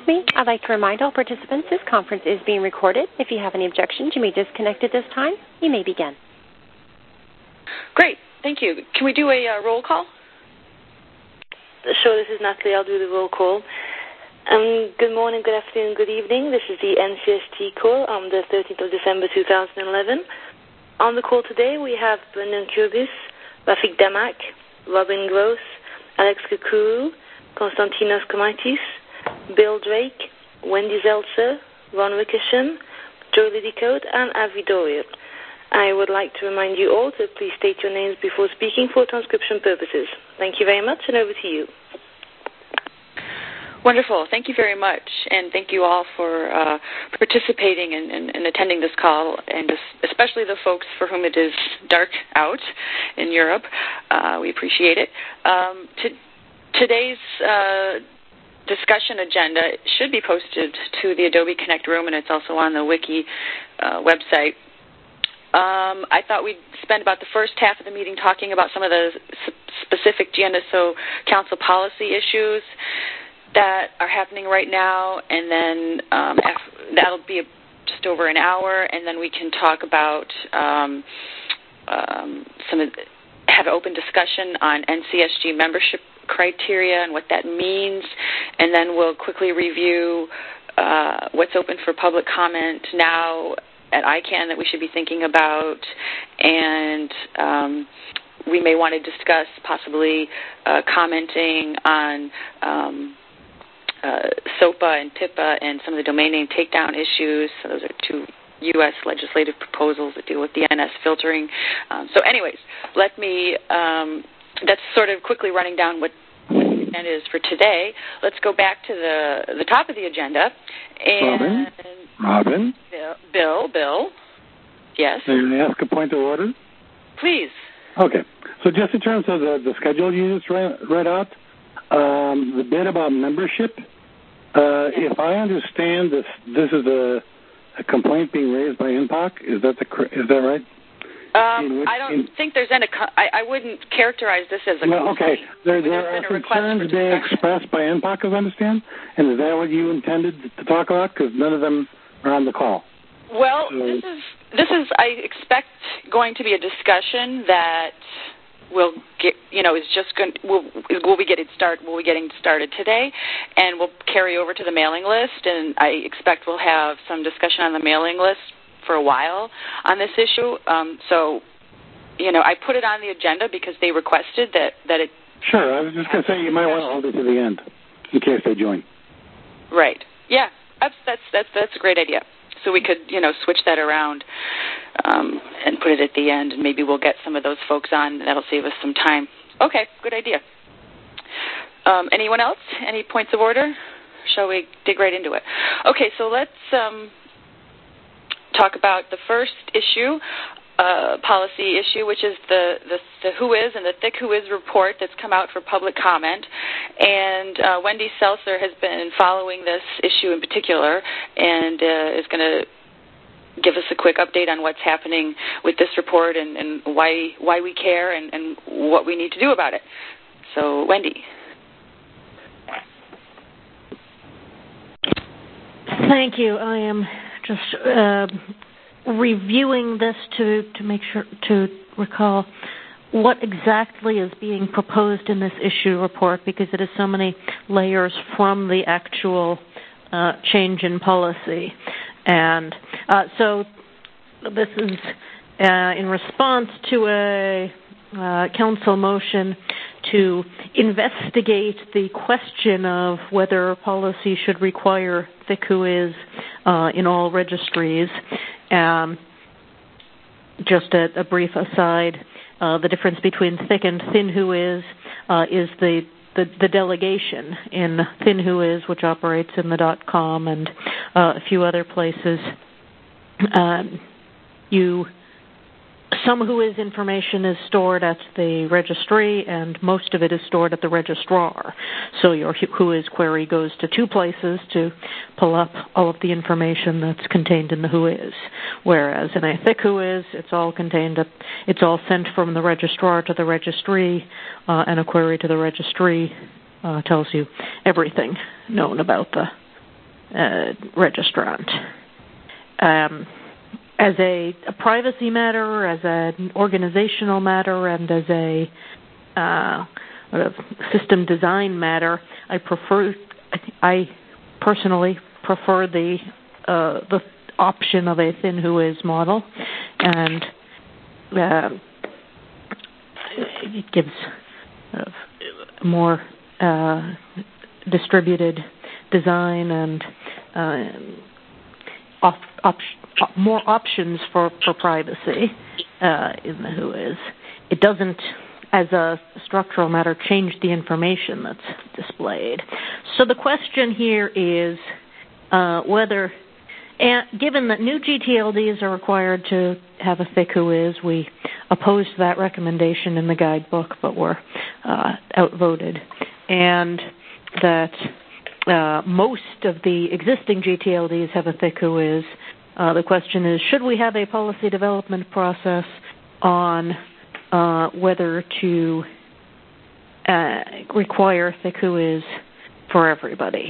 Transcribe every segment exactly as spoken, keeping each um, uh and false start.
me, I'd like to remind all participants this conference is being recorded. If you have any objections, you may disconnect at this time. You may begin. Great. Thank you. Can we do a uh, roll call? Sure, this is Natalie. I'll do the roll call. Um, good morning, good afternoon, good evening. This is the N C S T call on the thirteenth of December two thousand eleven. On the call today, we have Brendan Kurbis, Rafik Damak, Robin Gross, Alex Kukuru, Konstantinos Komaitis, Bill Drake, Wendy Zeltzer, Ron Rickersham, Joe Lidicote, and Avi Doria. I would like to remind you all to please state your names before speaking for transcription purposes. Thank you very much, and over to you. Wonderful. Thank you very much, and thank you all for uh, participating and, and, and attending this call, and especially the folks for whom it is dark out in Europe. Uh, we appreciate it. Um, to, today's uh, discussion agenda should be posted to the Adobe Connect room, and it's also on the Wiki uh, website. Um, I thought we'd spend about the first half of the meeting talking about some of the specific G N S O Council policy issues that are happening right now, and then um, that'll be a, just over an hour, and then we can talk about um, um, some of, have an open discussion on N C S G membership criteria and what that means, and then we'll quickly review uh, what's open for public comment now at I CANN that we should be thinking about, and um, we may want to discuss possibly uh, commenting on um, uh, SOPA and PIPA and some of the domain name takedown issues. So those are two U S legislative proposals that deal with D N S filtering. Um, so anyways, let me, um, that's sort of quickly running down what the agenda is for today. Let's go back to the, the top of the agenda. And Robin? Robin? Bill, Bill, Bill. Yes? May I ask a point of order? Please. Okay. So just in terms of the, the schedule you just read, read out, um, the bit about membership, uh, yes. If I understand this, this is a, a complaint being raised by N P O C. Is that the is that right? Um, which, I don't in, think there's any. I, I wouldn't characterize this as a well, complaint. Okay. There, there are concerns being expressed by N P O C, as I understand, and is that what you intended to talk about? Because none of them are on the call. Well, so, this is this is I expect going to be a discussion that will get you know is just going will will be getting start will be getting started today, and we'll carry over to the mailing list, and I expect we'll have some discussion on the mailing list for a while on this issue. Um, so, you know, I put it on the agenda because they requested that, that it... Sure, I was just going to say you might want to hold it to the end in case they join. Right. Yeah, that's that's that's, that's a great idea. So we could, you know, switch that around um, and put it at the end, and maybe we'll get some of those folks on. That'll save us some time. Okay, good idea. Um, anyone else? Any points of order? Shall we dig right into it? Okay, so let's... Um, talk about the first issue, uh, policy issue, which is the, the, the Who Is and the Thick Who Is report that's come out for public comment. And uh, Wendy Seltzer has been following this issue in particular and uh, is going to give us a quick update on what's happening with this report and, and why why we care and, and what we need to do about it. So, Wendy. Thank you. I am just uh, reviewing this to, to make sure to recall what exactly is being proposed in this issue report, because it is so many layers from the actual uh, change in policy. And uh, so this is uh, in response to a uh, council motion to investigate the question of whether policy should require thick who is uh, in all registries. Um, just a, a brief aside, uh, the difference between thick and thin who is uh, is the, the, the delegation in thin who is, which operates in the .com and uh, a few other places. Um, you Some who is information is stored at the registry, and most of it is stored at the registrar. So your who is query goes to two places to pull up all of the information that's contained in the who is. Whereas in a thick who is, it's all contained at, it's all sent from the registrar to the registry, uh, and a query to the registry uh, tells you everything known about the uh, registrant. Um, as a, a privacy matter, as an organizational matter, and as a uh, a system design matter, I prefer, I personally prefer the uh, the option of a thin who is model, and uh, it gives a more uh, distributed design and uh, op- op- more options for, for privacy uh, in the who is. It doesn't, as a structural matter, change the information that's displayed. So the question here is uh, whether, and given that new G T L Ds are required to have a thick who is, we opposed that recommendation in the guidebook, but were uh, outvoted. And that uh, most of the existing G T L Ds have a thick who is. Uh, the question is, should we have a policy development process on uh, whether to uh, require thick who is for everybody?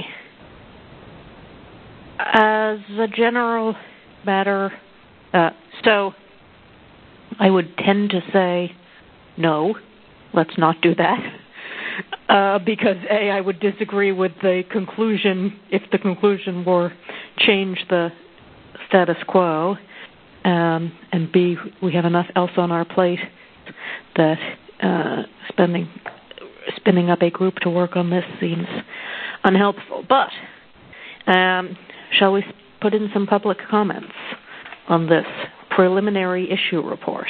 As a general matter, uh, so I would tend to say, no, let's not do that. Uh, because A, I would disagree with the conclusion, if the conclusion were change the status quo, um, and B, we have enough else on our plate that uh, spending, spinning up a group to work on this seems unhelpful. But um, shall we put in some public comments on this preliminary issue report?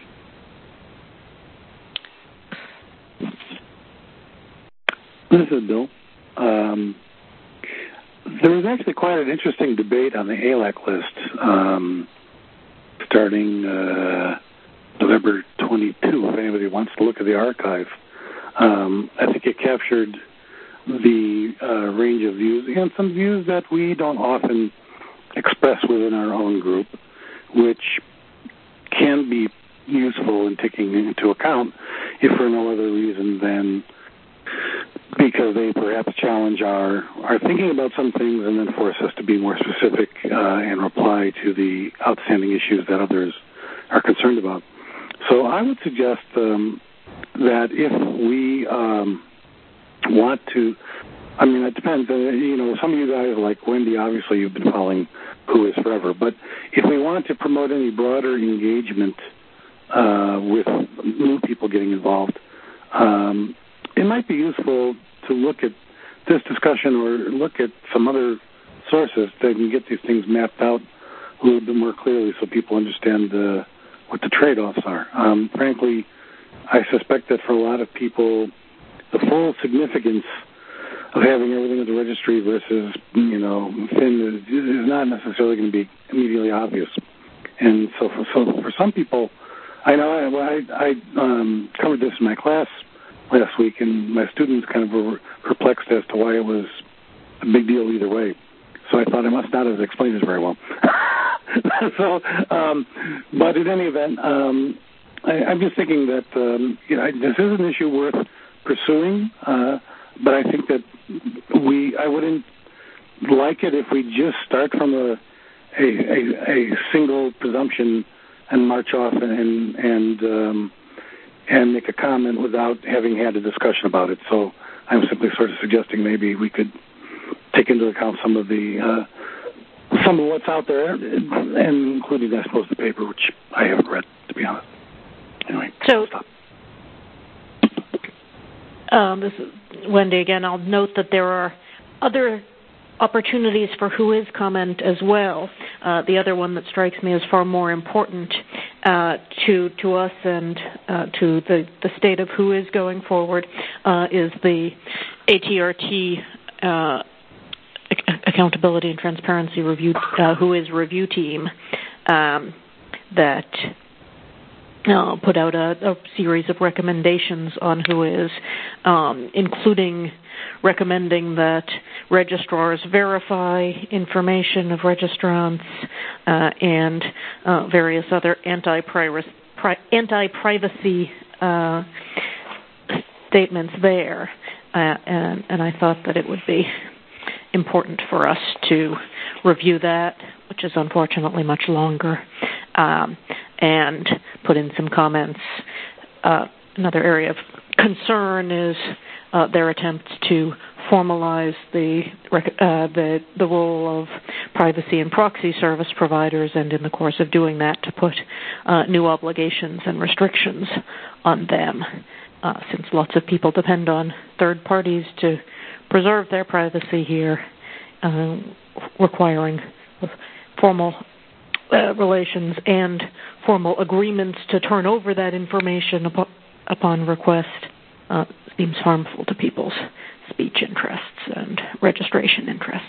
This is Bill. Um, there was actually quite an interesting debate on the A L A C list um, starting uh, November twenty-second. If anybody wants to look at the archive, um, I think it captured the uh, range of views and some views that we don't often express within our own group, which can be useful in taking into account, if for no other reason than because they perhaps challenge our, our thinking about some things and then force us to be more specific uh, and reply to the outstanding issues that others are concerned about. So I would suggest um, that if we um, want to, I mean, it depends. Uh, you know, some of you guys, like Wendy, obviously you've been following Who Is Forever. But if we want to promote any broader engagement uh, with new people getting involved, um, it might be useful to look at this discussion or look at some other sources that can get these things mapped out a little bit more clearly so people understand uh, what the trade-offs are. Um, frankly, I suspect that for a lot of people, the full significance of having everything at the registry versus, you know, thin is, is not necessarily going to be immediately obvious. And so for, so for some people, I know I, I, I um, covered this in my class last week, and my students kind of were perplexed as to why it was a big deal either way. So I thought I must not have explained it very well. so, um, but in any event, um, I, I'm just thinking that um, you know, this is an issue worth pursuing, uh, but I think that we, I wouldn't like it if we just start from a a, a, a single presumption and march off and and um, and make a comment without having had a discussion about it. So I'm simply sort of suggesting maybe we could take into account some of the uh, some of what's out there, and including, I suppose, the paper, which I haven't read, to be honest. Anyway, so um, this is Wendy again. I'll note that there are other opportunities for Who Is comment as well. Uh, the other one that strikes me as far more important uh, to to us and uh, to the, the state of Who Is going forward uh, is the A T R T uh, Accountability and Transparency Review uh, Who Is review team um, that uh, put out a, a series of recommendations on Who Is, um, including recommending that registrars verify information of registrants uh, and uh, various other anti-privacy, anti-privacy uh, statements there. Uh, and, and I thought that it would be important for us to review that, which is unfortunately much longer, um, and put in some comments. Uh, another area of concern is uh, their attempt to formalize the, uh, the the role of privacy and proxy service providers, and in the course of doing that, to put uh, new obligations and restrictions on them, uh, since lots of people depend on third parties to preserve their privacy here, uh, requiring formal uh, relations and formal agreements to turn over that information upon, upon request uh, seems harmful to people's speech interests and registration interests.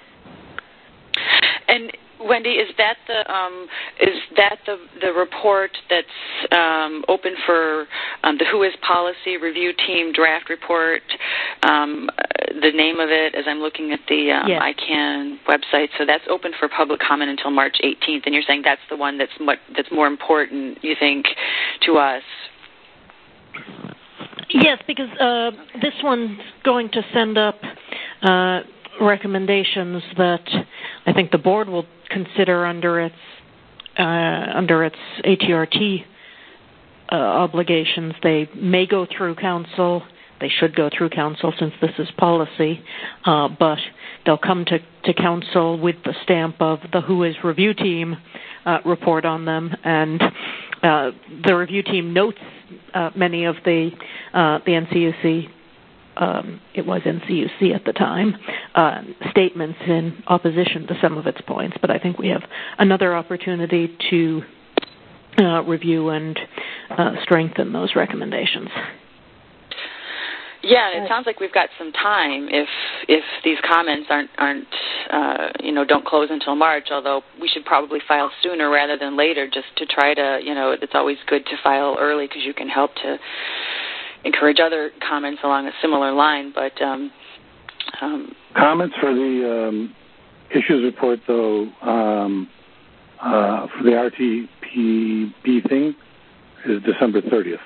And Wendy, is that the um, is that the the report that's um, open for um, the Who Is Policy Review Team draft report? Um, the name of it, as I'm looking at the um, yes. I CAN website, so that's open for public comment until March eighteenth. And you're saying that's the one that's much, that's more important, you think, to us? Yes, because uh, this one's going to send up uh, recommendations that I think the board will consider under its uh, under its A T R T uh, obligations. They may go through council. They should go through council since this is policy, uh, but they'll come to, to council with the stamp of the Who Is Review Team uh, report on them, and uh, the review team notes uh, many of the uh, the N C U C, um, it was N C U C at the time, uh, statements in opposition to some of its points, but I think we have another opportunity to uh, review and uh, strengthen those recommendations. Yeah, and it sounds like we've got some time if if these comments aren't aren't uh, you know don't close until March. Although we should probably file sooner rather than later, just to try to you know it's always good to file early because you can help to encourage other comments along a similar line. But um, um, comments for the um, issues report though um, uh, for the R T P B thing is December thirtieth.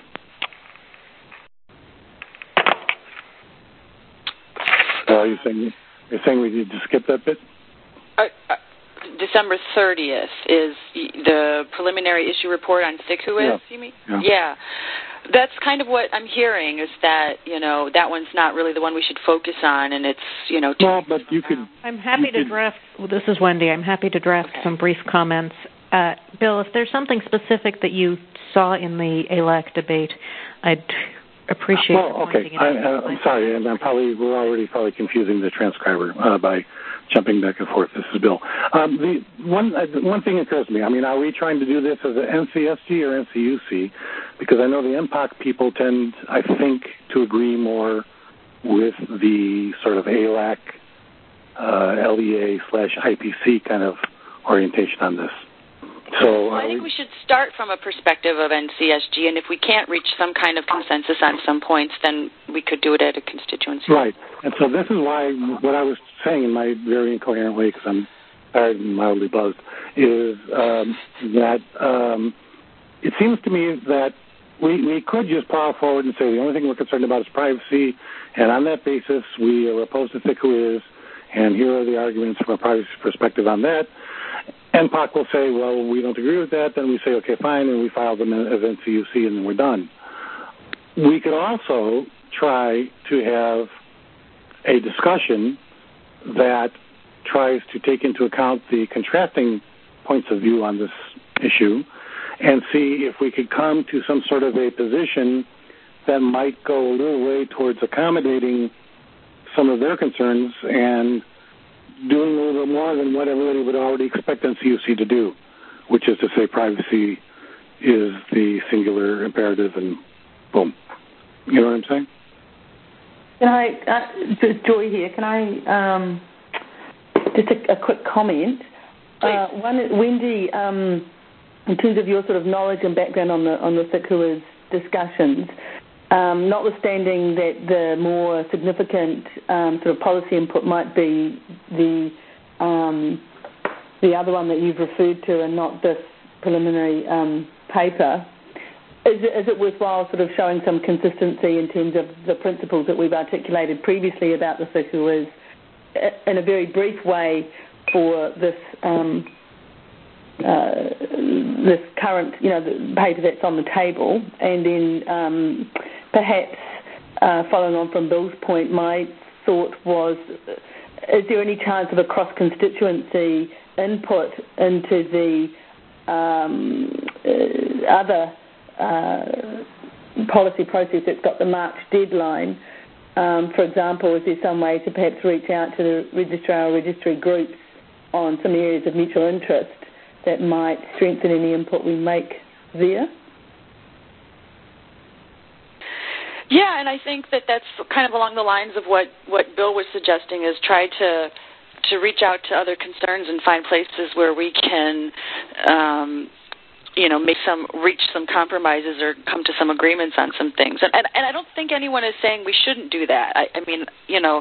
Uh, are you saying you're saying we need to skip that bit? Uh, uh, December thirtieth is the preliminary issue report on S I C Who Is, yeah. you mean? Yeah. yeah. That's kind of what I'm hearing is that, you know, that one's not really the one we should focus on, and it's, you know... Well, but you could... I'm happy to could, draft... Well, this is Wendy. I'm happy to draft okay. some brief comments. Uh, Bill, if there's something specific that you saw in the A L A C debate, I'd... appreciate well, okay. I, uh, I'm sorry, and I'm probably we're already probably confusing the transcriber uh, by jumping back and forth. This is Bill. Um, the one uh, one thing occurs to me. I mean, are we trying to do this as an N C S G or N C U C? Because I know the M P O C people tend, I think, to agree more with the sort of A L A C, uh, L E A slash I P C kind of orientation on this. So, well, I think we should start from a perspective of N C S G, and if we can't reach some kind of consensus on some points, then we could do it at a constituency. Right. And so this is why what I was saying in my very incoherent way, because I'm tired and mildly buzzed, is um, that um, it seems to me that we, we could just plow forward and say the only thing we're concerned about is privacy, and on that basis we are opposed to S I C Who Is, and here are the arguments from a privacy perspective on that. N P O C will say, well, we don't agree with that. Then we say, okay, fine, and we file them as N C U C, and then we're done. We could also try to have a discussion that tries to take into account the contrasting points of view on this issue and see if we could come to some sort of a position that might go a little way towards accommodating some of their concerns and doing a little bit more than what everybody would already expect N C U C to do, which is to say privacy is the singular imperative, and boom. You know what I'm saying? Can I, uh, it's Joy here, can I, um, just a, a quick comment? Uh, one, Wendy, um, in terms of your sort of knowledge and background on the on the S I C Who Is discussions, Um, notwithstanding that the more significant um, sort of policy input might be the um, the other one that you've referred to and not this preliminary um, paper, is it, is it worthwhile sort of showing some consistency in terms of the principles that we've articulated previously about the S I C Who Is in a very brief way for this um, uh, this current, you know, the paper that's on the table, and then um, perhaps uh, following on from Bill's point, my thought was, is there any chance of a cross-constituency input into the um, uh, other uh, policy process that's got the March deadline? Um, for example, is there some way to perhaps reach out to the registrar or registry groups on some areas of mutual interest that might strengthen any input we make there? Yeah, and I think that that's kind of along the lines of what, what Bill was suggesting, is try to to reach out to other concerns and find places where we can, um, you know, make some, reach some compromises or come to some agreements on some things. And, and, and I don't think anyone is saying we shouldn't do that. I, I mean, you know,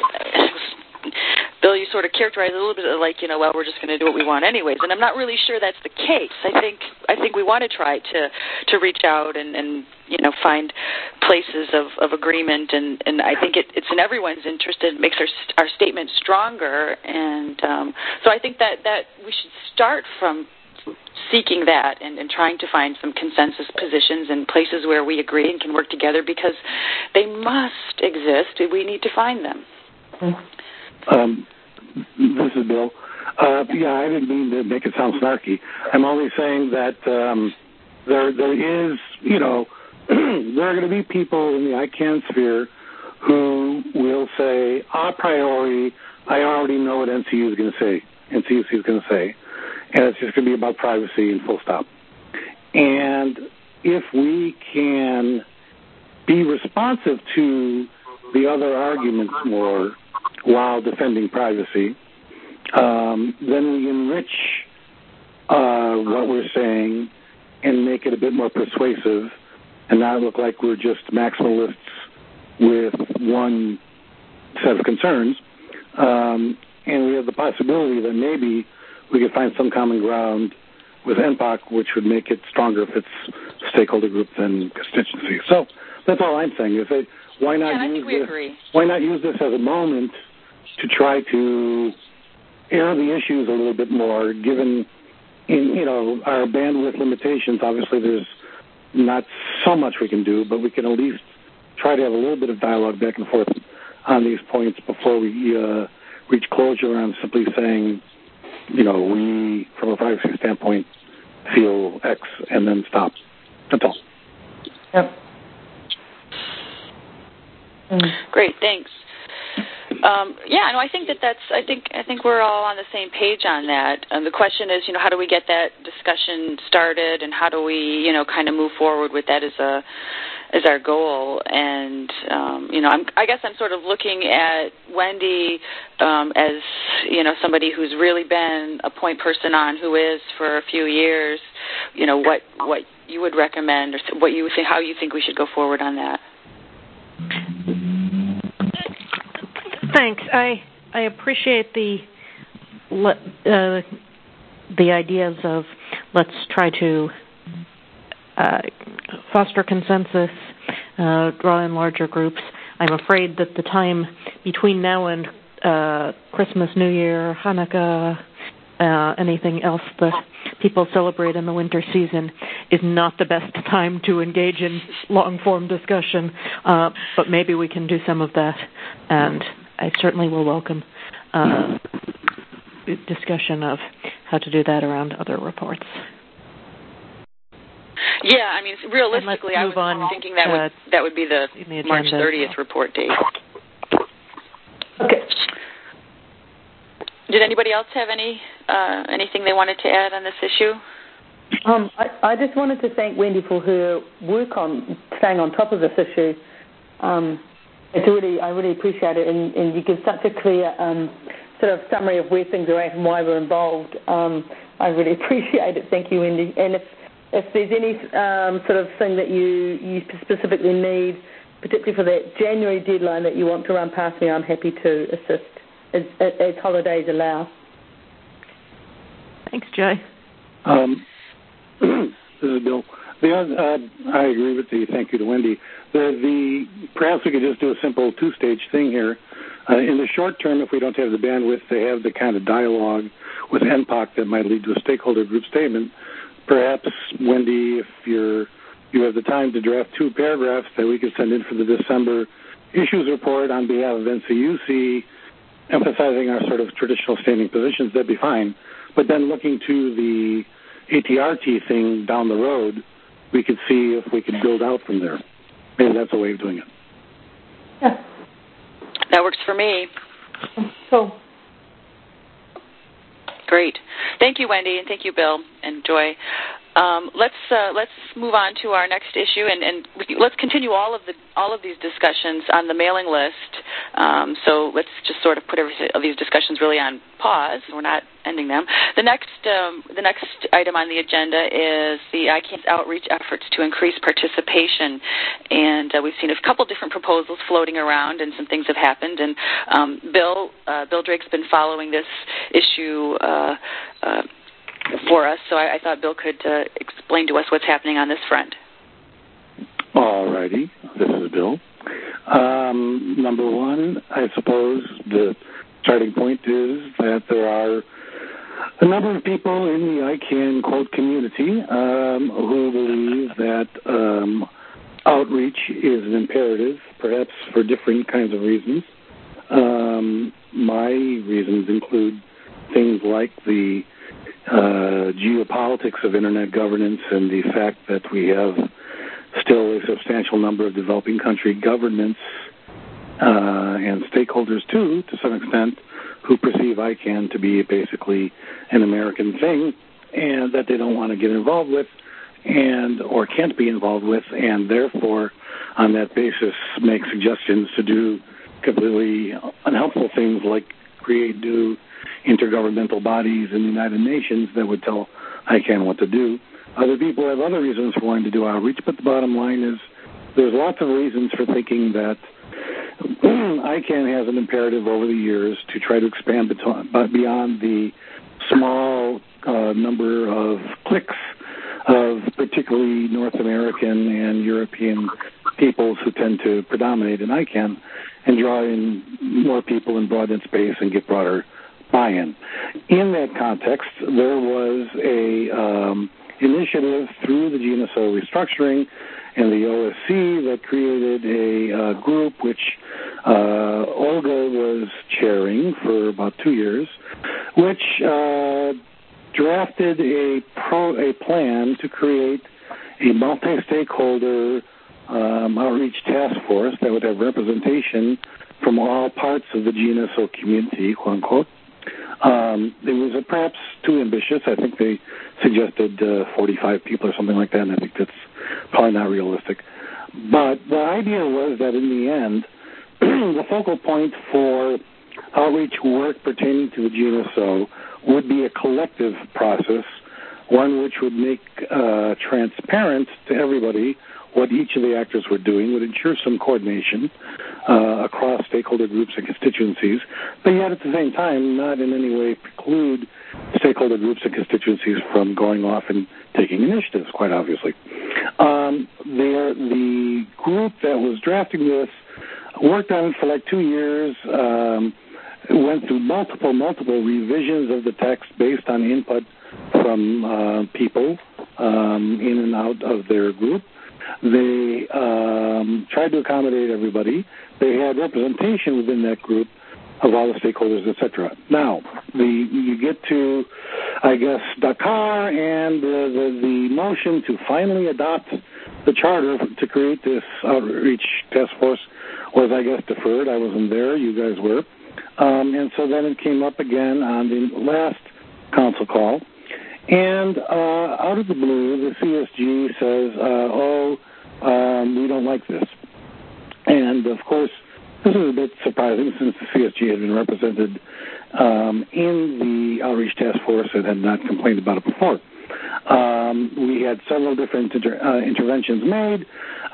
Bill, you sort of characterized it a little bit like, you know, well, we're just going to do what we want anyways. And I'm not really sure that's the case. I think I think we want to try to, to reach out and, and, you know, find places of, of agreement. And, and I think it, it's in everyone's interest. It makes our, our statement stronger. And um, so I think that, that we should start from seeking that and, and trying to find some consensus positions and places where we agree and can work together, because they must exist. We need to find them. Um, this is Bill. Uh, yeah, I didn't mean to make it sound snarky. I'm only saying that um, there there is, you know, there are going to be people in the I CAN sphere who will say, a priori, I already know what N C U is going to say, N C U C is going to say, and it's just going to be about privacy and full stop. And if we can be responsive to the other arguments more while defending privacy, um, then we enrich uh, what we're saying and make it a bit more persuasive and not look like we're just maximalists with one set of concerns. Um, and we have the possibility that maybe we could find some common ground with N P O C, which would make it stronger if it's stakeholder group than constituency. So that's all I'm saying. Is that why not yeah, use I think we this? Agree. Why not use this as a moment to try to air the issues a little bit more, given in you know our bandwidth limitations. Obviously, there's not so much we can do, but we can at least try to have a little bit of dialogue back and forth on these points before we uh, reach closure on simply saying, you know, we, from a privacy standpoint, feel X, and then stop. That's all. Yep. Mm. Great, thanks. Um, yeah, no, I think that that's. I think I think we're all on the same page on that. And the question is, you know, how do we get that discussion started, and how do we, you know, kind of move forward with that as a as our goal? And um, you know, I'm, I guess I'm sort of looking at Wendy um, as, you know, somebody who's really been a point person on who is for a few years. You know, what what you would recommend, or what you think, how you think we should go forward on that. Thanks. I I appreciate the uh, the ideas of let's try to uh, foster consensus, uh, draw in larger groups. I'm afraid that the time between now and uh, Christmas, New Year, Hanukkah, uh, anything else that people celebrate in the winter season is not the best time to engage in long-form discussion, uh, but maybe we can do some of that, and I certainly will welcome uh, discussion of how to do that around other reports. Yeah, I mean, realistically, I was on, thinking that uh, would that would be the, the March thirtieth report date. Okay. Did anybody else have any uh, anything they wanted to add on this issue? Um, I, I just wanted to thank Wendy for her work on staying on top of this issue. Um, it's really, I really appreciate it, and, and you give such a clear um, sort of summary of where things are at and why we're involved. Um, I really appreciate it. Thank you, Wendy. And if if there's any um, sort of thing that you, you specifically need, particularly for that January deadline that you want to run past me, I'm happy to assist as, as holidays allow. Thanks, Jay. Um, this is Bill. The uh, I agree with you. Thank you to Wendy. The, the perhaps we could just do a simple two-stage thing here. Uh, in the short term, if we don't have the bandwidth to have the kind of dialogue with N P O C that might lead to a stakeholder group statement, perhaps, Wendy, if you're, you have the time to draft two paragraphs that we could send in for the December issues report on behalf of N C U C, emphasizing our sort of traditional standing positions, that'd be fine. But then looking to the A T R T thing down the road, we could see if we could build out from there. Maybe that's a way of doing it. Yeah. That works for me. Cool. Great. Thank you, Wendy, and thank you, Bill and Joy. Um, let's uh, let's move on to our next issue, and, and we, let's continue all of the all of these discussions on the mailing list. Um, so let's just sort of put every, all these discussions really on pause. We're not ending them. The next um, the next item on the agenda is the I CAN's outreach efforts to increase participation, and uh, we've seen a couple different proposals floating around, and some things have happened. And um, Bill uh, Bill Drake's been following this issue Uh, uh, for us, so I, I thought Bill could uh, explain to us what's happening on this front. All righty. This is Bill. Um, number one, I suppose the starting point is that there are a number of people in the I CAN, quote, community um, who believe that um, outreach is an imperative, perhaps for different kinds of reasons. Um, my reasons include things like the Uh, geopolitics of Internet governance and the fact that we have still a substantial number of developing country governments uh, and stakeholders, too, to some extent, who perceive I CAN to be basically an American thing and that they don't want to get involved with and or can't be involved with, and therefore, on that basis, make suggestions to do completely unhelpful things like create new intergovernmental bodies in the United Nations that would tell I CAN what to do. Other people have other reasons for wanting to do outreach, but the bottom line is there's lots of reasons for thinking that I CAN has an imperative over the years to try to expand beyond the small uh, number of cliques of particularly North American and European peoples who tend to predominate in I CAN and draw in more people and broaden space and get broader buy-in. In that context, there was a um, initiative through the G N S O restructuring and the O S C that created a uh, group which uh, Olga was chairing for about two years, which uh, drafted a, pro, a plan to create a multi-stakeholder um, outreach task force that would have representation from all parts of the G N S O community, quote-unquote. Um, it was uh, perhaps too ambitious. I think they suggested uh, forty-five people or something like that, and I think that's probably not realistic. But the idea was that in the end, the focal point for outreach work pertaining to the G N S O would be a collective process, one which would make uh, transparent to everybody what each of the actors were doing, would ensure some coordination uh, across stakeholder groups and constituencies, but yet at the same time not in any way preclude stakeholder groups and constituencies from going off and taking initiatives, quite obviously. Um, the, the group that was drafting this worked on it for like two years, um, went through multiple, multiple revisions of the text based on input from uh, people um, in and out of their group. They um, tried to accommodate everybody. They had representation within that group of all the stakeholders, et cetera. Now, the, you get to, I guess, Dakar and the, the, the motion to finally adopt the charter to create this outreach task force was, I guess, deferred. I wasn't there. You guys were. Um, and so then it came up again on the last council call. And uh, out of the blue, the C S G says, uh, oh, um, we don't like this. And, of course, this is a bit surprising since the C S G had been represented um, in the outreach task force and had not complained about it before. Um, we had several different inter- uh, interventions made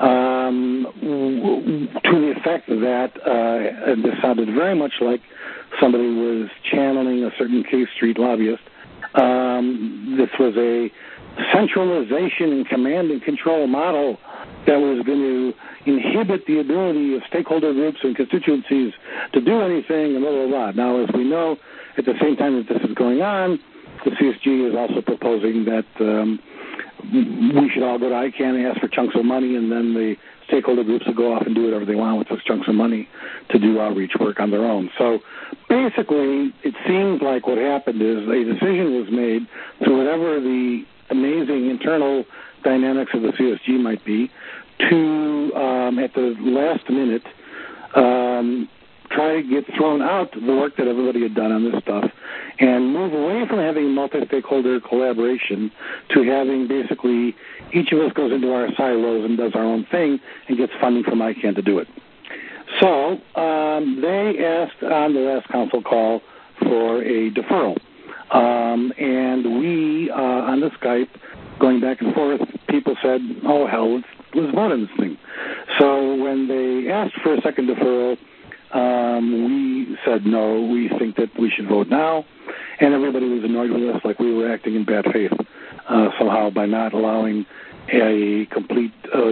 um, w- to the effect that uh, and this sounded very much like somebody was channeling a certain K Street lobbyist Um, this was a centralization and command and control model that was going to inhibit the ability of stakeholder groups and constituencies to do anything, and blah, blah, blah. Now, as we know, at the same time that this is going on, the C S G is also proposing that um, we should all go to I CANN and ask for chunks of money, and then the stakeholder groups will go off and do whatever they want with those chunks of money to do outreach work on their own. So basically, it seems like what happened is a decision was made through whatever the amazing internal dynamics of the C S G might be to, um, at the last minute, um, try to get thrown out the work that everybody had done on this stuff and move away from having multi-stakeholder collaboration to having basically each of us goes into our silos and does our own thing and gets funding from I CANN to do it. So um, they asked on the last council call for a deferral. Um, and we, uh, on the Skype, going back and forth, people said, oh, hell, let's, let's vote on this thing. So when they asked for a second deferral, um, we said no, we think that we should vote now. And everybody was annoyed with us like we were acting in bad faith uh, somehow by not allowing a complete uh,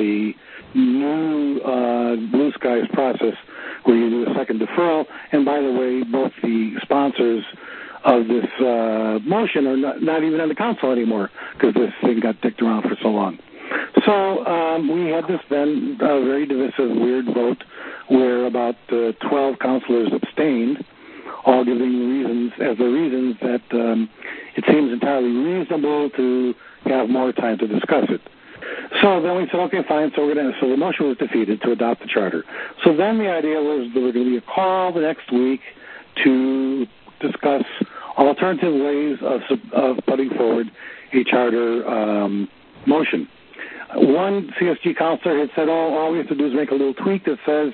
new uh, blue skies process where you do a second deferral. And by the way, both the sponsors of this uh, motion are not, not even on the council anymore because this thing got dicked around for so long. So um, we had this then uh, very divisive, weird vote where about uh, twelve councilors abstained, all giving the reasons as the reasons that um, it seems entirely reasonable to have more time to discuss it. So then we said, okay, fine. So we're going to. So the motion was defeated to adopt the charter. So then the idea was there was going to be a call the next week to discuss alternative ways of, of putting forward a charter um, motion. One C S G counselor had said, oh, all we have to do is make a little tweak that says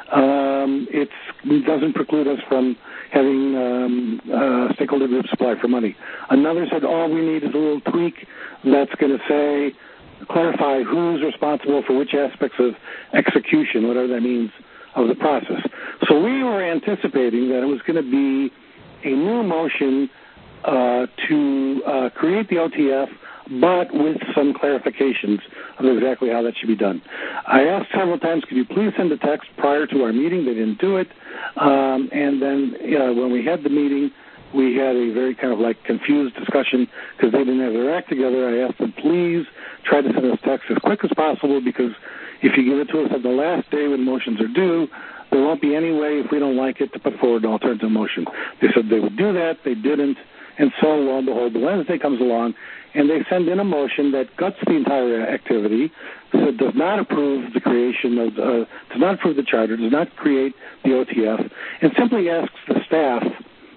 um, it's, it doesn't preclude us from having um, uh, stakeholder groups apply for money. Another said, all we need is a little tweak that's going to say, clarify who's responsible for which aspects of execution, whatever that means, of the process. So we were anticipating that it was going to be a new motion uh, to uh, create the O T F, but with some clarifications of exactly how that should be done. I asked several times, could you please send a text prior to our meeting? They didn't do it. Um, and then uh, when we had the meeting, we had a very kind of like confused discussion because they didn't have their act together. I asked them, please try to send us text as quick as possible because if you give it to us at the last day when motions are due, there won't be any way, if we don't like it, to put forward an alternative motion. They said they would do that. They didn't. And so, lo and behold, the Wednesday comes along, and they send in a motion that guts the entire activity, so it does not approve the creation of, uh, does not approve the charter, does not create the O T F, and simply asks the staff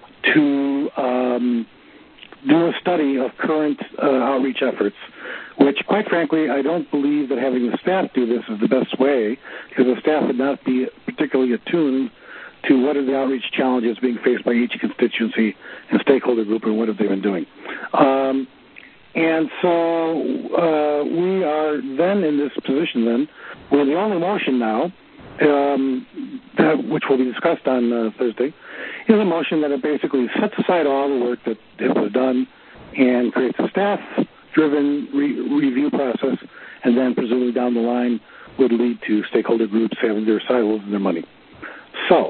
to um, do a study of current uh, outreach efforts, which, quite frankly, I don't believe that having the staff do this is the best way, because the staff would not be particularly attuned to what are the outreach challenges being faced by each constituency and stakeholder group and what have they been doing. Um, and so uh, we are then in this position then where the only motion now, um, that, which will be discussed on uh, Thursday, is a motion that it basically sets aside all the work that it was done and creates a staff-driven re- review process, and then presumably down the line would lead to stakeholder groups having their silos and their money. So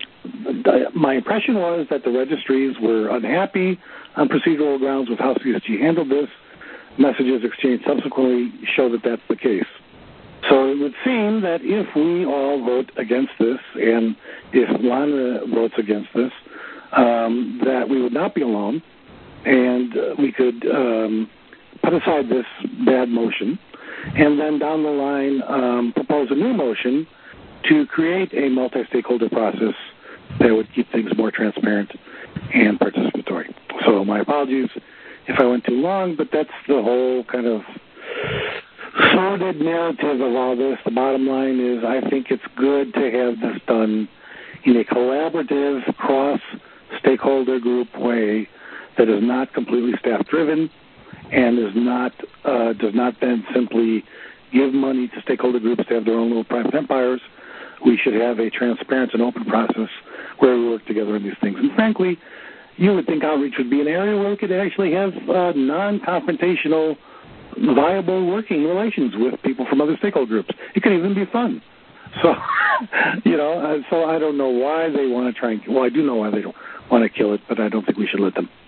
my impression was that the registries were unhappy on procedural grounds with how C S G handled this. Messages exchanged subsequently show that that's the case. So it would seem that if we all vote against this, and if Lana votes against this, um, that we would not be alone, and uh, we could um, put aside this bad motion, and then down the line um, propose a new motion to create a multi-stakeholder process that would keep things more transparent and participatory. So my apologies if I went too long, but that's the whole kind of sordid narrative of all this. The bottom line is I think it's good to have this done in a collaborative, cross-stakeholder group way that is not completely staff-driven and is not uh, does not then simply give money to stakeholder groups to have their own little private empires. We should have a transparent and open process where we work together on these things. And frankly, you would think outreach would be an area where we could actually have uh, non-confrontational, viable working relations with people from other stakeholder groups. It could even be fun. So, you know, uh, so I don't know why they want to try and, well, I do know why they don't want to kill it, but I don't think we should let them.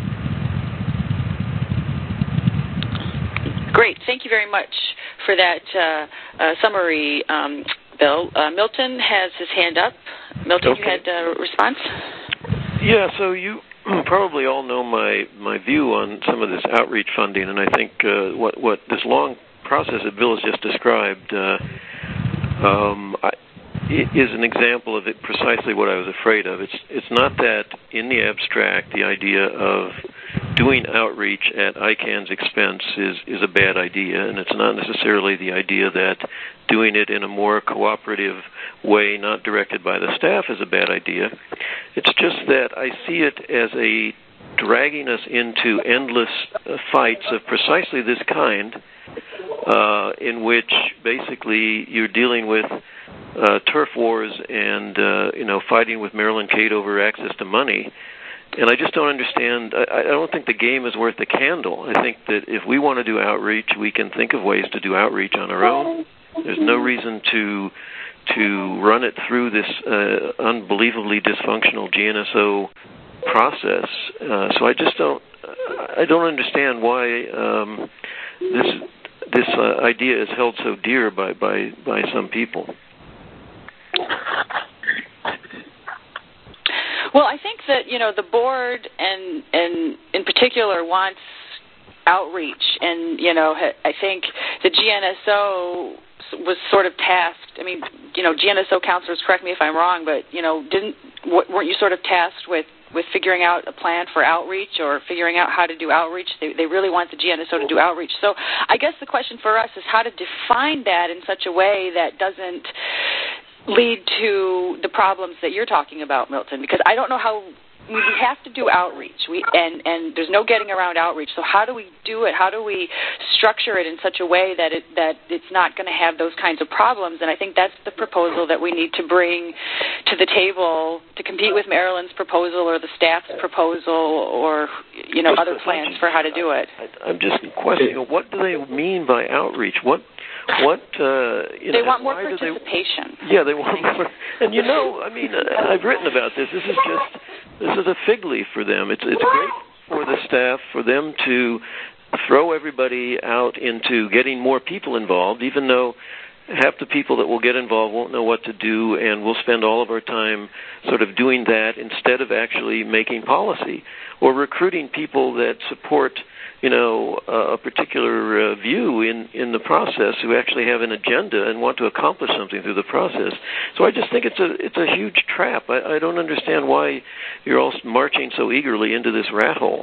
Great. Thank you very much for that uh, uh, summary, um, Bill. Uh, Milton has his hand up. Milton, okay. You had a response? Yeah, so you probably all know my, my view on some of this outreach funding, and I think uh, what, what this long process that Bill has just described uh, um, I, is an example of it, precisely what I was afraid of. It's it's not that in the abstract the idea of doing outreach at I CAN's expense is, is a bad idea, and it's not necessarily the idea that doing it in a more cooperative way, not directed by the staff, is a bad idea. It's just that I see it as a dragging us into endless uh, fights of precisely this kind, uh, in which basically you're dealing with uh, turf wars and uh, you know fighting with Marilyn Cade over access to money. And I just don't understand. I, I don't think the game is worth the candle. I think that if we want to do outreach, we can think of ways to do outreach on our own. There's no reason to to run it through this uh, unbelievably dysfunctional G N S O process. Uh, so I just don't. I don't understand why um, this this uh, idea is held so dear by, by, by some people. Well, I think that, you know, the board and, and in particular wants outreach. And, you know, I think the G N S O was sort of tasked. I mean, you know, G N S O counselors, correct me if I'm wrong, but, you know, didn't weren't you sort of tasked with, with figuring out a plan for outreach or figuring out how to do outreach? They, they really want the G N S O to do outreach. So I guess the question for us is how to define that in such a way that doesn't lead to the problems that you're talking about, Milton, because I don't know how we have to do outreach, we, and, and there's no getting around outreach. So how do we do it? How do we structure it in such a way that it that it's not going to have those kinds of problems? And I think that's the proposal that we need to bring to the table to compete with Marilyn's proposal or the staff's proposal or, you know, other plans for how to do it. I, I'm just questioning, what do they mean by outreach? What What uh, you they know, want more participation. They, yeah, they want more. And you know, I mean, uh, I've written about this. This is just this is a fig leaf for them. It's it's great for the staff for them to throw everybody out into getting more people involved, even though half the people that will get involved won't know what to do, and we'll spend all of our time sort of doing that instead of actually making policy or recruiting people that support, you know, uh, a particular uh, view in, in the process who actually have an agenda and want to accomplish something through the process. So I just think it's a it's a huge trap. I, I don't understand why you're all marching so eagerly into this rat hole.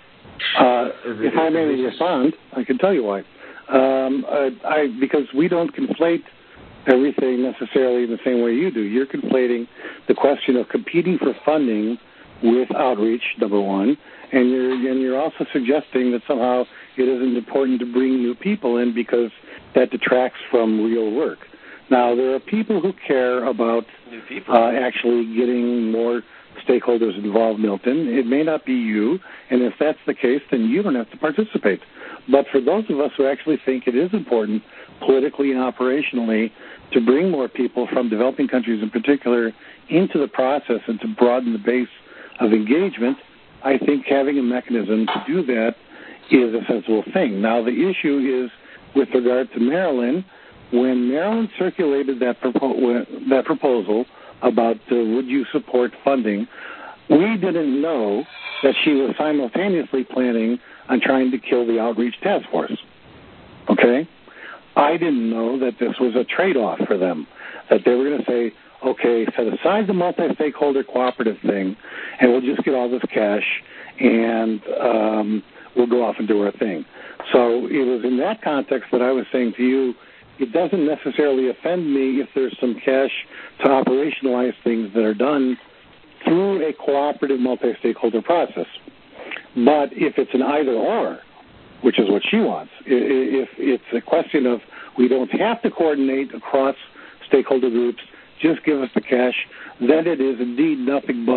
Uh, if I may respond, I can tell you why. Um, I, I, because we don't conflate everything necessarily in the same way you do. You're conflating the question of competing for funding with outreach, number one, and you're and you're also suggesting that somehow it isn't important to bring new people in because that detracts from real work. Now, there are people who care about uh, actually getting more stakeholders involved, Milton. It may not be you, and if that's the case, then you don't have to participate. But for those of us who actually think it is important politically and operationally to bring more people from developing countries in particular into the process and to broaden the base of engagement, I think having a mechanism to do that is a sensible thing. Now, the issue is with regard to Marilyn. When Marilyn circulated that, propo- that proposal about uh, would you support funding, we didn't know that she was simultaneously planning on trying to kill the outreach task force. Okay? I didn't know that this was a trade-off for them, that they were going to say, okay, set aside the multi-stakeholder cooperative thing, and we'll just get all this cash, and um, we'll go off and do our thing. So it was in that context that I was saying to you, it doesn't necessarily offend me if there's some cash to operationalize things that are done through a cooperative multi-stakeholder process. But if it's an either-or, which is what she wants, if it's a question of we don't have to coordinate across stakeholder groups, just give us the cash, then it is indeed nothing but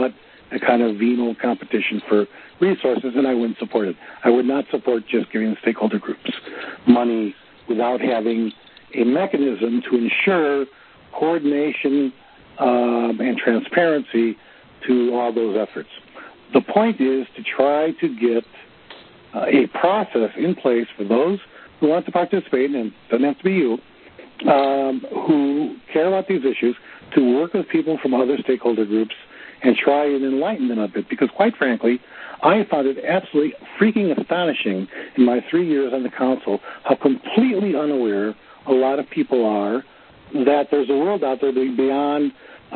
a kind of venal competition for resources, and I wouldn't support it. I would not support just giving the stakeholder groups money without having a mechanism to ensure coordination um, and transparency to all those efforts. The point is to try to get uh, a process in place for those who want to participate, and it doesn't have to be you, um, who care about these issues, to work with people from other stakeholder groups and try and enlighten them a bit. Because quite frankly, I found it absolutely freaking astonishing in my three years on the council how completely unaware a lot of people are that there's a world out there beyond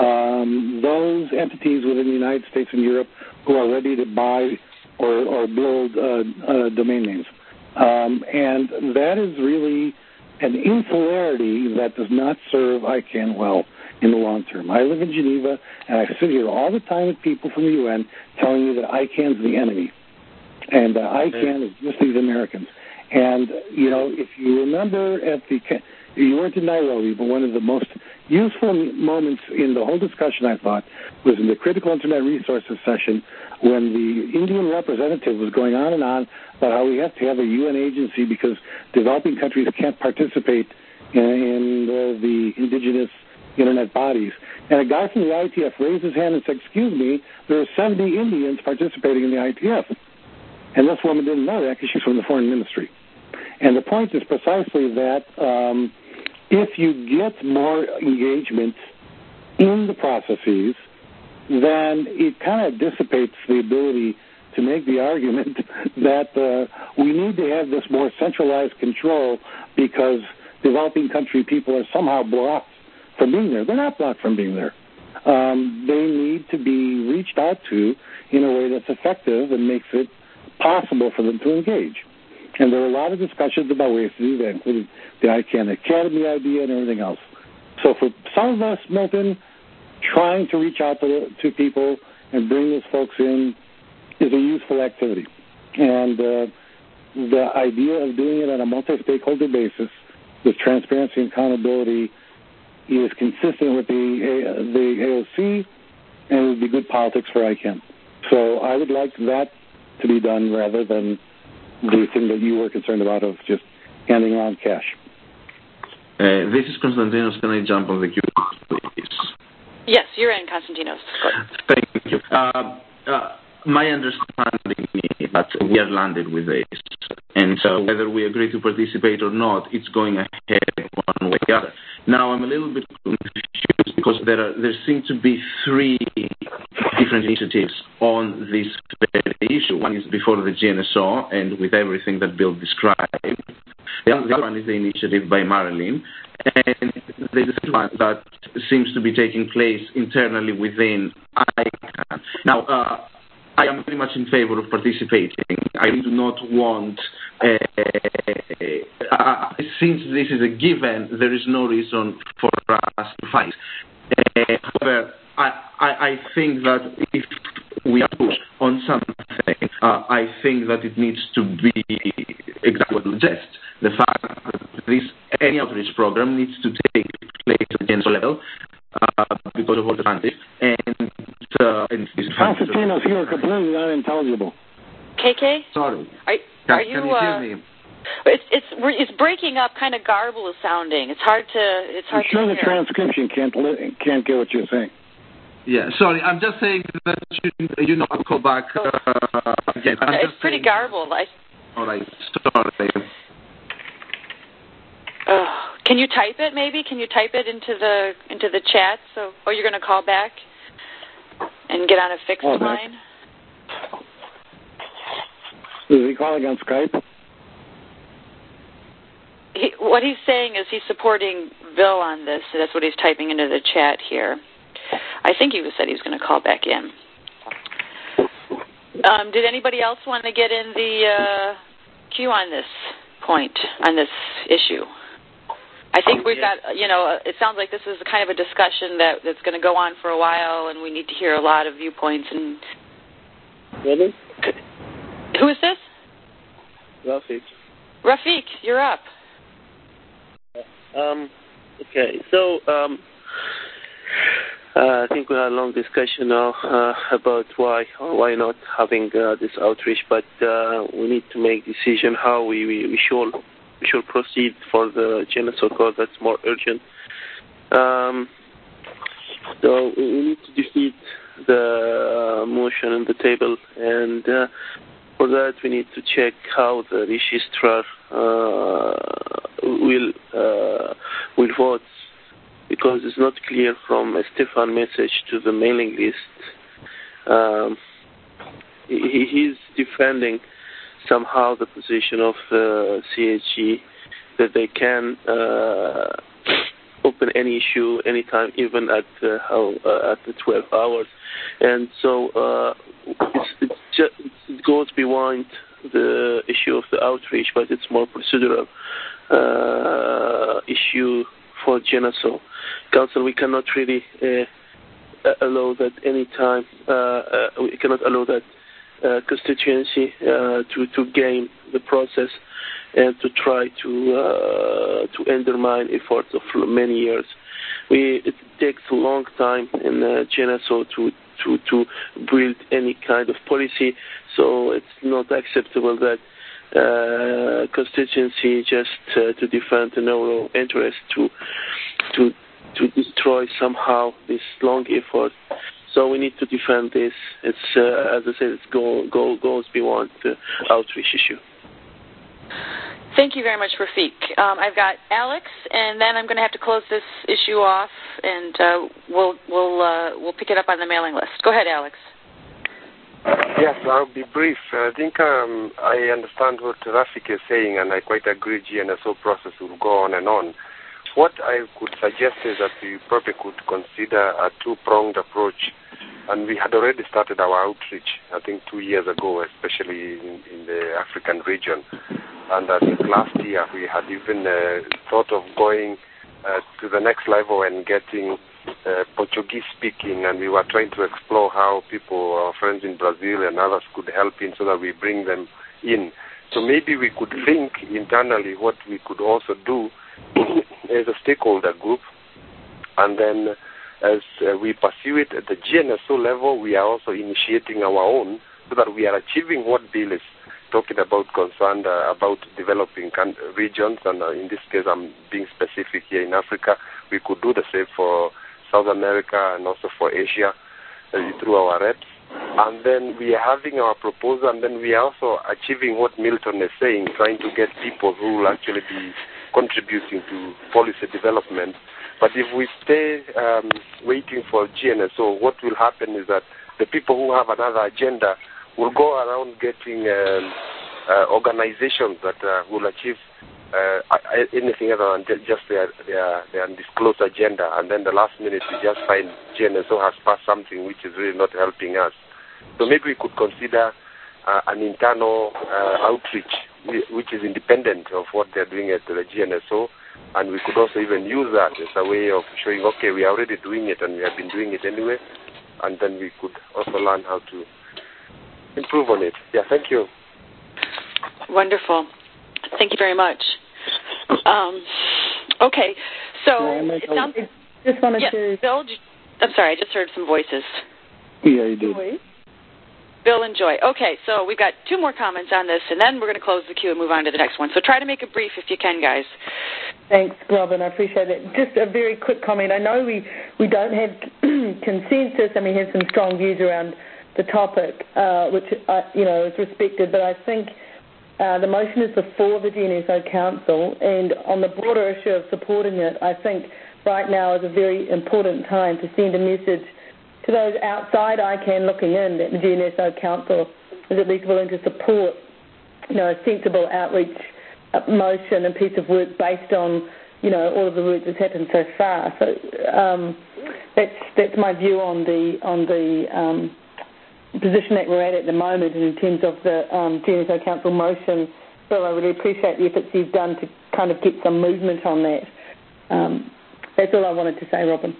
um, those entities within the United States and Europe who are ready to buy or, or build uh, uh, domain names. Um, and that is really an insularity that does not serve I CANN well in the long term. I live in Geneva, and I sit here all the time with people from the U N telling you that I CANN's the enemy, and uh, I CANN is just these Americans. And, you know, if you remember at the, you weren't in Nairobi, but one of the most useful moments in the whole discussion, I thought, was in the Critical Internet Resources session when the Indian representative was going on and on about how we have to have a U N agency because developing countries can't participate in, in uh, the indigenous Internet bodies. And a guy from the I T F raised his hand and said, excuse me, there are seventy Indians participating in the I T F. And this woman didn't know that because she's from the foreign ministry. And the point is precisely that um, if you get more engagement in the processes, then it kind of dissipates the ability to make the argument that uh, we need to have this more centralized control because developing country people are somehow blocked from being there. They're not blocked from being there. Um, they need to be reached out to in a way that's effective and makes it possible for them to engage. And there are a lot of discussions about ways to do that, including the I CANN Academy idea and everything else. So for some of us, Milton, trying to reach out to, to people and bring those folks in is a useful activity. And uh, the idea of doing it on a multi-stakeholder basis with transparency and accountability is consistent with the, uh, the A O C, and it would be good politics for I CANN. So I would like that to be done rather than the thing that you were concerned about of just handing around cash. Uh, this is Konstantinos. Can I jump on the queue, please? Yes, you're in, Konstantinos. Thank you. Uh, uh, my understanding is that we are landed with this. And so whether we agree to participate or not, it's going ahead one way or the other. Now, I'm a little bit confused because there are there seem to be three different initiatives on this very issue. One is before the G N S O and with everything that Bill described. The other one is the initiative by Marilyn. And there's a third one that seems to be taking place internally within I CANN. Now, uh, I am very much in favor of participating. I do not want, uh, uh, since this is a given, there is no reason for us to fight. Uh, however, I, I, I think that if we are pushed on something, uh, I think that it needs to be exactly what you suggest. The fact that this any outreach program needs to take place at the G N S O level uh, because of all the advantage and uh, and Konstantinos, you are completely unintelligible. K K? Sorry. Are, can, are you, can you uh, hear me? It's it's it's breaking up, kind of garbled sounding. It's hard to it's hard I'm sure to the transcription can't li- can't get what you're saying. Yeah, sorry. I'm just saying that you, you know I'll call back uh, again. I'm it's just pretty saying, garbled. I, all right. Sorry. Uh, can you type it? Maybe can you type it into the into the chat? So, or you're going to call back and get on a fixed oh, line. Is he calling on Skype? He, what he's saying is he's supporting Bill on this. So that's what he's typing into the chat here. I think he was said he was going to call back in. Um, did anybody else want to get in the uh, queue on this point, on this issue? I think we've got, you know, it sounds like this is kind of a discussion that, that's going to go on for a while, and we need to hear a lot of viewpoints. And Really? Who is this? Rafiq. Rafiq, you're up. Um, okay, so um, Uh, I think we had a long discussion now uh, about why or why not having uh, this outreach, but uh, we need to make decision how we, we, we should we should proceed for the Geneseo cause. That's more urgent. Um, so we need to defeat the uh, motion on the table, and uh, for that we need to check how the registrar uh, will uh, will vote, because it's not clear from a Stefan message to the mailing list. Um, he, he's defending somehow the position of the C H G that they can uh, open any issue anytime, even at uh, how uh, at the twelve hours, and so uh, it's, it's just, it goes beyond the issue of the outreach, but it's more procedural uh, issue for Geneseo. Council, we cannot really uh, allow that any time. Uh, uh, we cannot allow that uh, constituency uh, to to game the process and to try to uh, to undermine efforts of many years. We it takes a long time in uh, Geneseo to to to build any kind of policy, so it's not acceptable that uh, constituency just uh, to defend the narrow interest to to to destroy somehow this long effort. So we need to defend this. It's uh, as I said, it go, go, goes beyond the outreach issue. Thank you very much, Rafiq. Um, I've got Alex, and then I'm going to have to close this issue off, and uh, we'll we'll uh, we'll pick it up on the mailing list. Go ahead, Alex. Yes, I'll be brief. I think um, I understand what Rafiq is saying, and I quite agree G N S O process will go on and on. What I could suggest is that we probably could consider a two-pronged approach, and we had already started our outreach, I think, two years ago, especially in, in the African region. And I think last year we had even uh, thought of going uh, to the next level and getting uh, Portuguese speaking, and we were trying to explore how people, our friends in Brazil and others, could help in so that we bring them in. So maybe we could think internally what we could also do as a stakeholder group, and then as uh, we pursue it at the G N S O level, we are also initiating our own so that we are achieving what Bill is talking about, concerned uh, about developing can- regions, and uh, in this case I'm being specific here in Africa. We could do the same for South America and also for Asia uh, through our reps. And then we are having our proposal, and then we are also achieving what Milton is saying, trying to get people who will actually be contributing to policy development. But if we stay um, waiting for G N S O, what will happen is that the people who have another agenda will go around getting um, uh, organizations that uh, will achieve uh, anything other than just their, their, their undisclosed agenda, and then the last minute we just find G N S O has passed something which is really not helping us. So maybe we could consider uh, an internal uh, outreach which is independent of what they're doing at the G N S O, and we could also even use that as a way of showing, okay, we are already doing it and we have been doing it anyway, and then we could also learn how to improve on it. Yeah, thank you. Wonderful. Thank you very much. Um, okay, so it sounds... Just wanted yeah, to... Bill, I'm sorry, I just heard some voices. Yeah, you did. Bill and Joy. Okay, so we've got two more comments on this, and then we're going to close the queue and move on to the next one. So try to make it brief if you can, guys. Thanks, Robin. I appreciate it. Just a very quick comment. I know we, we don't have consensus, and we have some strong views around the topic, uh, which uh, you know is respected, but I think uh, the motion is before the G N S O Council, and on the broader issue of supporting it, I think right now is a very important time to send a message to those outside I C A N looking in that the G N S O Council is at least willing to support, you know, a sensible outreach motion and piece of work based on, you know, all of the work that's happened so far. So um, that's that's my view on the on the um, position that we're at at the moment, and in terms of the um, G N S O Council motion. So I really appreciate the efforts you've done to kind of get some movement on that. Um, that's all I wanted to say, Robin.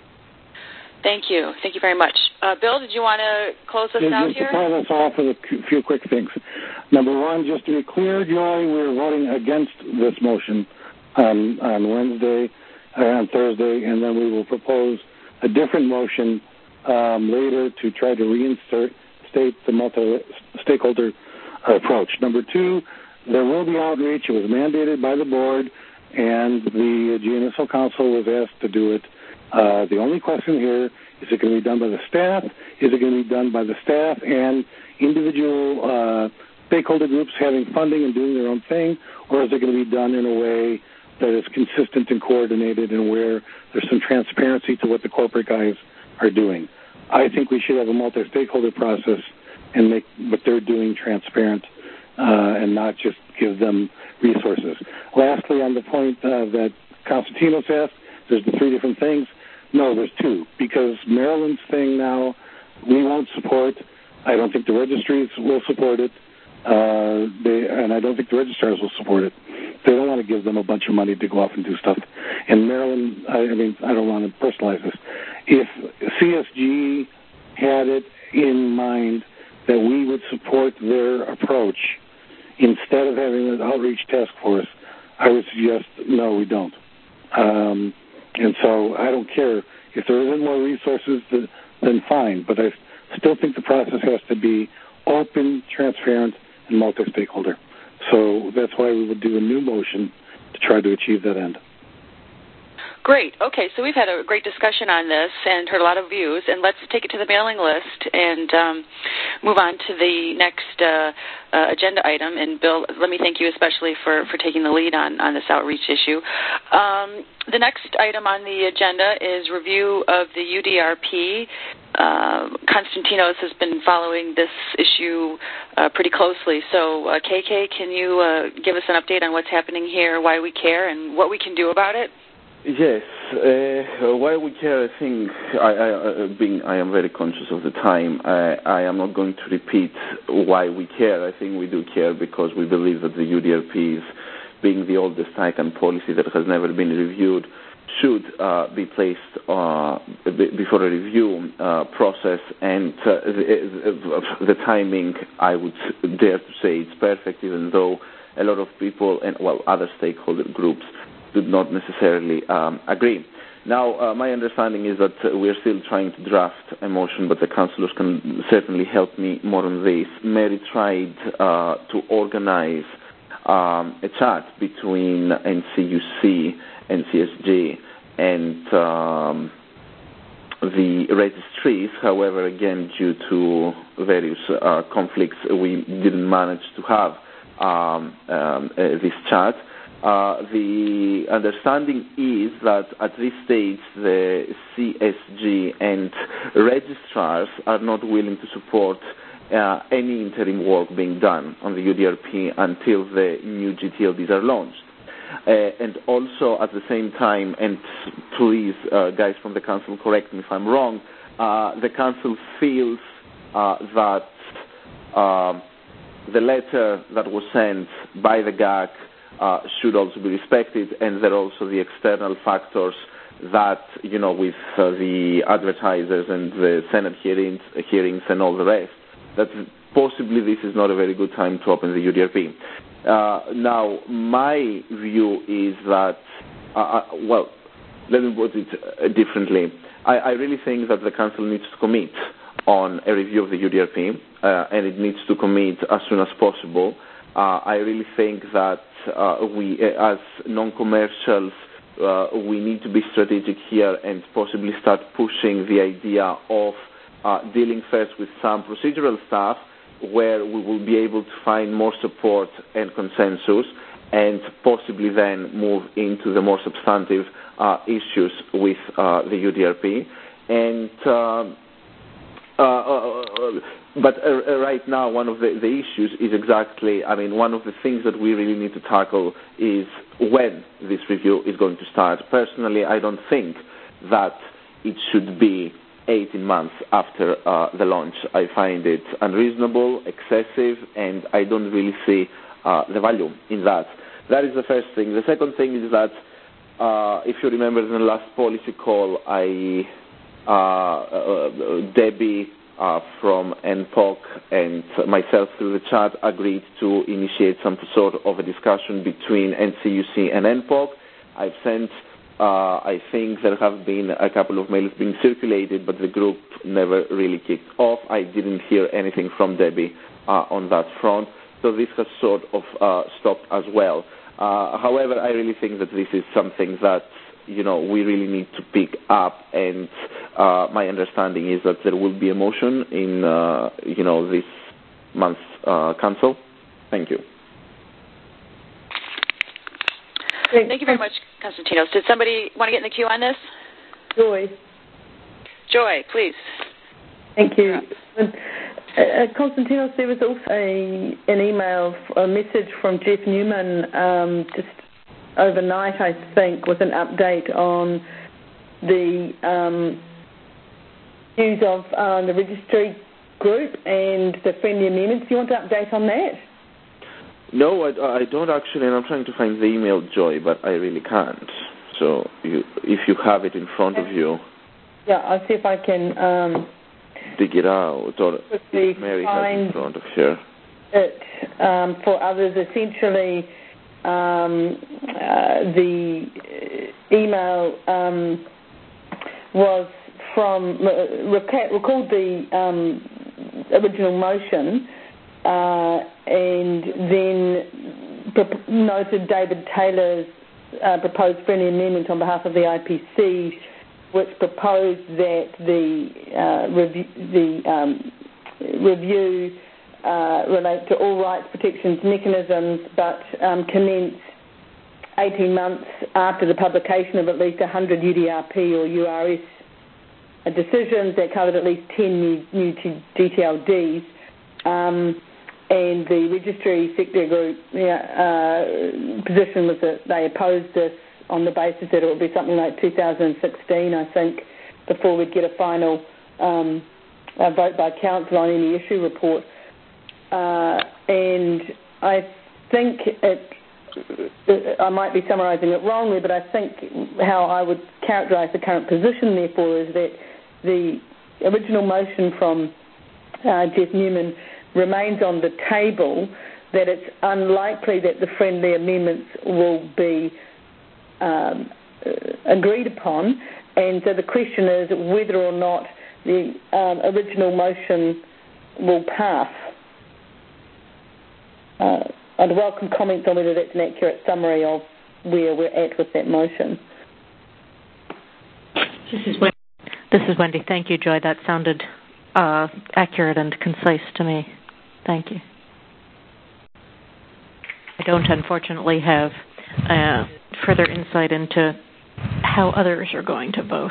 Thank you. Thank you very much. Uh, Bill, did you want to close us just, out just here? To tie this off with a few quick things. Number one, just to be clear, Joy, we're voting against this motion um, on Wednesday, uh, on Thursday, and then we will propose a different motion um, later to try to reinstate the multi-stakeholder approach. Number two, there will be outreach. It was mandated by the board, and the G N S O Council was asked to do it. Uh, the only question here, is it going to be done by the staff? Is it going to be done by the staff and individual uh, stakeholder groups having funding and doing their own thing, or is it going to be done in a way that is consistent and coordinated and where there's some transparency to what the corporate guys are doing? I think we should have a multi-stakeholder process and make what they're doing transparent uh, and not just give them resources. Lastly, on the point uh, that Constantinos asked, there's the three different things. No, there's two, because Maryland's thing now we won't support. I don't think the registries will support it, uh, they, and I don't think the registrars will support it. They don't want to give them a bunch of money to go off and do stuff. And Maryland, I, I mean, I don't want to personalize this. If C S G had it in mind that we would support their approach instead of having an outreach task force, I would suggest no, we don't. Um, and so I don't care. If there isn't more resources, then, then fine. But I still think the process has to be open, transparent, and multi-stakeholder. So that's why we would do a new motion to try to achieve that end. Great. Okay, so we've had a great discussion on this and heard a lot of views, and let's take it to the mailing list and um, move on to the next uh, uh, agenda item. And Bill, let me thank you especially for, for taking the lead on, on this outreach issue. Um, the next item on the agenda is review of the U D R P. Uh, Constantinos has been following this issue uh, pretty closely. So, uh, K K, can you uh, give us an update on what's happening here, why we care, and what we can do about it? Yes, uh, why we care, I think, I, I, uh, being I am very conscious of the time, I, I am not going to repeat why we care. I think we do care because we believe that the U D R Ps, being the oldest I C A N policy that has never been reviewed, should uh, be placed uh, b- before a review uh, process, and uh, the, the timing, I would dare to say, it's perfect, even though a lot of people and, well, other stakeholder groups do not necessarily um, agree. Now, uh, my understanding is that uh, we're still trying to draft a motion, but the councillors can certainly help me more on this. Mary tried uh, to organize um, a chat between N C U C and C S G and um, the registries. However, again, due to various uh, conflicts, we didn't manage to have um, um, uh, this chat. Uh, the understanding is that at this stage the C S G and registrars are not willing to support uh, any interim work being done on the U D R P until the new G T L Ds are launched. Uh, and also at the same time, and please, uh, guys from the council, correct me if I'm wrong, uh, the council feels uh, that uh, the letter that was sent by the G A C Uh, should also be respected, and there are also the external factors that, you know, with uh, the advertisers and the Senate hearings, hearings and all the rest, that possibly this is not a very good time to open the U D R P. Uh, now, my view is that, uh, well, let me put it uh, differently. I, I really think that the Council needs to commit on a review of the U D R P, uh, and it needs to commit as soon as possible. Uh, I really think that uh, we, uh, as non-commercials, uh, we need to be strategic here and possibly start pushing the idea of uh, dealing first with some procedural stuff where we will be able to find more support and consensus, and possibly then move into the more substantive uh, issues with uh, the U D R P. And uh, uh, uh, But uh, right now, one of the, the issues is exactly, I mean, one of the things that we really need to tackle is when this review is going to start. Personally, I don't think that it should be eighteen months after uh, the launch. I find it unreasonable, excessive, and I don't really see uh, the value in that. That is the first thing. The second thing is that, uh, if you remember in the last policy call, I, uh, uh, Debbie, Uh, from N P O C and myself through the chat agreed to initiate some sort of a discussion between N C U C and N P O C. I've sent uh, I think there have been a couple of mails being circulated, but the group never really kicked off. I didn't hear anything from Debbie uh, on that front, so this has sort of uh, stopped as well. Uh, however, I really think that this is something that, you know, we really need to pick up, and uh, my understanding is that there will be a motion in, uh, you know, this month's uh, council. Thank you. Thank you very much, Konstantinos. Did somebody want to get in the queue on this? Joy. Joy, please. Thank you. Uh, Konstantinos, there was also a, an email, a message from Jeff Newman um, just overnight, I think, with an update on the um, views of uh, the registry group and the friendly amendments. Do you want to update on that? No, I, I don't actually, and I'm trying to find the email, Joy, but I really can't. So you, if you have it in front of you... Yeah, I'll see if I can... Um, dig it out, or if Mary has it in front of her. It, um, for others, essentially, um, uh, the email um, was from... Uh, recalled the um, original motion... Uh, and then pro- noted David Taylor's uh, proposed friendly amendment on behalf of the I P C, which proposed that the uh, review, the um, review uh, relate to all rights protections mechanisms, but um, commence eighteen months after the publication of at least one hundred U D R P or U R S decisions that covered at least ten new, new G T L Ds. Um, and the registry sector group yeah, uh, position was that they opposed this on the basis that it would be something like two thousand sixteen, I think, before we'd get a final um, a vote by council on any issue report. Uh, and I think it, I might be summarising it wrongly, but I think how I would characterise the current position, therefore, is that the original motion from uh, Jeff Newman remains on the table, that it's unlikely that the friendly amendments will be um, agreed upon, and so the question is whether or not the um, original motion will pass. Uh, I'd welcome comments on whether that's an accurate summary of where we're at with that motion. This is Wendy. This is Wendy. Thank you, Joy. That sounded uh, accurate and concise to me. Thank you. I don't, unfortunately, have uh, further insight into how others are going to vote.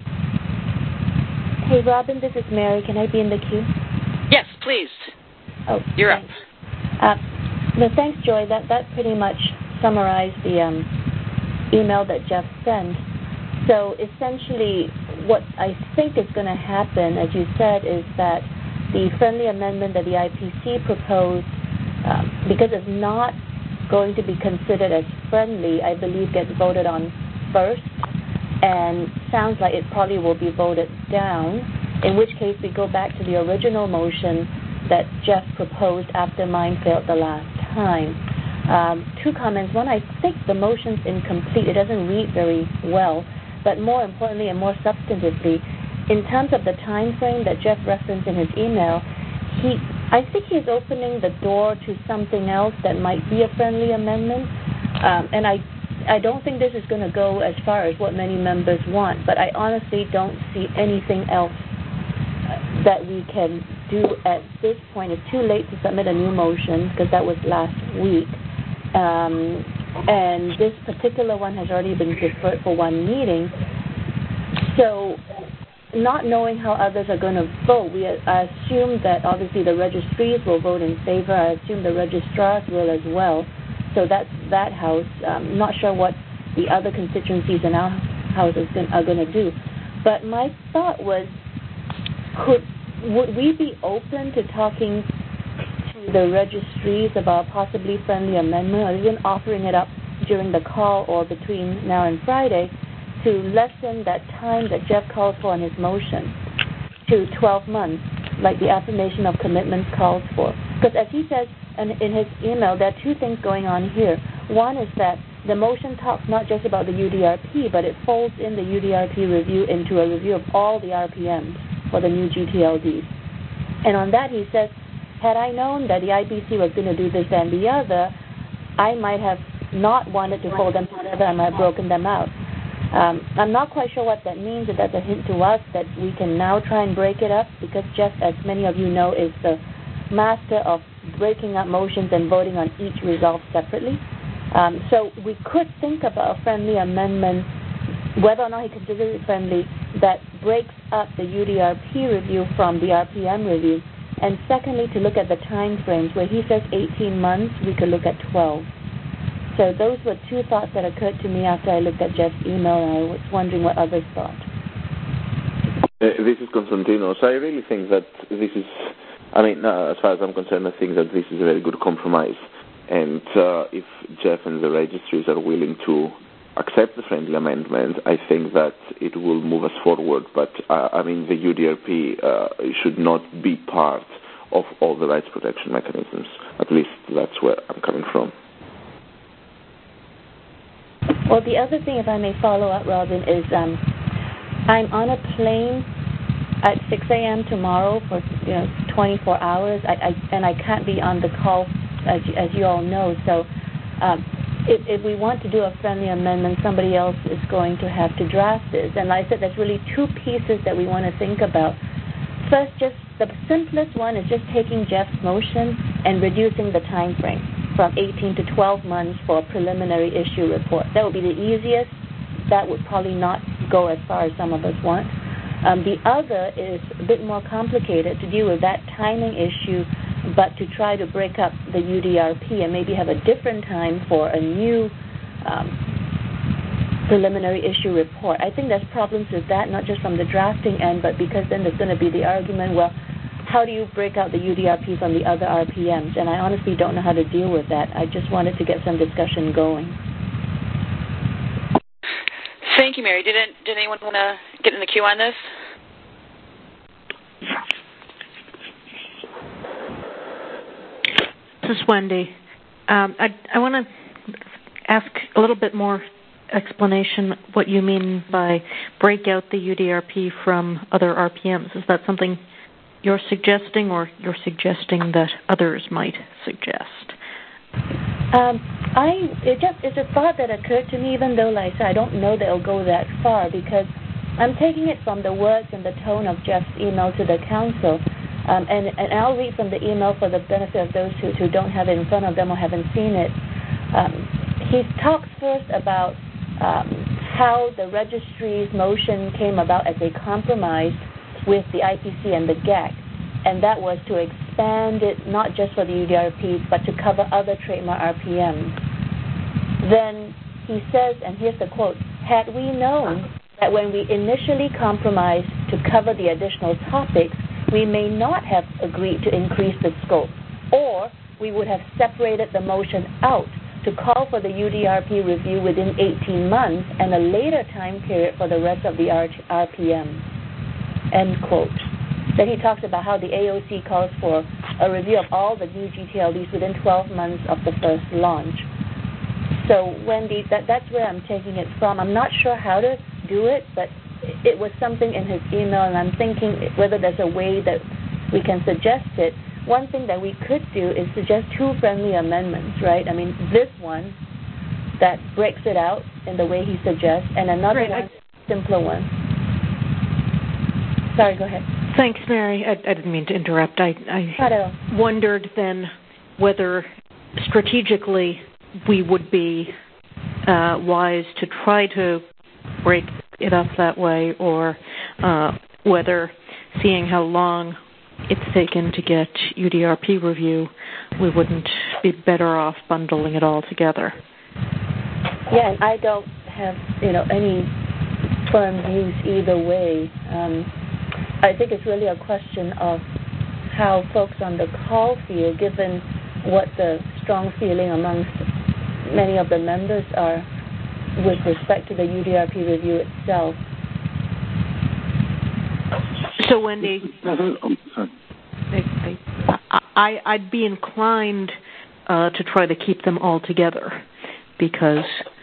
Hey, Robin, this is Mary. Can I be in the queue? Yes, please. Oh, You're thanks. up. Uh, no, thanks, Joy. That that pretty much summarized the um, email that Jeff sent. So essentially, what I think is going to happen, as you said, is that the friendly amendment that the I P C proposed, uh, because it's not going to be considered as friendly, I believe gets voted on first, and sounds like it probably will be voted down, in which case we go back to the original motion that Jeff proposed after mine failed the last time. Um, two comments. One, I think the motion's incomplete. It doesn't read very well, but more importantly and more substantively, in terms of the time frame that Jeff referenced in his email, he, I think he's opening the door to something else that might be a friendly amendment, um, and I, I don't think this is going to go as far as what many members want, but I honestly don't see anything else that we can do at this point. It's too late to submit a new motion because that was last week, um, and this particular one has already been deferred for one meeting, so not knowing how others are going to vote, we I assume that obviously the registries will vote in favor. I assume the registrars will as well. So that's that house. I'm not sure what the other constituencies in our house is going, are going to do. But my thought was, could would we be open to talking to the registries about possibly friendly amendment, or even offering it up during the call or between now and Friday, to lessen that time that Jeff called for in his motion to twelve months, like the affirmation of commitments calls for. Because as he says in, in his email, there are two things going on here. One is that the motion talks not just about the U D R P, but it folds in the U D R P review into a review of all the R P Ms for the new G T L Ds. And on that he says, had I known that the I B C was going to do this and the other, I might have not wanted to fold them together, I might have broken them out. Um, I'm not quite sure what that means. If that's a hint to us that we can now try and break it up, because Jeff, as many of you know, is the master of breaking up motions and voting on each resolve separately. Um, so we could think about a friendly amendment, whether or not he considers it friendly, that breaks up the U D R P review from the R P M review. And secondly, to look at the time frames. Where he says eighteen months, we could look at twelve. So those were two thoughts that occurred to me after I looked at Jeff's email, and I was wondering what others thought. Uh, this is Konstantinos. I really think that this is, I mean, uh, as far as I'm concerned, I think that this is a very good compromise. And uh, if Jeff and the registries are willing to accept the friendly amendment, I think that it will move us forward. But, uh, I mean, the U D R P uh, should not be part of all the rights protection mechanisms. At least that's where I'm coming from. Well, the other thing, if I may follow up, Robin, is um, I'm on a plane at six a.m. tomorrow for you know twenty-four hours, I, I, and I can't be on the call, as you, as you all know. So um, if, if we want to do a friendly amendment, somebody else is going to have to draft this. And like I said, there's really two pieces that we want to think about. First, just the simplest one is just taking Jeff's motion and reducing the time frame from eighteen to twelve months for a preliminary issue report. That would be the easiest. That would probably not go as far as some of us want. Um, the other is a bit more complicated to deal with that timing issue, but to try to break up the U D R P and maybe have a different time for a new um, preliminary issue report. I think there's problems with that, not just from the drafting end, but because then there's going to be the argument, well, how do you break out the U D R P from the other R P Ms? And I honestly don't know how to deal with that. I just wanted to get some discussion going. Thank you, Mary. Did, it, did anyone want to get in the queue on this? This is Wendy. Um, I, I want to ask a little bit more explanation what you mean by break out the U D R P from other R P Ms. Is that something you're suggesting, or you're suggesting that others might suggest? Um, I it just it's a thought that occurred to me, even though, like I said, I don't know that it'll go that far, because I'm taking it from the words and the tone of Jeff's email to the council. Um, and, and I'll read from the email for the benefit of those who, who don't have it in front of them or haven't seen it. Um, he talks first about um, how the registry's motion came about as a compromise with the I P C and the G A C, and that was to expand it not just for the U D R Ps, but to cover other trademark R P Ms. Then he says, and here's the quote, had we known that when we initially compromised to cover the additional topics, we may not have agreed to increase the scope, or we would have separated the motion out to call for the U D R P review within eighteen months and a later time period for the rest of the R P Ms. End quote. Then he talks about how the A O C calls for a review of all the new G T L Ds within twelve months of the first launch. So, Wendy, that, that's where I'm taking it from. I'm not sure how to do it, but it was something in his email, and I'm thinking whether there's a way that we can suggest it. One thing that we could do is suggest two friendly amendments, right? I mean, this one that breaks it out in the way he suggests, and another Great. one, I... simpler one. Sorry, go ahead. Thanks, Mary. I, I didn't mean to interrupt. I, I wondered then whether strategically we would be uh, wise to try to break it up that way, or uh, whether, seeing how long it's taken to get U D R P review, we wouldn't be better off bundling it all together. Yeah, and I don't have, you know, any firm views either way. Um, I think it's really a question of how folks on the call feel, given what the strong feeling amongst many of the members are with respect to the U D R P review itself. So, Wendy, I, I, I'd be inclined uh, to try to keep them all together, because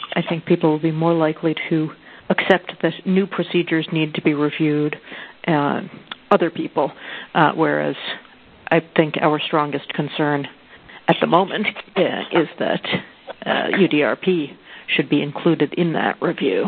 I think people will be more likely to accept that new procedures need to be reviewed, uh, other people, uh, whereas I think our strongest concern at the moment uh, is that uh, U D R P should be included in that review.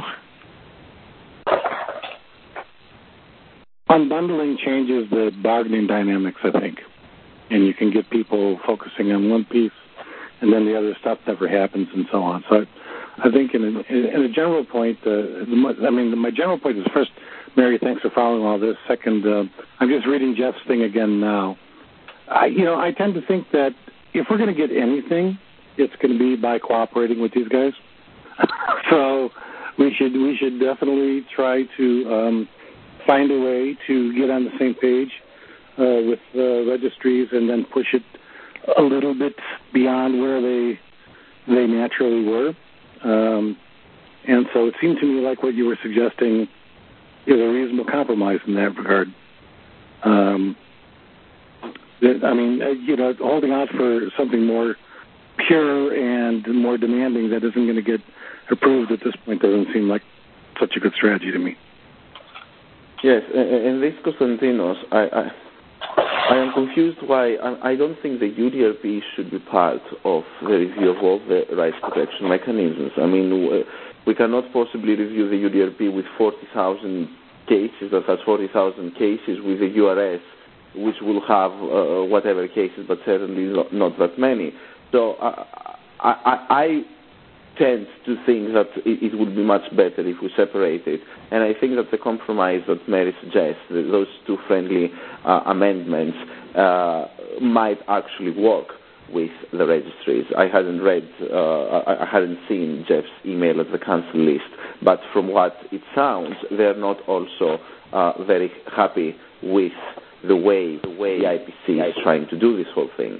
Unbundling changes the bargaining dynamics, I think, and you can get people focusing on one piece, and then the other stuff never happens, and so on. So I, I think in a, in a general point, uh, I mean, my general point is, first, Mary, thanks for following all this. Second, uh, I'm just reading Jeff's thing again now. I, you know, I tend to think that if we're going to get anything, it's going to be by cooperating with these guys. So we should we should definitely try to um, find a way to get on the same page uh, with uh, registries, and then push it a little bit beyond where they they naturally were. Um, and so it seemed to me like what you were suggesting is a reasonable compromise in that regard. Um, that, I mean, you know, holding out for something more pure and more demanding that isn't going to get approved at this point doesn't seem like such a good strategy to me. Yes, and this, Konstantinos, I, I, I am confused why. I, I don't think the U D R P should be part of the review of all the rights protection mechanisms. I mean, we cannot possibly review the U D R P with forty thousand cases, that has forty thousand cases with the U R S, which will have uh, whatever cases, but certainly not, not that many. So uh, I, I, I tend to think that it, it would be much better if we separate it. And I think that the compromise that Mary suggests, those two friendly uh, amendments, uh, might actually work with the registries. I hadn't read, uh, I hadn't seen Jeff's email at the council list, but from what it sounds, they're not also uh, very happy with the way the way the I P C is trying to do this whole thing.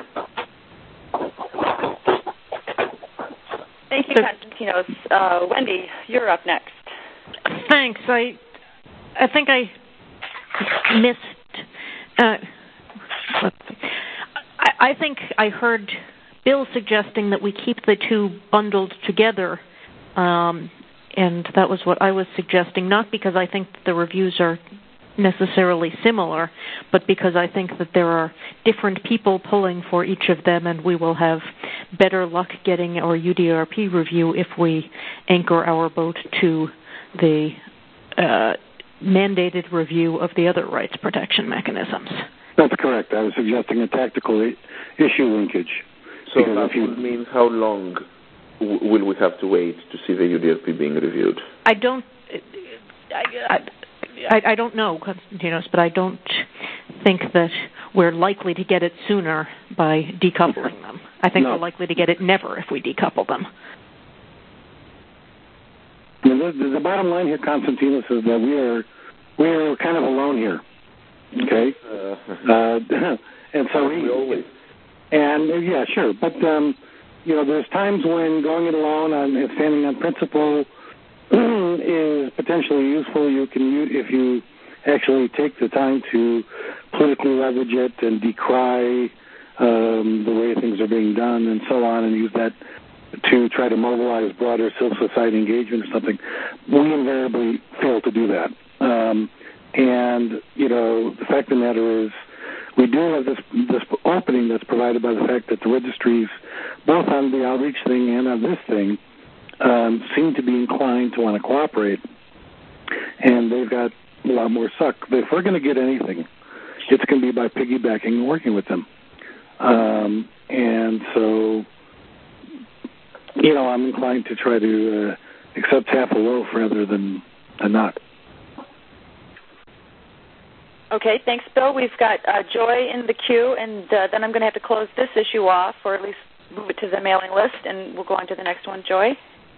Thank you, Konstantinos. Uh, Wendy, you're up next. Thanks. I I think I missed. Uh, I, I think I heard Bill suggesting that we keep the two bundled together, um, and that was what I was suggesting. Not because I think the reviews are necessarily similar, but because I think that there are different people pulling for each of them, and we will have better luck getting our U D R P review if we anchor our boat to the uh, mandated review of the other rights protection mechanisms. That's correct. I was suggesting a tactical I- issue linkage. So that you... would mean how long w- will we have to wait to see the U D R P being reviewed? I don't... I, I, I, I don't know, Konstantinos, but I don't think that we're likely to get it sooner by decoupling them. I think no. we're likely to get it never if we decouple them. The, the, the bottom line here, Konstantinos, is that we are we are kind of alone here. Okay, uh, uh, and so we always and uh, yeah, sure, but um, you know, there's times when going it alone and standing on principle is potentially useful. You can use, if you actually take the time to politically leverage it and decry um, the way things are being done and so on, and use that to try to mobilize broader civil society engagement or something. We invariably fail to do that. Um, and, you know, the fact of the matter is we do have this, this opening that's provided by the fact that the registries, both on the outreach thing and on this thing, Um, seem to be inclined to want to cooperate, and they've got a lot more suck. But if we're going to get anything, it's going to be by piggybacking and working with them. Um, and so, you know, I'm inclined to try to uh, accept half a loaf rather than, than not. Okay, thanks, Bill. We've got uh, Joy in the queue, and uh, then I'm going to have to close this issue off, or at least move it to the mailing list, and we'll go on to the next one. Joy?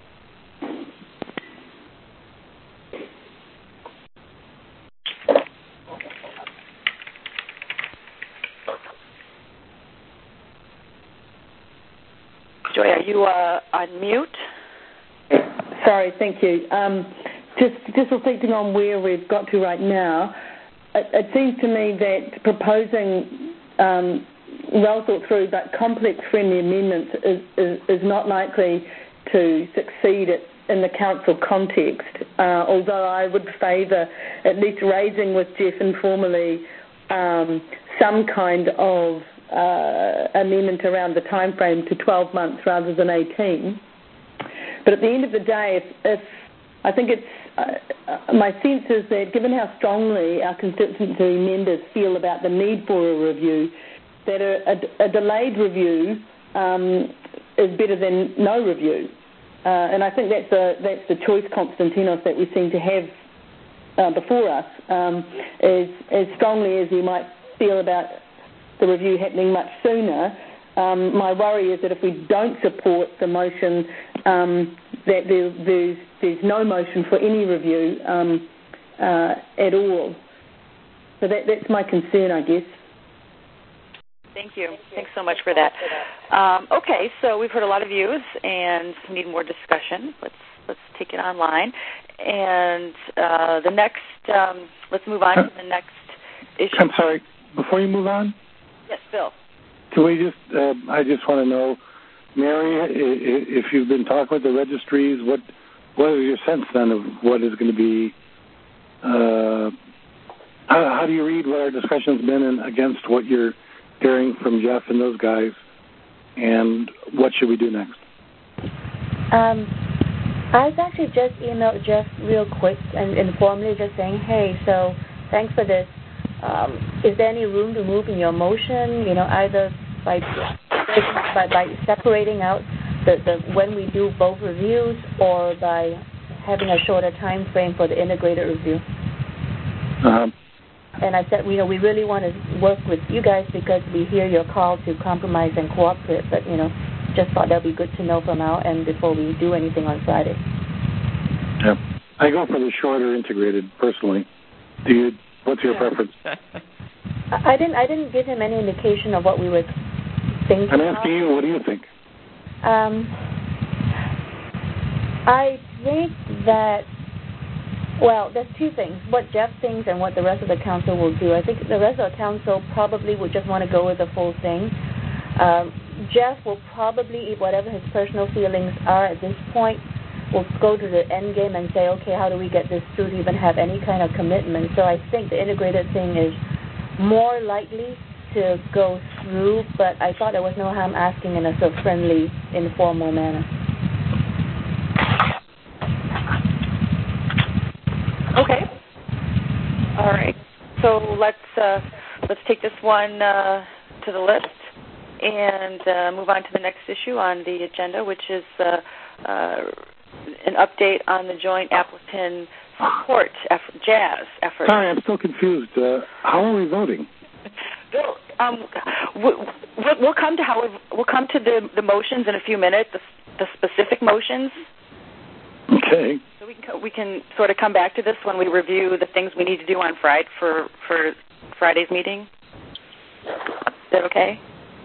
Joy, are you uh, on mute? Sorry, thank you. Um, just, just reflecting on where we've got to right now, it, it seems to me that proposing um, well thought through but complex friendly amendments is, is, is not likely to succeed at in the council context, uh, although I would favour at least raising with Jeff informally um, some kind of uh, amendment around the time frame to twelve months rather than eighteen. But at the end of the day, if, if I think it's uh, my sense is that given how strongly our constituency members feel about the need for a review, that a, a, a delayed review um, is better than no review. Uh, and I think that's, a, that's the choice, Konstantinos, that we seem to have uh, before us, um, as, as strongly as we might feel about the review happening much sooner. Um, my worry is that if we don't support the motion, um, that there, there's, there's no motion for any review um, uh, at all. So that, that's my concern, I guess. Thank you. Thanks so much for that. Um, okay, so we've heard a lot of views and need more discussion. Let's let's take it online. And uh, the next, um, let's move on to the next issue. I'm sorry. Before you move on? Yes, Bill. Can we just, uh, I just want to know, Mary, if you've been talking with the registries, what what is your sense then of what is going to be, uh, how, how do you read what our discussion's been in against what you're hearing from Jeff and those guys, and what should we do next? Um, I was actually just emailed Jeff real quick and informally just saying, hey, so thanks for this. Um, is there any room to move in your motion, you know, either by by, by separating out the, the when we do both reviews or by having a shorter time frame for the integrated review? Uh-huh. And I said, you know, we really want to work with you guys because we hear your call to compromise and cooperate, but, you know, just thought that would be good to know from our end before we do anything on Friday. Yeah. I go for the shorter integrated, personally. Do you, what's your yeah. preference? I didn't I didn't give him any indication of what we were thinking. I'm asking you, what do you think? Um, I think that Well, there's two things, what Jeff thinks and what the rest of the council will do. I think the rest of the council probably would just want to go with the full thing. Um, Jeff will probably, whatever his personal feelings are at this point, will go to the end game and say, okay, how do we get this through to even have any kind of commitment? So I think the integrated thing is more likely to go through, but I thought there was no harm asking in a sort of friendly, informal manner. Okay. All right. So let's uh, let's take this one uh, to the list and uh, move on to the next issue on the agenda, which is uh, uh, an update on the Joint Appleton Support effort, JAZZ effort. Sorry, I'm still confused. Uh, how are we voting? Bill, um, we'll, we'll come to how we'll come to the, the motions in a few minutes, the, the specific motions. Okay. So we can we can sort of come back to this when we review the things we need to do on Friday for, for Friday's meeting. Is that okay?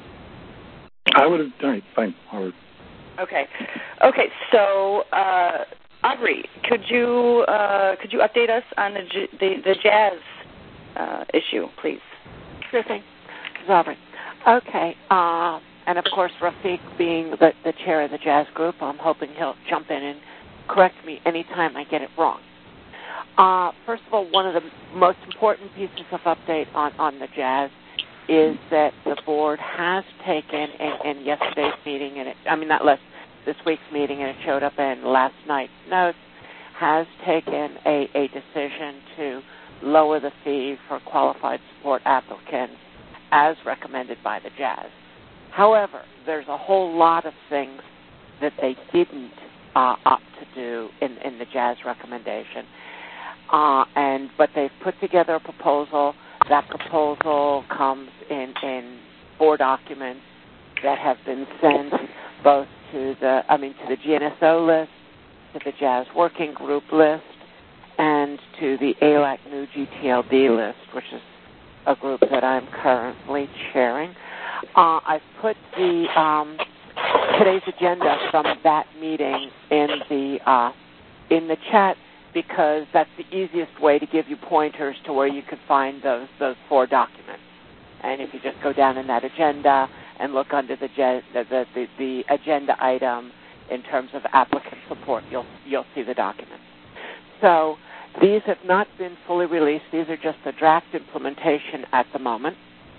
I would have. All right, fine. All right. Okay. Okay. So, uh, Aubrey, could you uh, could you update us on the the, the JAZZ uh, issue, please? Sure thing. This is Aubrey. Okay. Uh, and of course, Rafiq being the, the chair of the JAZZ group, I'm hoping he'll jump in and correct me anytime I get it wrong. Uh, first of all, one of the most important pieces of update on, on the JAZZ is that the board has taken in, in yesterday's meeting, and it, I mean not last this week's meeting, and it showed up in last night's notes, has taken a, a decision to lower the fee for qualified support applicants as recommended by the JAZZ. However, there's a whole lot of things that they didn't Uh, opt to do in, in the JAZZ recommendation. Uh, and but they've put together a proposal. That proposal comes in, in four documents that have been sent both to the, I mean, to the G N S O list, to the JAZZ Working Group list, and to the A L A C New G T L D list, which is a group that I'm currently chairing. Uh, I've put the um, today's agenda from that meeting in the uh, in the chat because that's the easiest way to give you pointers to where you could find those those four documents. And if you just go down in that agenda and look under the the, the, the, the agenda item in terms of applicant support. You'll you'll see the documents. So these have not been fully released. These are just a draft implementation at the moment.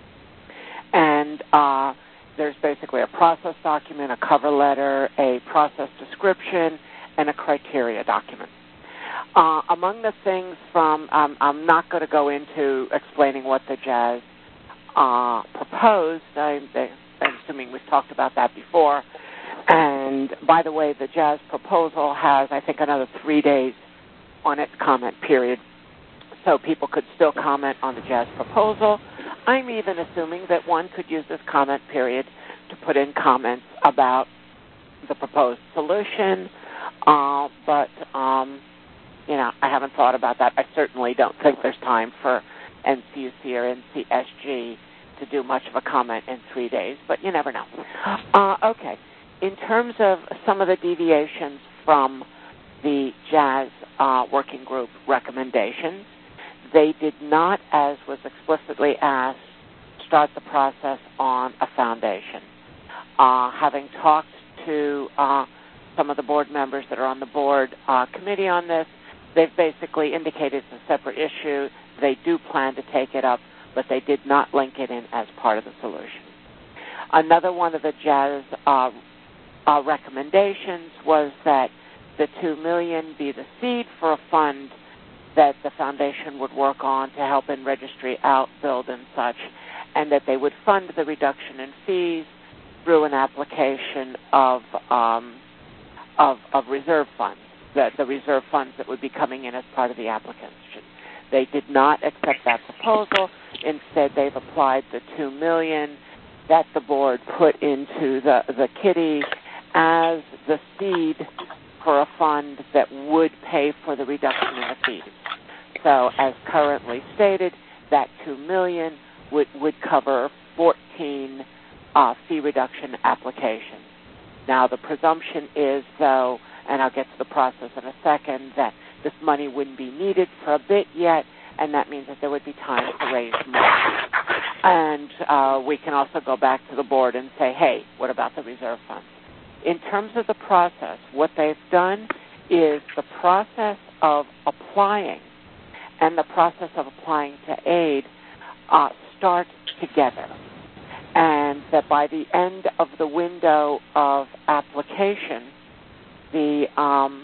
And uh, there's basically a process document, a cover letter, a process description, and a criteria document. Uh, among the things from, um, I'm not going to go into explaining what the Jazz uh, proposed. I, they, I'm assuming we've talked about that before. And by the way, the Jazz proposal has, I think, another three days on its comment period. So people could still comment on the Jazz proposal. I'm even assuming that one could use this comment period to put in comments about the proposed solution. Uh, but, um, you know, I haven't thought about that. I certainly don't think there's time for N C U C or N C S G to do much of a comment in three days, but you never know. Uh, okay. In terms of some of the deviations from the Jazz uh, Working Group recommendations, they did not, as was explicitly asked, start the process on a foundation. Uh, having talked to uh, some of the board members that are on the board uh, committee on this, they've basically indicated it's a separate issue. They do plan to take it up, but they did not link it in as part of the solution. Another one of the Jazz uh, uh, recommendations was that the two million dollars be the seed for a fund that the foundation would work on to help in registry outbuild and such, and that they would fund the reduction in fees through an application of um, of, of reserve funds, the, the reserve funds that would be coming in as part of the application. They did not accept that proposal. Instead, they've applied the two million dollars that the board put into the, the kitty as the seed for a fund that would pay for the reduction in the fees. So, as currently stated, that two million dollars would, would cover fourteen uh, fee reduction applications. Now, the presumption is, though, and I'll get to the process in a second, that this money wouldn't be needed for a bit yet, and that means that there would be time to raise more. And uh, we can also go back to the board and say, hey, what about the reserve funds? In terms of the process, what they've done is the process of applying and the process of applying to aid uh, start together. And that by the end of the window of application, the um,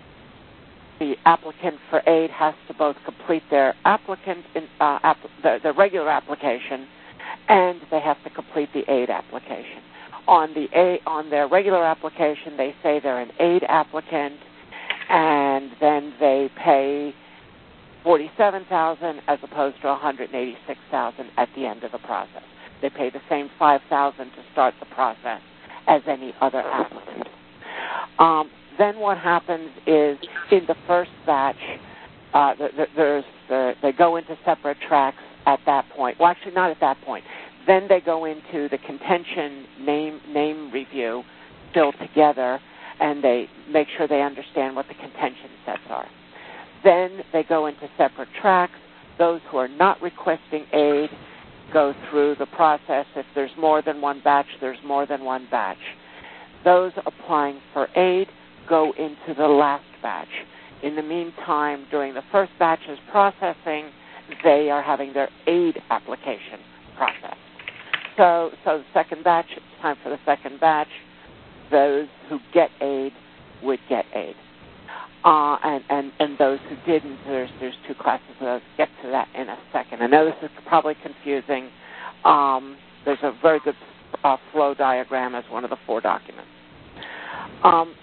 the applicant for aid has to both complete their applicant in, uh, app, the, the regular application, and they have to complete the aid application. On the a, on their regular application, they say they're an aid applicant, and then they pay forty-seven thousand dollars as opposed to one hundred eighty-six thousand dollars at the end of the process. They pay the same five thousand dollars to start the process as any other applicant. Um, then what happens is in the first batch, uh, there's the, they go into separate tracks at that point. Well, actually, not at that point. Then they go into the contention name name review still together, and they make sure they understand what the contention sets are. Then they go into separate tracks. Those who are not requesting aid go through the process. If there's more than one batch, there's more than one batch. Those applying for aid go into the last batch. In the meantime, during the first batch's processing, they are having their aid application processed. So, so the second batch, it's time for the second batch. Those who get aid would get aid. Uh, and, and, and those who didn't, there's, there's two classes of those. Get to that in a second. I know this is probably confusing. Um, there's a very good uh, flow diagram as one of the four documents. Um,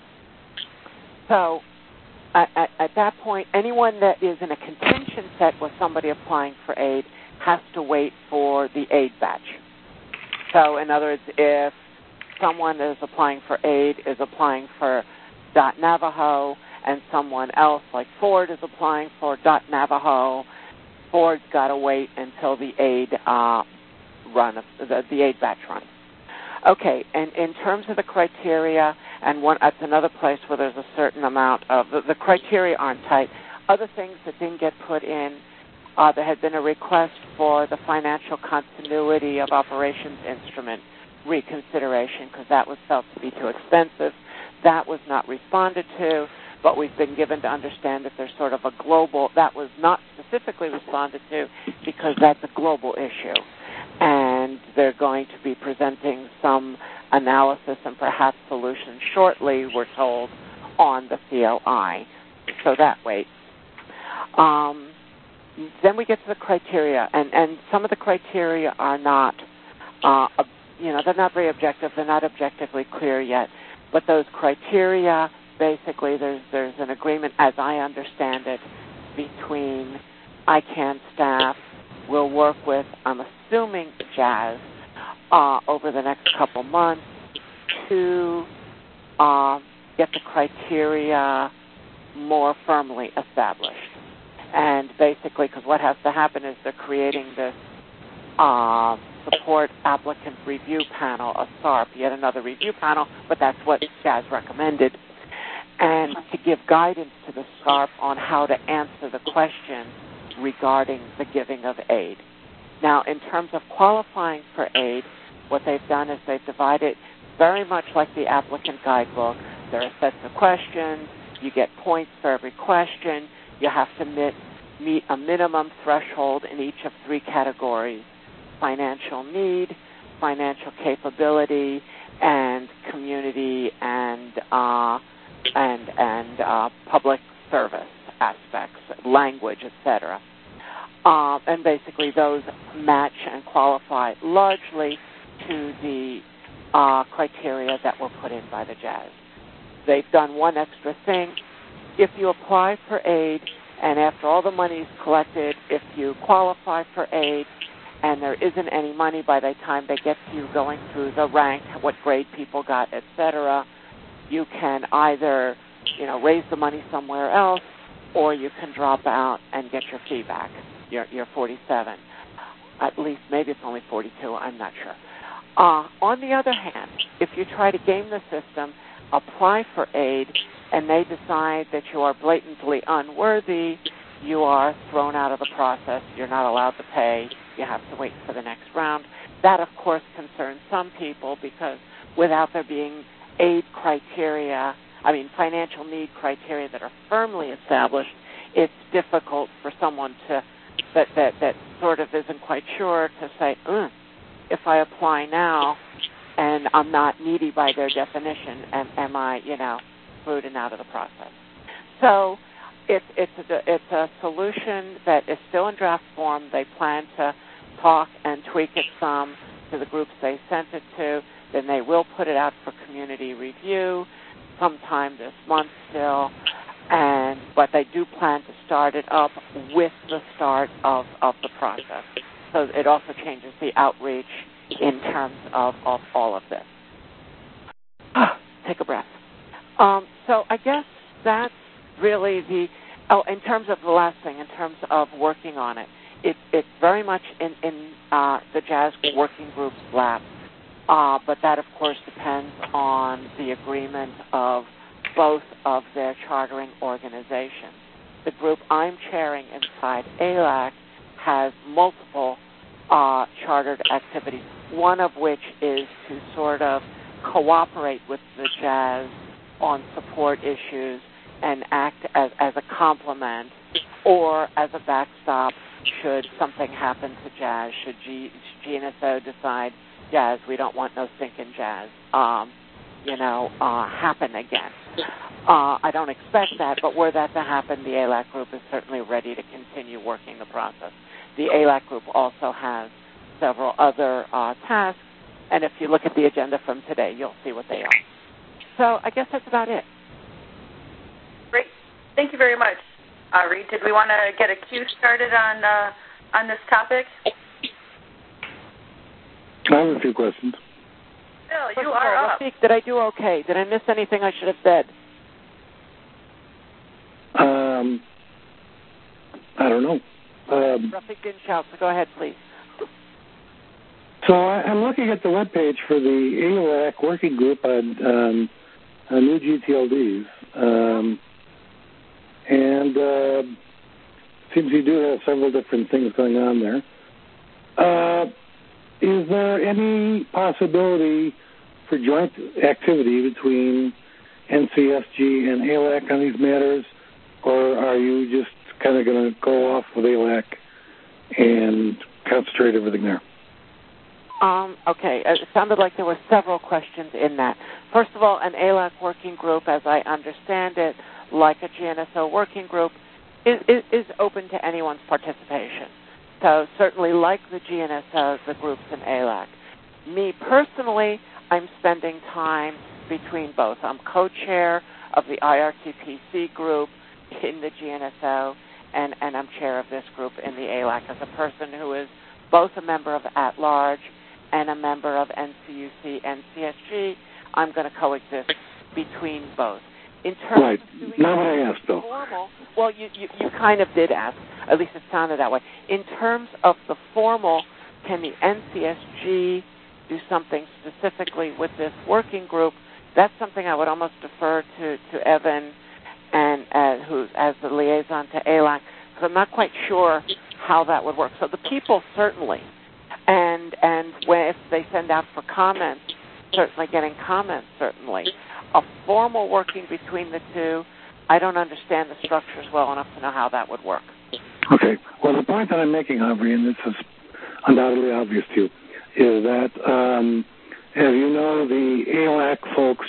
so at, at, at that point, anyone that is in a contention set with somebody applying for aid has to wait for the aid batch. So in other words, if someone that is applying for aid is applying for dot Navajo and someone else like Ford is applying for dot Navajo, Ford's got to wait until the aid uh, run, the, the aid batch run. Okay, and in terms of the criteria, and one, that's another place where there's a certain amount of, the, the criteria aren't tight. Other things that didn't get put in, uh, there had been a request for the financial continuity of operations instrument reconsideration because that was felt to be too expensive. That was not responded to, but we've been given to understand that there's sort of a global, that was not specifically responded to because that's a global issue. And they're going to be presenting some analysis and perhaps solutions shortly, we're told, on the C L I. So that waits. Um, then we get to the criteria, and, and some of the criteria are not, uh, you know, they're not very objective. They're not objectively clear yet. But those criteria, basically, there's there's an agreement, as I understand it, between I CAN staff. We'll work with, I'm assuming, Jazz uh, over the next couple months to uh, get the criteria more firmly established. And basically, because what has to happen is they're creating this uh, support applicant review panel, a S A R P, yet another review panel, but that's what Jazz recommended, and to give guidance to the S A R P on how to answer the question regarding the giving of aid. Now, in terms of qualifying for aid, what they've done is they've divided very much like the applicant guidebook. There are sets of questions. You get points for every question. You have to meet, meet a minimum threshold in each of three categories: financial need, financial capability, and community and uh, and and uh, public service aspects, language, et cetera. Uh, and basically, those match and qualify largely to the uh, criteria that were put in by the Jazz. They've done one extra thing. If you apply for aid, and after all the money is collected, if you qualify for aid, and there isn't any money by the time they get to you going through the rank, what grade people got, et cetera, you can either, you know, raise the money somewhere else, or you can drop out and get your fee back. You're, you're forty-seven. At least, maybe it's only forty-two. I'm not sure. Uh, on the other hand, if you try to game the system, apply for aid, and they decide that you are blatantly unworthy, you are thrown out of the process. You're not allowed to pay. You have to wait for the next round. That, of course, concerns some people because without there being aid criteria, I mean financial need criteria that are firmly established, it's difficult for someone to that that, that sort of isn't quite sure to say, mm, if I apply now and I'm not needy by their definition, am, am I, you know, screwed and out of the process? So it's it's a, it's a solution that is still in draft form. They plan to talk and tweak it some to the groups they sent it to. Then they will put it out for community review sometime this month still. And but they do plan to start it up with the start of, of the process. So it also changes the outreach in terms of, of all of this. Take a breath. Um, so I guess that's really the, oh, in terms of the last thing, in terms of working on it, it it's very much in, in uh, the Jazz Working Group's lap. Uh, but that, of course, depends on the agreement of both of their chartering organizations. The group I'm chairing inside A L A C has multiple uh, chartered activities, one of which is to sort of cooperate with the Jazz on support issues and act as, as a complement or as a backstop should something happen to Jazz, should G, G N S O decide, Jazz, we don't want no stinking Jazz, um, you know, uh, happen again. Uh, I don't expect that, but were that to happen, the A L A C group is certainly ready to continue working the process. The A L A C group also has several other uh, tasks, and if you look at the agenda from today, you'll see what they are. So I guess that's about it. Great. Thank you very much, uh, Reed. Did we want to get a queue started on uh, on this topic? I have a few questions. Bill, you are up. Did I do okay? Did I miss anything I should have said? Um, I don't know. Um, Rafiq didn't shout, so go ahead, please. So I, I'm looking at the webpage for the A L A C working group on um, uh, new G T L Ds, um, and uh, seems you do have several different things going on there. Uh, is there any possibility for joint activity between N C S G and A L A C on these matters, or are you just kind of going to go off with A L A C and concentrate everything there? Um, okay, it sounded like there were several questions in that. First of all, an A L A C working group, as I understand it, like a G N S O working group, is, is, is open to anyone's participation. So certainly like the G N S Os, the groups in A L A C. Me personally, I'm spending time between both. I'm co-chair of the I R T P C group in the G N S O, and, and I'm chair of this group in the A L A C as a person who is both a member of At-Large and a member of N C U C and C S G. I'm going to coexist between both. In terms right. of doing Not what I asked, though. Formal, well, you, you, you kind of did ask. At least it sounded that way. In terms of the formal, can the N C S G do something specifically with this working group? That's something I would almost defer to, to Evan, and uh, who as the liaison to A L A C, because I'm not quite sure how that would work. So the people certainly, and and when, if they send out for comments, certainly getting comments certainly. A formal working between the two, I don't understand the structures well enough to know how that would work. Okay. Well, the point that I'm making, Aubrey, and this is undoubtedly obvious to you, is that, um, as you know, the A L A C folks,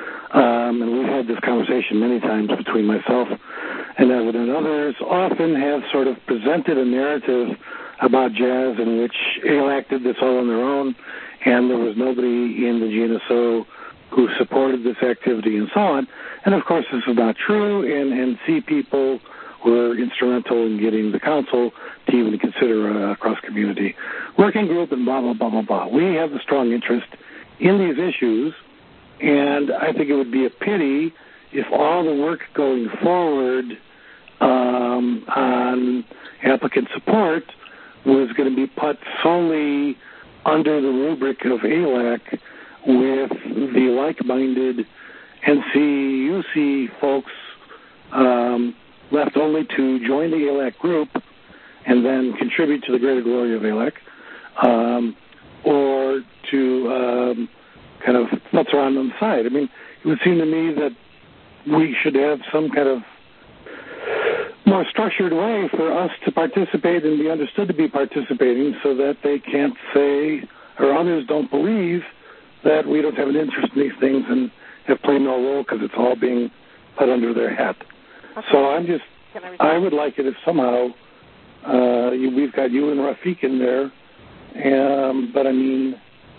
um, and we've had this conversation many times between myself and Evan and others, often have sort of presented a narrative about jazz in which A L A C did this all on their own, and there was nobody in the G N S O who supported this activity and so on. And, of course, this is not true, and, and C people were instrumental in getting the council to even consider a cross-community working group and blah, blah, blah, blah, blah. We have a strong interest in these issues, and I think it would be a pity if all the work going forward um, on applicant support was going to be put solely under the rubric of A L A C with the like-minded N C U C folks um, left only to join the A L A C group and then contribute to the greater glory of A L A C, um, or to um, kind of futz around on the side. I mean, it would seem to me that we should have some kind of more structured way for us to participate and be understood to be participating so that they can't say, or others don't believe, that we don't have an interest in these things and have played no role because it's all being put under their hat. Okay. So I'm just, I, I would like it if somehow uh, you, we've got you and Rafiq in there, um, but I mean,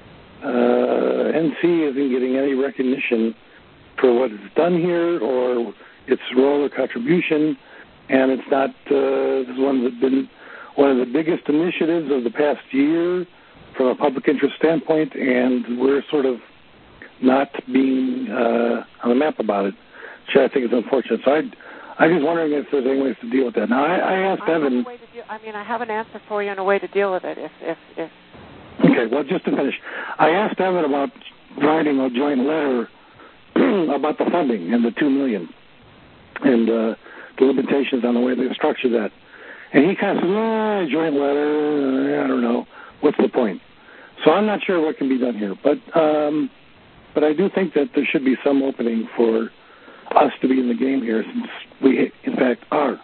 uh, N C isn't getting any recognition for what it's done here or its role or contribution, and it's not, uh, this is one of the, been one of the biggest initiatives of the past year from a public interest standpoint, and we're sort of not being uh, on the map about it, which I think is unfortunate. So I, I'm just wondering if there's any ways to deal with that. Now, I, I asked I Evan... Deal, I mean, I have an answer for you and a way to deal with it. If, if, if Okay, well, just to finish, I asked Evan about writing a joint letter about the funding and the two million dollars and uh, the limitations on the way they structure that. And he kind of said, oh, joint letter, I don't know. What's the point? So I'm not sure what can be done here, but um, but I do think that there should be some opening for us to be in the game here, since we, in fact, are.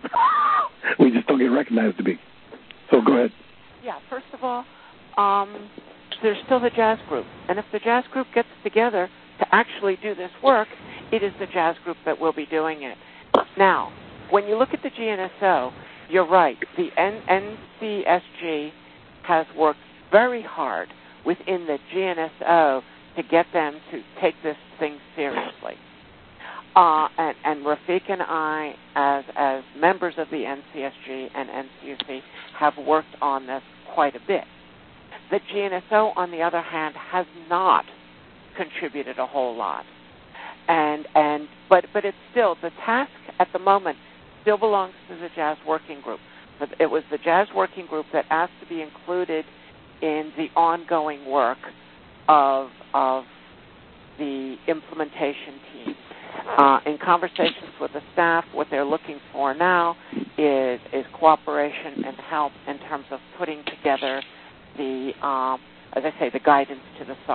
We just don't get recognized to be. So go ahead. Yeah, first of all, um, there's still the jazz group, and if the jazz group gets together to actually do this work, it is the jazz group that will be doing it. Now, when you look at the G N S O, you're right. The N C S G has worked very hard within the G N S O to get them to take this thing seriously. Uh, and, and Rafiq and I, as as members of the N C S G and N C U C, have worked on this quite a bit. The G N S O, on the other hand, has not contributed a whole lot. And and but but it's still, the task at the moment still belongs to the Jazz Working Group. But it was the Jazz Working Group that asked to be included in the ongoing work of of the implementation team. Uh, in conversations with the staff, what they're looking for now is is cooperation and help in terms of putting together the, um, as I say, the guidance to the S A R P.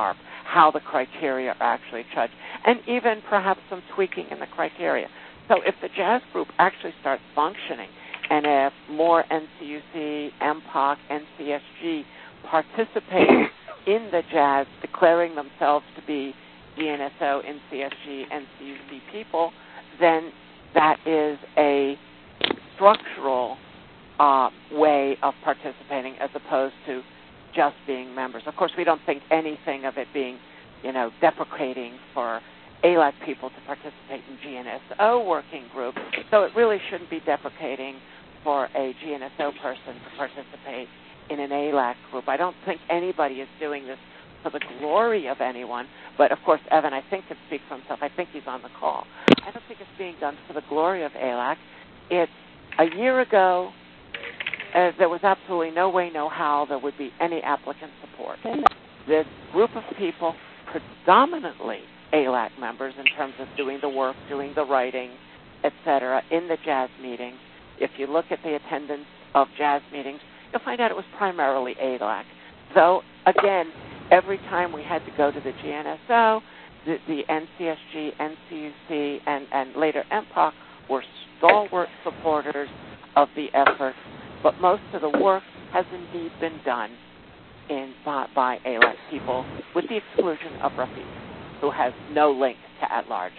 how the criteria are actually judged, and even perhaps some tweaking in the criteria. So if the Jazz Group actually starts functioning, and if more N C U C, M P O C, N C S G participate in the Jazz, declaring themselves to be D N S O, N C S G, N C U C people, then that is a structural uh, way of participating as opposed to just being members. Of course, we don't think anything of it being, you know, deprecating for A L A C people to participate in G N S O working groups, so it really shouldn't be deprecating for a G N S O person to participate in an A L A C group. I don't think anybody is doing this for the glory of anyone, but of course, Evan, I think, can speak for himself. I think he's on the call. I don't think it's being done for the glory of A L A C. It's a year ago, uh, there was absolutely no way, no how there would be any applicant support. This group of people, predominantly A L A C members in terms of doing the work, doing the writing, et cetera, in the Jazz meetings. If you look at the attendance of Jazz meetings, you'll find out it was primarily A L A C. Though, again, every time we had to go to the G N S O, the, the N C S G, N C U C, and, and later M P O C were stalwart supporters of the effort, but most of the work has indeed been done in by, by A L A C people, with the exclusion of Rafiq, who has no link to at-large.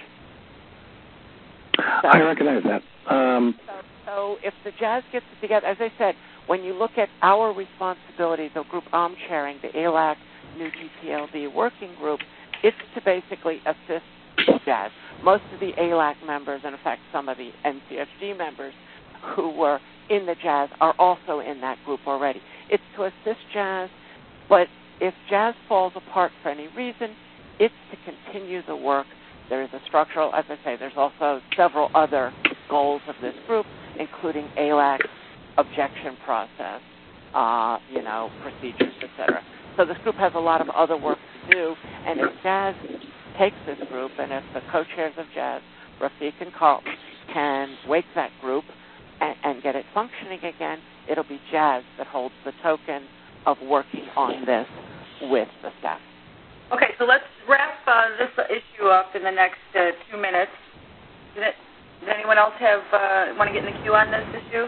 So, I recognize that. Um, so, so if the Jazz gets it together, as I said, when you look at our responsibility, the group I'm chairing, the A L A C New G P L D working group, it's to basically assist Jazz. Most of the A L A C members, and in fact some of the N C S G members who were in the Jazz are also in that group already. It's to assist Jazz, but if Jazz falls apart for any reason, it's to continue the work. There is a structural, as I say, there's also several other goals of this group, including A L A C objection process, uh, you know, procedures, et cetera. So this group has a lot of other work to do, and if Jazz takes this group, and if the co-chairs of Jazz, Rafiq and Carlton, can wake that group and, and get it functioning again, it'll be Jazz that holds the token of working on this with the staff. Okay, so let's wrap uh, this issue up in the next uh, two minutes. Did, it, did anyone else have uh, want to get in the queue on this issue?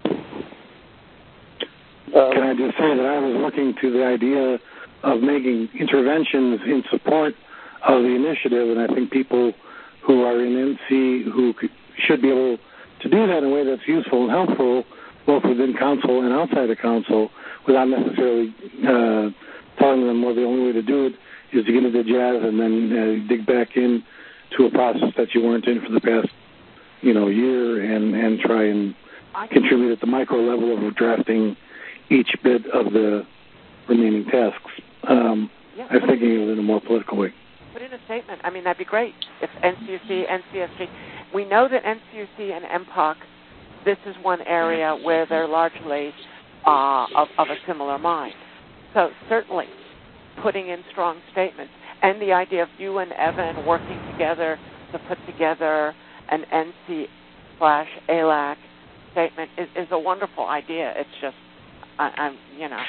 Uh, Can I just say that I was looking to the idea of making interventions in support of the initiative, and I think people who are in N C who could, should be able to do that in a way that's useful and helpful, both within council and outside of council, without necessarily uh, telling them, well, the only way to do it is to get into Jazz and then uh, dig back in to a process that you weren't in for the past, you know, year, and, and try and contribute at the micro level of drafting each bit of the remaining tasks. Um, yeah, I'm thinking of it in a more political way. Put in a statement. I mean, that'd be great. If N C U C, N C S G, we know that N C U C and M P O C, this is one area where they're largely uh, of, of a similar mind. So certainly putting in strong statements, and the idea of you and Evan working together to put together an N C slash A L A C statement is, is a wonderful idea. It's just, I, I'm, you know,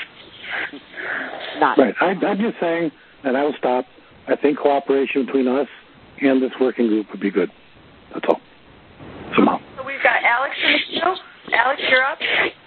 not. Right. I, I'm just saying, and I will stop, I think cooperation between us and this working group would be good. That's all. Somehow. So we've got Alex in the queue. Alex, you're up.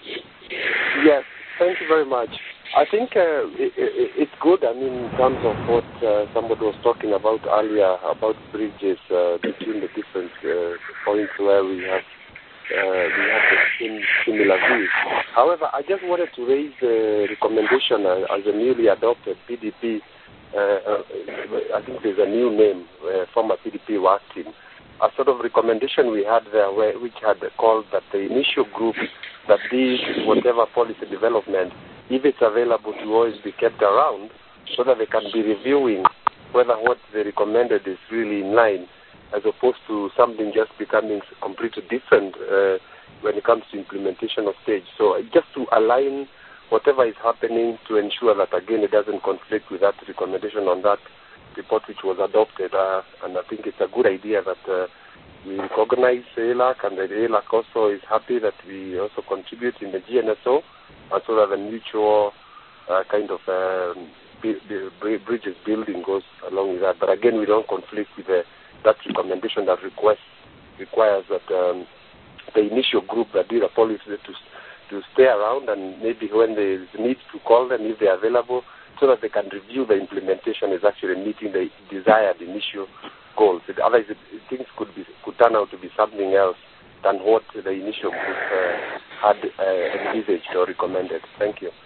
Yes, thank you very much. I think uh, it, it, it's good, I mean, in terms of what uh, somebody was talking about earlier, about bridges uh, between the different uh, points where we have uh, we have the same similar views. However, I just wanted to raise a recommendation uh, as a newly adopted P D P. Uh, uh, I think there's a new name, uh, former P D P work team. A sort of recommendation we had there, where, which had called that the initial group that did whatever policy development, if it's available, to always be kept around so that they can be reviewing whether what they recommended is really in line, as opposed to something just becoming completely different uh, when it comes to implementation of stage. So just to align whatever is happening to ensure that, again, it doesn't conflict with that recommendation on that report which was adopted. Uh, and I think it's a good idea that uh, we recognize A L A C, and that A L A C also is happy that we also contribute in the G N S O, and so that the mutual uh, kind of um, the bridges building goes along with that. But again, we don't conflict with the, that recommendation that requests requires that um, the initial group that did a policy to to stay around, and maybe when there is need to call them if they are available, so that they can review the implementation is actually meeting the desired initial goals. Otherwise, it, things could be could turn out to be something else than what the initial group uh, had uh, envisaged or recommended. Thank you.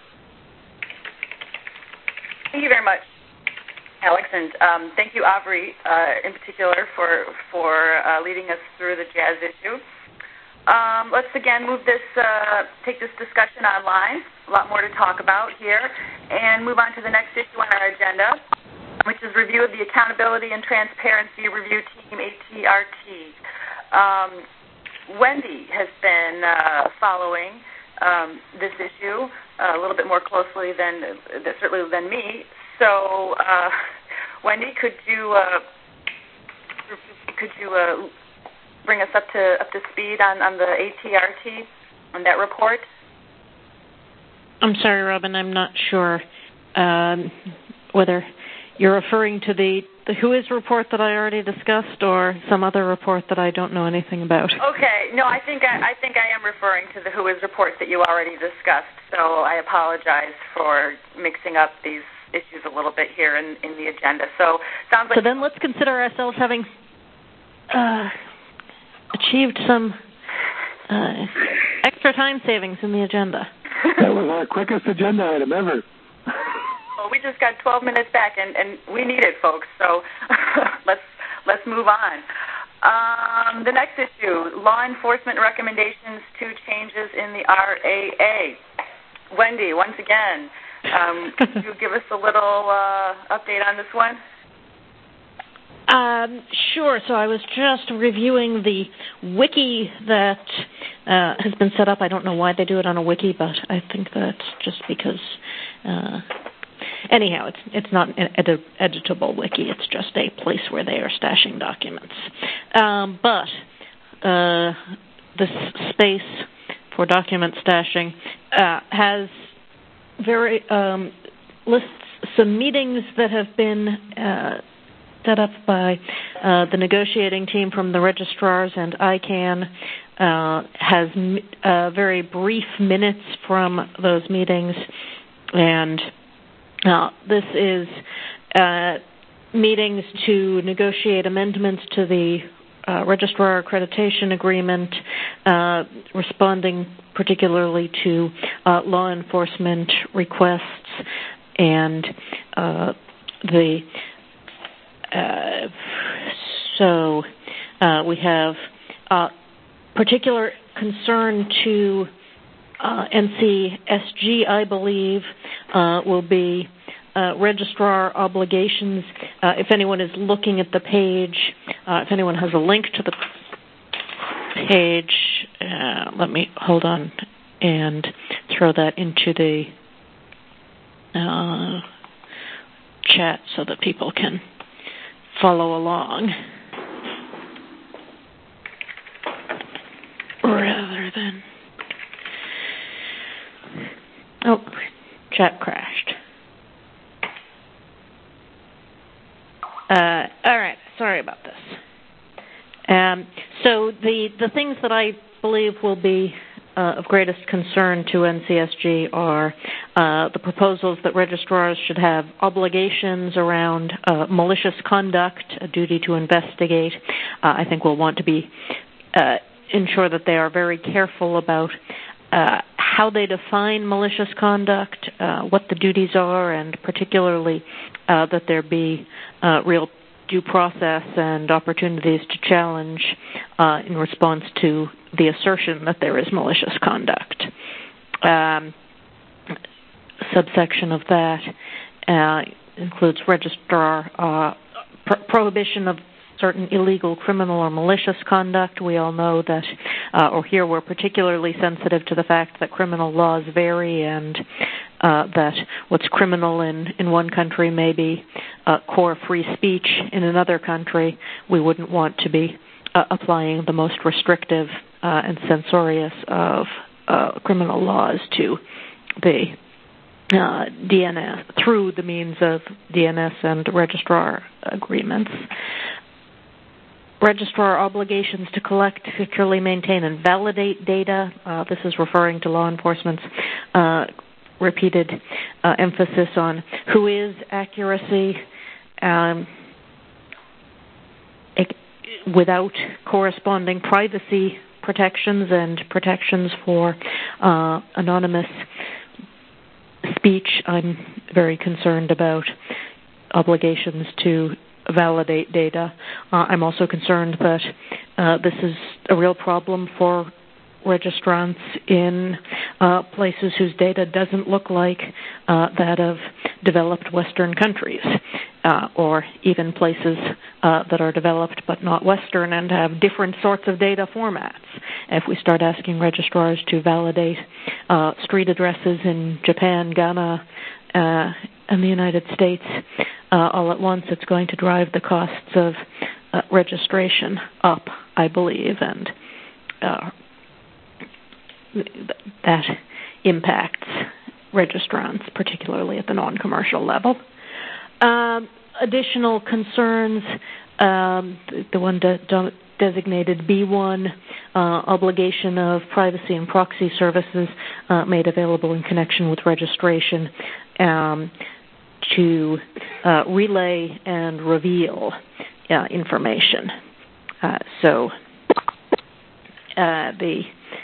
Thank you very much, Alex, and um, thank you, Aubrey, uh, in particular, for for uh, leading us through the jazz issue. Um, let's again move this, uh, take this discussion online. A lot more to talk about here, and move on to the next issue on our agenda, which is review of the Accountability and Transparency Review Team, A T R T. Um, Wendy has been uh, following um, this issue uh, a little bit more closely than, uh, certainly than me. So, uh, Wendy, could you uh, could you uh, bring us up to up to speed on, on the A T R T, on that report? I'm sorry, Robin, I'm not sure um, whether you're referring to the, the W H O I S report that I already discussed or some other report that I don't know anything about. Okay, no, I think I, I think I am referring to the W H O I S report that you already discussed, so I apologize for mixing up these issues a little bit here in, in the agenda. So, sounds like... So then let's consider ourselves having uh, achieved some uh, extra time savings in the agenda. That was our quickest agenda item ever. Well, we just got twelve minutes back, and, and we need it, folks. So let's let's move on. Um, the next issue: law enforcement recommendations to changes in the R A A. Wendy, once again, um, could you give us a little uh, update on this one? Um, sure. So I was just reviewing the wiki that uh, has been set up. I don't know why they do it on a wiki, but I think that's just because. Uh, anyhow, it's it's not an edit- editable wiki. It's just a place where they are stashing documents. Um, but uh, this space for document stashing uh, has very um, lists some meetings that have been. Uh, set up by uh, the negotiating team from the registrars, and I CAN uh, has uh, very brief minutes from those meetings. And uh, this is uh, meetings to negotiate amendments to the uh, registrar accreditation agreement, uh, responding particularly to uh, law enforcement requests, and uh, the Uh, so uh, we have uh, particular concern to uh, N C S G, I believe, uh, will be uh, registrar obligations. Uh, if anyone is looking at the page, uh, if anyone has a link to the page, uh, let me hold on and throw that into the uh, chat so that people can follow along rather than oh chat crashed. Uh, all right, sorry about this. Um, so the the things that I believe will be Uh, of greatest concern to N C S G are uh, the proposals that registrars should have obligations around uh, malicious conduct, a duty to investigate. Uh, I think we'll want to be uh, ensure that they are very careful about uh, how they define malicious conduct, uh, what the duties are, and particularly uh, that there be uh, real due process and opportunities to challenge uh, in response to the assertion that there is malicious conduct. Um, subsection of that uh, includes registrar uh, pro- prohibition of certain illegal, criminal, or malicious conduct. We all know that, uh, or here we're particularly sensitive to the fact that criminal laws vary, and uh, that what's criminal in, in one country may be uh, core free speech in another country. We wouldn't want to be uh, applying the most restrictive uh, and censorious of uh, criminal laws to the uh, D N S through the means of D N S and registrar agreements. Registrar obligations to collect, securely maintain, and validate data. Uh, this is referring to law enforcement's uh, repeated uh, emphasis on who is accuracy um, it, without corresponding privacy protections and protections for uh, anonymous speech. I'm very concerned about obligations to validate data. Uh, I'm also concerned that uh, this is a real problem for registrants in uh, places whose data doesn't look like uh, that of developed Western countries, uh, or even places uh, that are developed but not Western and have different sorts of data formats. If we start asking registrars to validate uh, street addresses in Japan, Ghana, uh, and the United States uh, all at once, it's going to drive the costs of uh, registration up, I believe, and uh, that impacts registrants, particularly at the non-commercial level. Um, additional concerns, um, the, the one de- de- designated B one, uh, obligation of privacy and proxy services uh, made available in connection with registration um, to uh, relay and reveal uh, information. Uh, so uh, the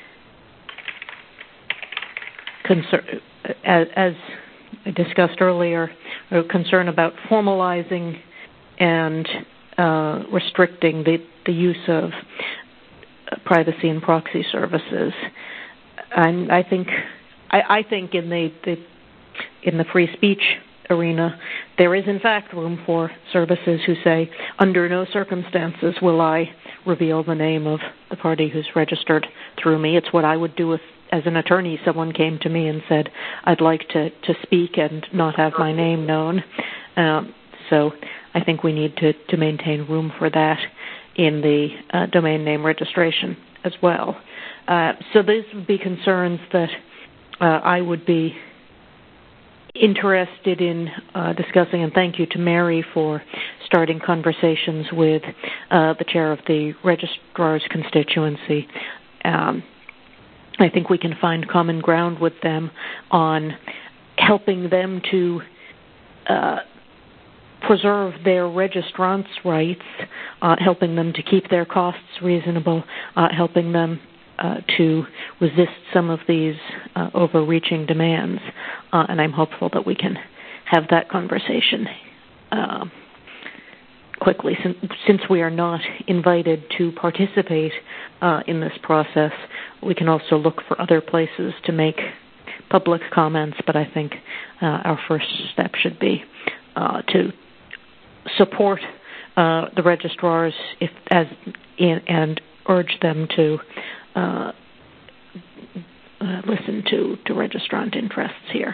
concern, as, as I discussed earlier, a concern about formalizing and uh, restricting the, the use of uh, privacy and proxy services. And I think, I, I think in the, the in the free speech arena, there is in fact room for services who say, under no circumstances will I reveal the name of the party who's registered through me. It's what I would do if, as an attorney, someone came to me and said, I'd like to, to speak and not have my name known. Um, so I think we need to, to maintain room for that in the uh, domain name registration as well. Uh, so these would be concerns that uh, I would be interested in uh, discussing, and thank you to Mary for starting conversations with uh, the chair of the registrar's constituency. Um, I think we can find common ground with them on helping them to uh, preserve their registrants' rights, uh, helping them to keep their costs reasonable, uh, helping them uh, to resist some of these uh, overreaching demands. Uh, and I'm hopeful that we can have that conversation uh, quickly. Since, since we are not invited to participate uh, in this process, we can also look for other places to make public comments, but I think uh, our first step should be uh, to support uh, the registrars if, as in, and urge them to uh, uh, listen to, to registrant interests here.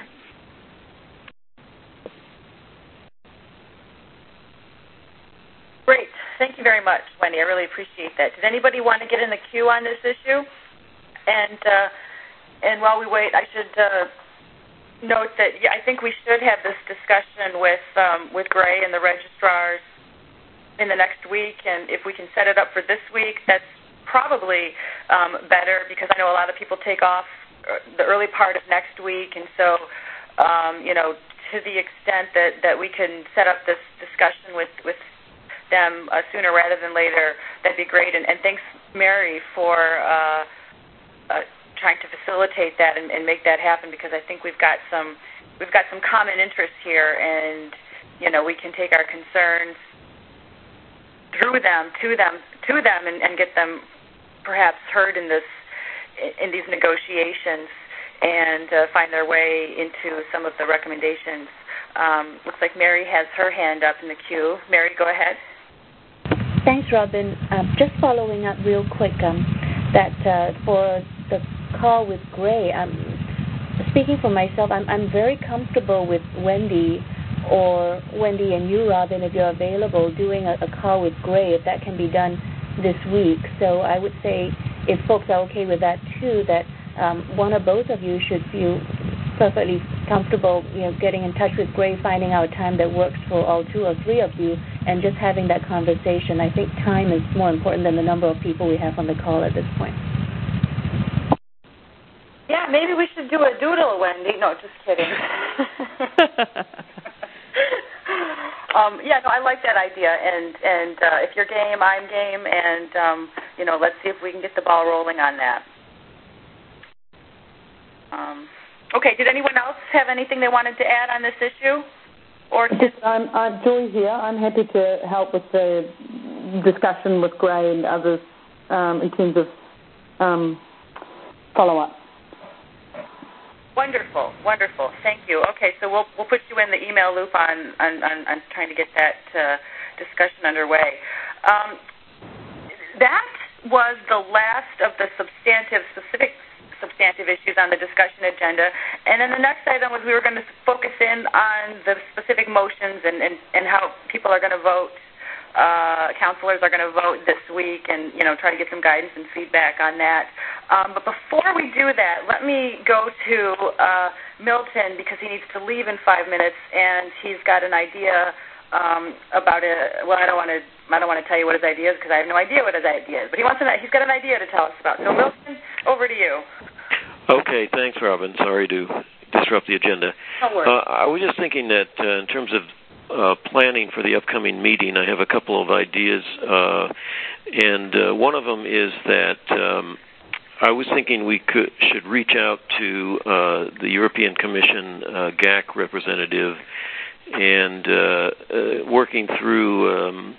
Great. Thank you very much, Wendy. I really appreciate that. Did anybody want to get in the queue on this issue? And uh, and while we wait, I should uh, note that yeah, I think we should have this discussion with um, with Gray and the registrars in the next week. And if we can set it up for this week, that's probably um, better, because I know a lot of people take off the early part of next week. And so, um, you know, to the extent that, that we can set up this discussion with, with them uh, sooner rather than later, that'd be great. And, and thanks, Mary, for uh, uh, trying to facilitate that and, and make that happen, because I think we've got some we've got some common interests here, and you know we can take our concerns through them to them to them and, and get them perhaps heard in this in these negotiations and uh, find their way into some of the recommendations. Um, looks like Mary has her hand up in the queue. Mary, go ahead. Thanks, Robin. Um, just following up real quick, um, that uh, for the call with Gray, um, speaking for myself, I'm, I'm very comfortable with Wendy or Wendy and you, Robin, if you're available, doing a, a call with Gray, if that can be done this week. So I would say, if folks are okay with that too, that um, one or both of you should feel perfectly comfortable, you know, getting in touch with Gray, finding out a time that works for all two or three of you, and just having that conversation. I think time is more important than the number of people we have on the call at this point. Yeah, maybe we should do a doodle, Wendy. No, just kidding. um, yeah, no, I like that idea, and and uh, if you're game, I'm game, and um, you know, let's see if we can get the ball rolling on that. Um, okay, did anyone else have anything they wanted to add on this issue? Or Just, I'm, I'm Joy here. I'm happy to help with the discussion with Gray and others um, in terms of um, follow-up. Wonderful, wonderful. Thank you. Okay, so we'll we'll put you in the email loop on on, on, on trying to get that uh, discussion underway. Um, that was the last of the substantive, specific substantive issues on the discussion agenda. And then the next item was we were going to focus in on the specific motions and, and, and how people are going to vote, uh, counselors are going to vote this week, and, you know, try to get some guidance and feedback on that. Um, but before we do that, let me go to uh, Milton, because he needs to leave in five minutes, and he's got an idea um, about a, well, I don't want to I don't want to tell you what his idea is because I have no idea what his idea is, but he wants to, he's got an idea to tell us about. So, Milton, over to you. Okay, thanks, Robin. Sorry to disrupt the agenda. Don't worry. Uh, I was just thinking that uh, in terms of uh, planning for the upcoming meeting, I have a couple of ideas, uh, and uh, one of them is that um, I was thinking we could should reach out to uh, the European Commission uh, G A C representative and uh, uh, working through um,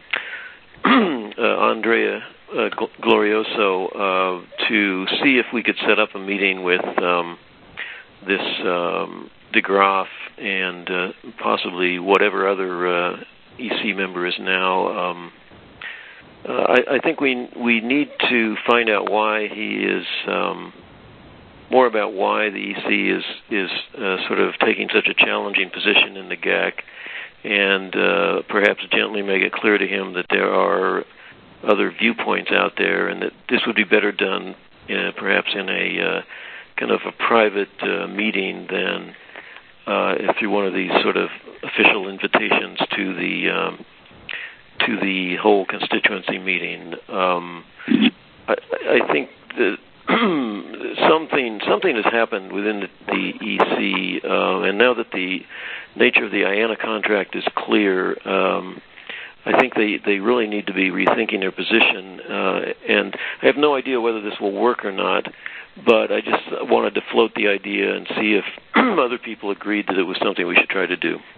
uh, Andrea uh, Glorioso uh, to see if we could set up a meeting with um, this um, de Graaf and uh, possibly whatever other uh, E C member is now. Um, uh, I, I think we we need to find out why he is. Um, more about why the E C is is uh, sort of taking such a challenging position in the G A C, and uh, perhaps gently make it clear to him that there are other viewpoints out there, and that this would be better done uh, perhaps in a uh, kind of a private uh, meeting than uh, through one of these sort of official invitations to the um, to the whole constituency meeting. Um, I, I think that something something has happened within the, the E C, uh, and now that the nature of the I A N A contract is clear, um, I think they, they really need to be rethinking their position. Uh, and I have no idea whether this will work or not, but I just wanted to float the idea and see if other people agreed that it was something we should try to do.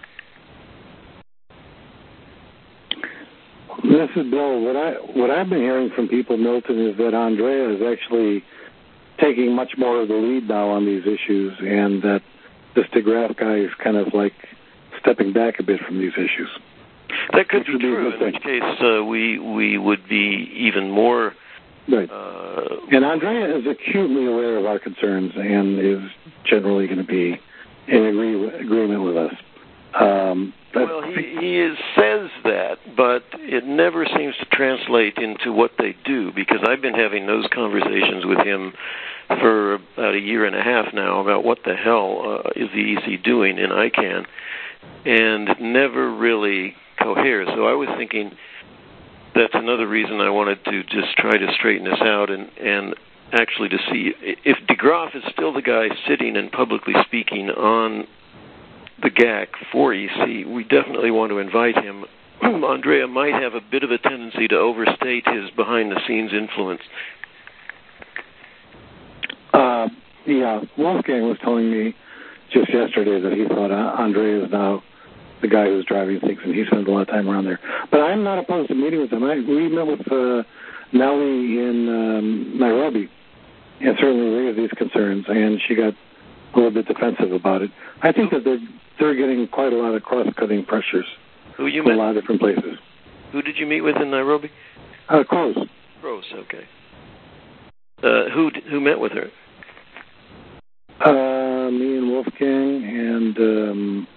This is Bill. What I what I've been hearing from people, Milton, is that Andrea is actually taking much more of the lead now on these issues, and that this de Graaf guy is kind of like stepping back a bit from these issues. That could be true, in which case uh, we we would be even more... Right. Uh, and Andrea is acutely aware of our concerns and is generally going to be in agree, agreement with us. Um, well, he, he is, says that, but it never seems to translate into what they do, because I've been having those conversations with him for about a year and a half now about what the hell uh, is the E C doing in I CANN, and it never really coheres. So I was thinking that's another reason I wanted to just try to straighten this out and, and actually to see if de Graaf is still the guy sitting and publicly speaking on the G A C for E C, we definitely want to invite him. Andrea might have a bit of a tendency to overstate his behind-the-scenes influence. Uh, yeah, Wolfgang was telling me just yesterday that he thought Andrea is now the guy who's driving things, and he spends a lot of time around there. But I'm not opposed to meeting with him. I, we met with uh, Nellie in um, Nairobi and certainly raised these concerns, and she got a little bit defensive about it. I think that they're they're getting quite a lot of cross-cutting pressures Who you from met? a lot of different places. Who did you meet with in Nairobi? Uh, Crows. Crows, okay. Uh, who who met with her? Uh, me and Wolfgang and um,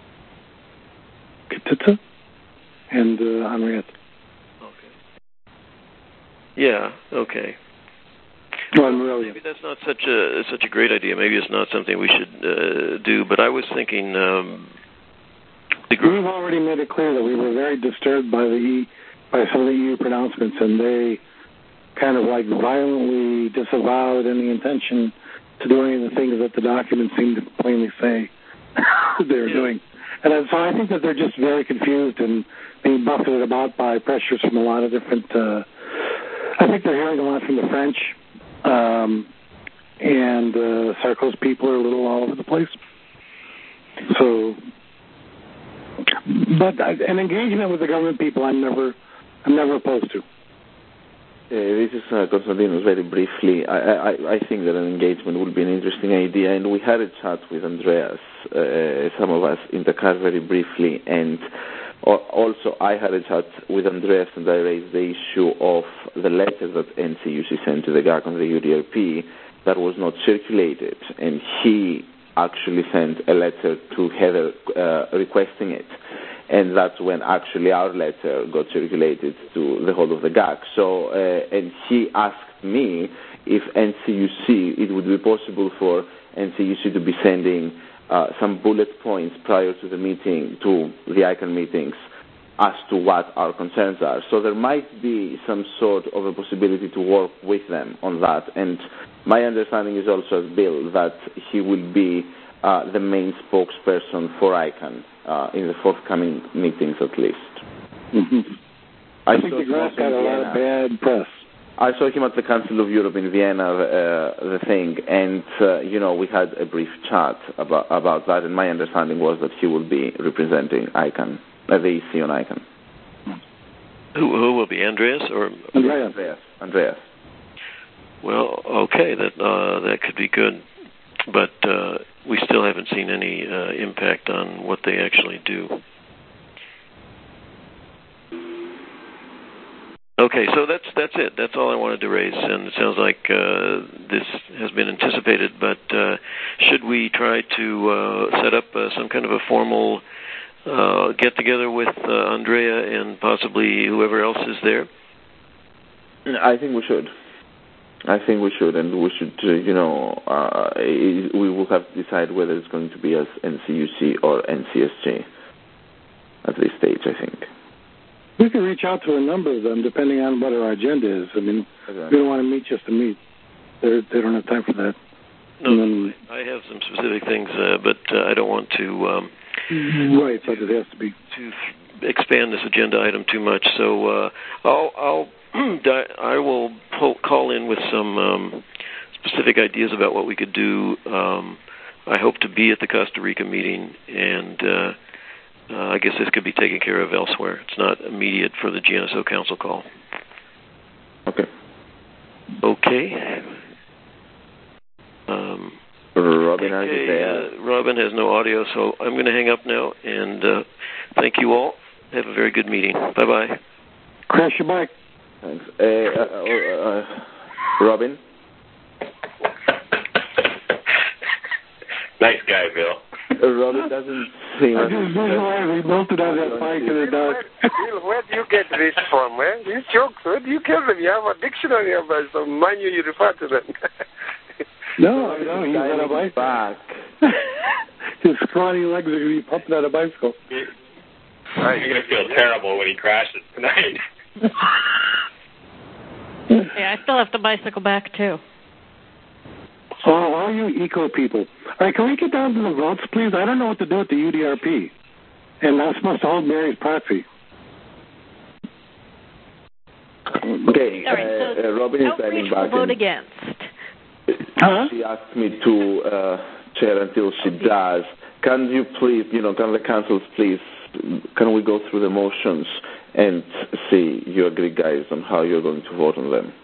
Katita and uh, Henriette. Okay. Yeah, okay. Well, really. Maybe that's not such a such a great idea. Maybe it's not something we should uh, do. But I was thinking, um, the group. We've already made it clear that we were very disturbed by the e, by some of the E U pronouncements, and they kind of like violently disavowed any intention to do any of the things that the documents seem to plainly say they were yeah. doing. And so I think that they're just very confused and being buffeted about by pressures from a lot of different. Uh, I think they're hearing a lot from the French. Um, and uh, Sarko's people are a little all over the place. So, but an engagement with the government people, I'm never, I'm never opposed to. Uh, this is uh, Konstantinos. Very briefly, I, I, I think that an engagement would be an interesting idea, and we had a chat with Andreas, uh, some of us in the car, very briefly, and also I had a chat with Andreas, and I raised the issue of the letter that N C U C sent to the G A C on the U D R P that was not circulated, and he actually sent a letter to Heather uh, requesting it, and that's when actually our letter got circulated to the whole of the G A C. So, uh, and he asked me if N C U C, it would be possible for N C U C to be sending uh, some bullet points prior to the meeting, to the I C A N meetings, as to what our concerns are. So there might be some sort of a possibility to work with them on that. And my understanding is also, as Bill, that he will be uh, the main spokesperson for I C A N uh, in the forthcoming meetings, at least. Mm-hmm. I, I think the Graf got a lot of bad press. I saw him at the Council of Europe in Vienna, uh, the thing, and, uh, you know, we had a brief chat about, about that, and my understanding was that he will be representing I C A N, uh, the E C on I C A N. Who, who will be, Andreas or Andreas? Andreas. Andreas. Well, okay, that uh, that could be good, but uh, we still haven't seen any uh, impact on what they actually do. Okay, so that's that's it. That's all I wanted to raise, and it sounds like uh, this has been anticipated. But uh, should we try to uh, set up uh, some kind of a formal uh, get together with uh, Andrea and possibly whoever else is there? I think we should. I think we should, and we should, uh, you know, uh, we will have to decide whether it's going to be as N C U C or N C S J at this stage, I think. We can reach out to a number of them, depending on what our agenda is. I mean, okay. We don't want to meet just to meet. They're, they don't have time for that. No, then, I have some specific things, uh, but uh, I don't want to... Um, right, but it has to be. To expand this agenda item too much. So uh, I'll... I'll I will pull, call in with some um, specific ideas about what we could do. Um, I hope to be at the Costa Rica meeting, and uh, uh, I guess this could be taken care of elsewhere. It's not immediate for the G N S O Council call. Okay. Okay. Um, Robin, okay, uh, Robin has no audio, so I'm going to hang up now, and uh, thank you all. Have a very good meeting. Bye-bye. Crash your bike. Thanks. Uh, uh, uh, Robin? Nice guy, Bill. Uh, Robin doesn't seem... I just visualize he bolted out that bike in the dark. Bill, where do you get this from, eh? These jokes, where do you get them? You have a dictionary of them, so mind you, you refer to them. No, no, he's on a bicycle. Back. His scrawny legs are going to be pumping on a bicycle. Right. You're going to feel terrible when he crashes tonight. Yeah, I still have to bicycle back, too. Oh, all you eco people. All right, can we get down to the votes, please? I don't know what to do with the U D R P. And I'm supposed to hold Mary's proxy. Okay, all right, so uh, uh, Robin is dialing back. Vote against. Huh? She asked me to uh, chair until she does. Can you please, you know, can the councils please, can we go through the motions and see, you agree, guys, on how you're going to vote on them?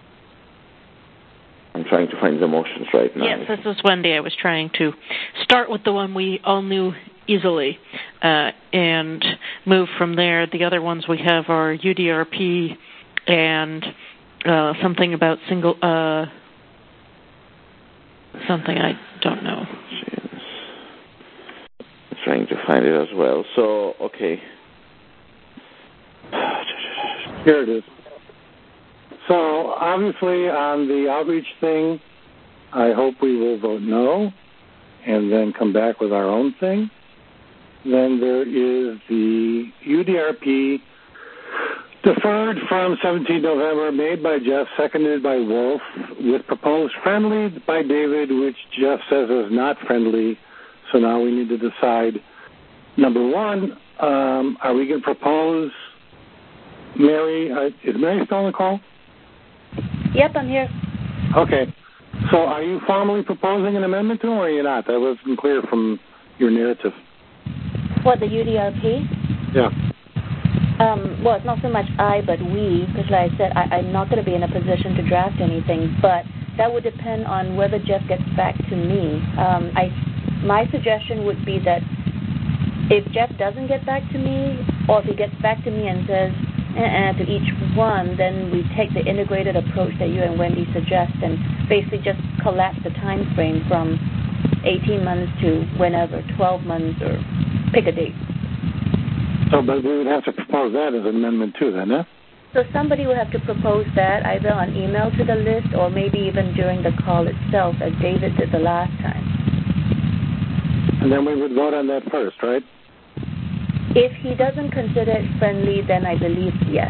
I'm trying to find the motions right now. Yes, this is Wendy. I was trying to start with the one we all knew easily uh, and move from there. The other ones we have are U D R P and uh, something about single... Uh, something I don't know. Jeez. I'm trying to find it as well. So, okay. Here it is. So obviously on the outreach thing, I hope we will vote no and then come back with our own thing. Then there is the U D R P deferred from seventeenth November, made by Jeff, seconded by Wolf, with proposed friendly by David, which Jeff says is not friendly. So now we need to decide, number one, um, are we going to propose Mary? Uh, is Mary still on the call? Yep, I'm here. Okay. So are you formally proposing an amendment to him, or are you not? That wasn't clear from your narrative. What, the U D R P? Yeah. Um, well, it's not so much I, but we, because like I said, I, I'm not going to be in a position to draft anything, but that would depend on whether Jeff gets back to me. Um, I, my suggestion would be that if Jeff doesn't get back to me, or if he gets back to me and says, uh-uh, to each one, then we take the integrated approach that you and Wendy suggest and basically just collapse the time frame from eighteen months to whenever, twelve months, or pick a date. So, but we would have to propose that as an amendment too, then, huh? So somebody would have to propose that either on email to the list or maybe even during the call itself, as David did the last time. And then we would vote on that first, right? If he doesn't consider it friendly, then I believe yes.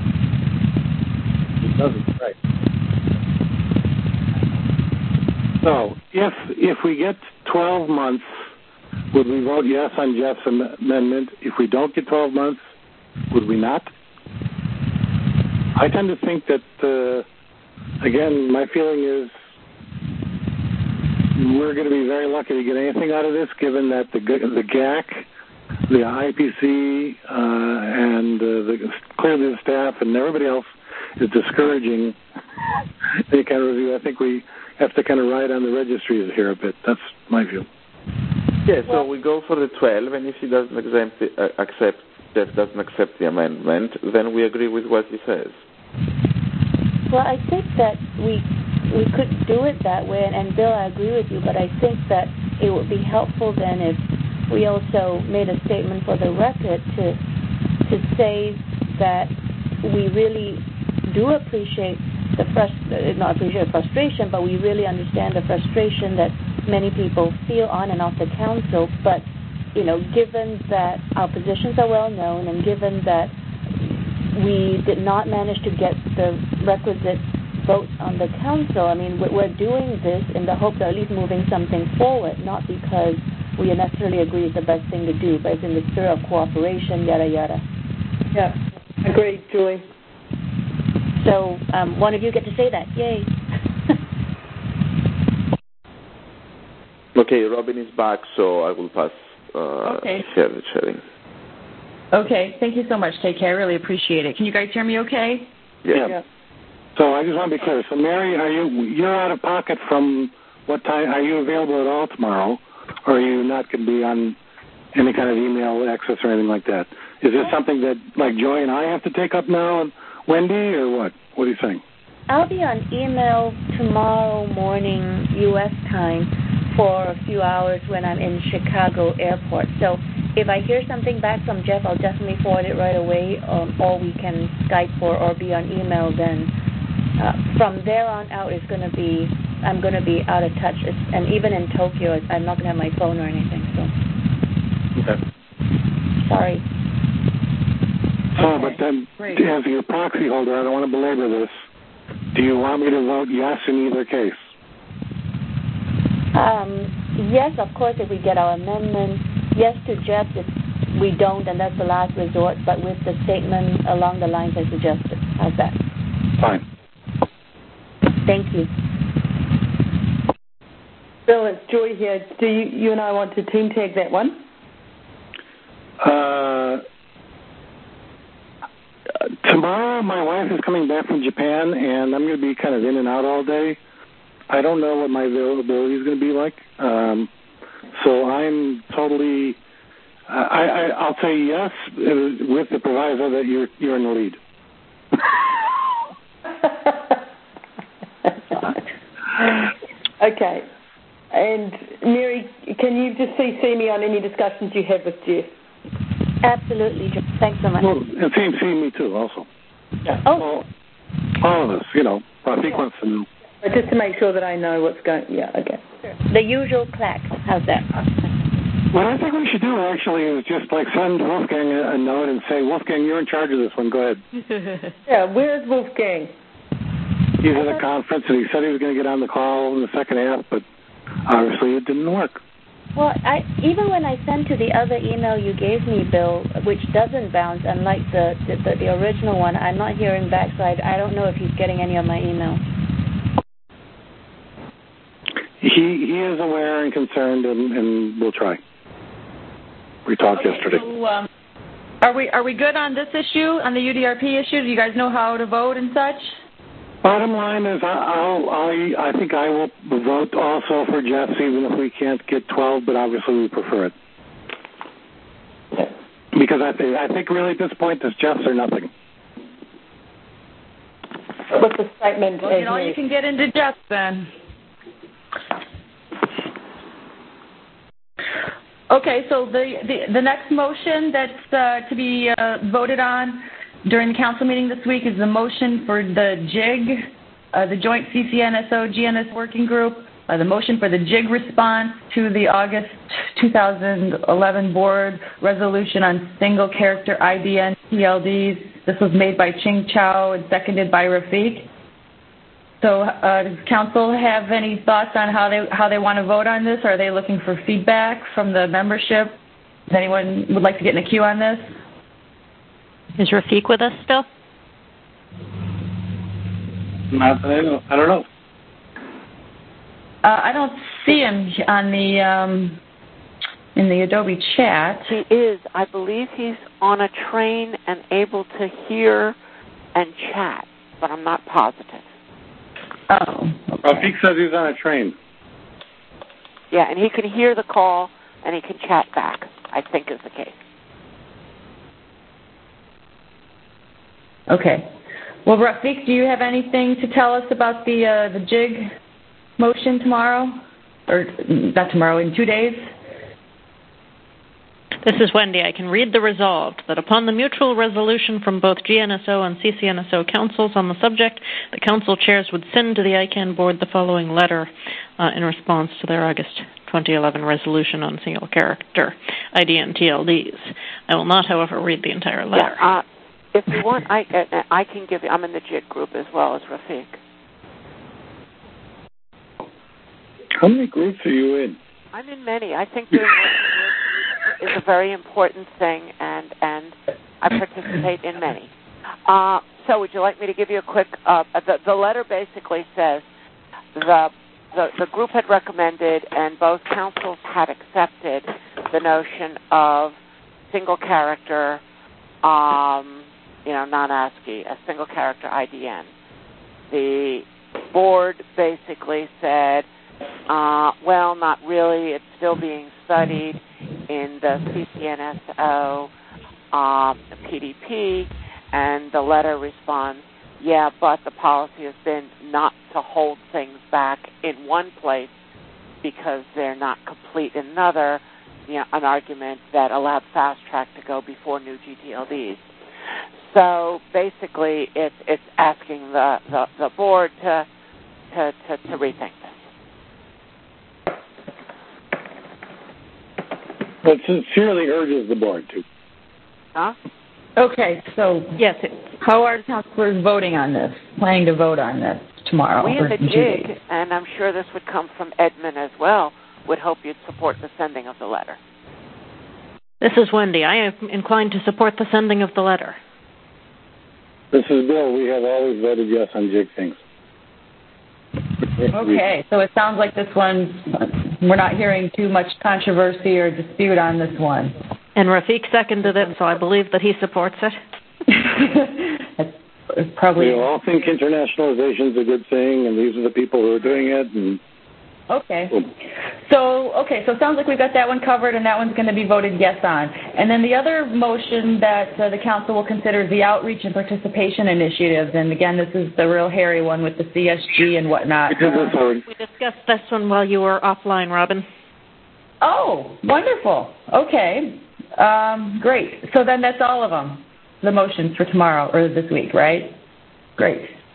He doesn't, right. So, if if we get twelve months, would we vote yes on Jeff's amendment? If we don't get twelve months, would we not? I tend to think that, uh, again, my feeling is we're going to be very lucky to get anything out of this, given that the the G A C, the I P C, uh, and uh, the, clearly the staff and everybody else is discouraging any kind of review. I think we have to kind of ride on the registries here a bit. That's my view. Yeah, so we go for the twelve, and if he doesn't accept, uh, accept Jeff doesn't accept the amendment, then we agree with what he says. Well, I think that we we could do it that way, and, and Bill, I agree with you, but I think that it would be helpful then if we also made a statement for the record to to say that we really do appreciate the frust- not appreciate the frustration, but we really understand the frustration that many people feel on and off the council. But you know, given that our positions are well known, and given that we did not manage to get the requisite votes on the council, I mean, we're doing this in the hope of at least moving something forward, not because we necessarily agree it's the best thing to do, but it's in the spirit of cooperation, yada, yada. Yeah, agreed, Julie. So um, one of you get to say that. Yay. Okay, Robin is back, so I will pass uh, okay. share the sharing. Okay, thank you so much, K K. I really appreciate it. Can you guys hear me okay? Yeah. yeah. So I just want to be clear. So, Mary, are you you're out of pocket from what time? Are you available at all tomorrow, or are you not going to be on any kind of email access or anything like that? Is this something that, like, Joy and I have to take up now, and Wendy, or what? What are you saying? I'll be on email tomorrow morning U S time for a few hours when I'm in Chicago Airport. So if I hear something back from Jeff, I'll definitely forward it right away, um, or we can Skype for or be on email then. Uh, from there on out, it's going to be, I'm going to be out of touch. It's, and even in Tokyo, I'm not going to have my phone or anything. So. Okay. Sorry. So, okay. But then, Great. As your proxy holder, I don't want to belabor this. Do you want me to vote yes in either case? Um, yes, of course, if we get our amendment. Yes to Jeff if we don't, and that's the last resort, but with the statement along the lines I suggested. How's that? Fine. Thank you. Bill, it's Joy here. Do you, you and I want to team tag that one? Uh, tomorrow, my wife is coming back from Japan, and I'm going to be kind of in and out all day. I don't know what my availability is going to be like. Um, so I'm totally, uh, I, I, I'll say yes with the proviso that you're, you're in the lead. Okay. And Mary, can you just C C me on any discussions you have with Jeff? Absolutely. Thanks so much. Well, and same, same me too, also. Yeah. Oh. All of us, you know, Rafiq wants to know. But just to make sure that I know what's going, yeah, okay. The usual clack. How's that? What I think we should do, actually, is just, like, send Wolfgang a, a note and say, Wolfgang, you're in charge of this one. Go ahead. Yeah, where's Wolfgang? He's at a conference, and he said he was going to get on the call in the second half, but obviously it didn't work. Well, I, even when I sent to the other email you gave me, Bill, which doesn't bounce, unlike the the, the, the original one, I'm not hearing back, so I, I don't know if he's getting any of my emails. He he is aware and concerned, and, and we'll try. We talked okay, yesterday. So, um, are we are we good on this issue, on the U D R P issue? Do you guys know how to vote and such? Bottom line is, I'll, I I think I will vote also for Jeff's, even if we can't get twelve, but obviously we prefer it. Because I think I think really at this point, it's Jeff's or nothing. What's the statement? Well, you know, you can get into Jeff's then. Okay, so the, the, the next motion that's uh, to be uh, voted on during the council meeting this week is the motion for the JIG, uh, the Joint C C N S O G N S Working Group, uh, the motion for the JIG response to the August two thousand eleven Board Resolution on Single Character I D N T L Ds. This was made by Ching Chow and seconded by Rafiq. So uh, does council have any thoughts on how they how they want to vote on this? Are they looking for feedback from the membership? Does anyone would like to get in the queue on this? Is Rafiq with us still? Not, I don't, I don't know. Uh, I don't see him on the um, in the Adobe chat. He is. I believe he's on a train and able to hear and chat, but I'm not positive. Oh. Okay. Rafiq says he's on a train. Yeah, and he can hear the call and he can chat back, I think is the case. Okay. Well, Rafiq, do you have anything to tell us about the uh, the JIG motion tomorrow? Or not tomorrow, in two days? This is Wendy. I can read the resolved that upon the mutual resolution from both G N S O and C C N S O councils on the subject, the council chairs would send to the I CANN board the following letter uh, in response to their August twenty eleven resolution on single character I D N T L Ds. I will not, however, read the entire letter. Yeah, uh, if you want, I, uh, I can give you, I'm in the JIG group as well as Rafiq. How many groups are you in? I'm in many. I think doing working is a very important thing, and, and I participate in many. Uh, so would you like me to give you a quick, uh, the, the letter basically says the, the, the group had recommended and both councils had accepted the notion of single character, um, you know, non-ASCII, a single character I D N. The board basically said, uh, well, not really. It's still being studied in the C C N S O um, P D P, and the letter responds, yeah, but the policy has been not to hold things back in one place because they're not complete in another, you know, an argument that allowed fast track to go before new G T L Ds. So basically, it's it's asking the, the, the board to, to to to rethink this. But sincerely urges the board to. Huh? Okay, so yes, it, how are councilors voting on this? Planning to vote on this tomorrow? We in the JIG, JIG, and I'm sure this would come from Edmund as well, would hope you'd support the sending of the letter. This is Wendy. I am inclined to support the sending of the letter. This is Bill. We have always voted yes on JIG things. Okay, so it sounds like this one, we're not hearing too much controversy or dispute on this one. And Rafiq seconded it, so I believe that he supports it. It's probably. We all think internationalization is a good thing, and these are the people who are doing it. And okay. Boom. So, okay, so it sounds like we've got that one covered, and that one's going to be voted yes on. And then the other motion that uh, the council will consider is the outreach and participation initiatives. And again, this is the real hairy one with the C S G and whatnot. Uh, we discussed this one while you were offline, Robin. Oh, wonderful. Okay. Um, great. So then that's all of them, the motions for tomorrow or this week, right? Great.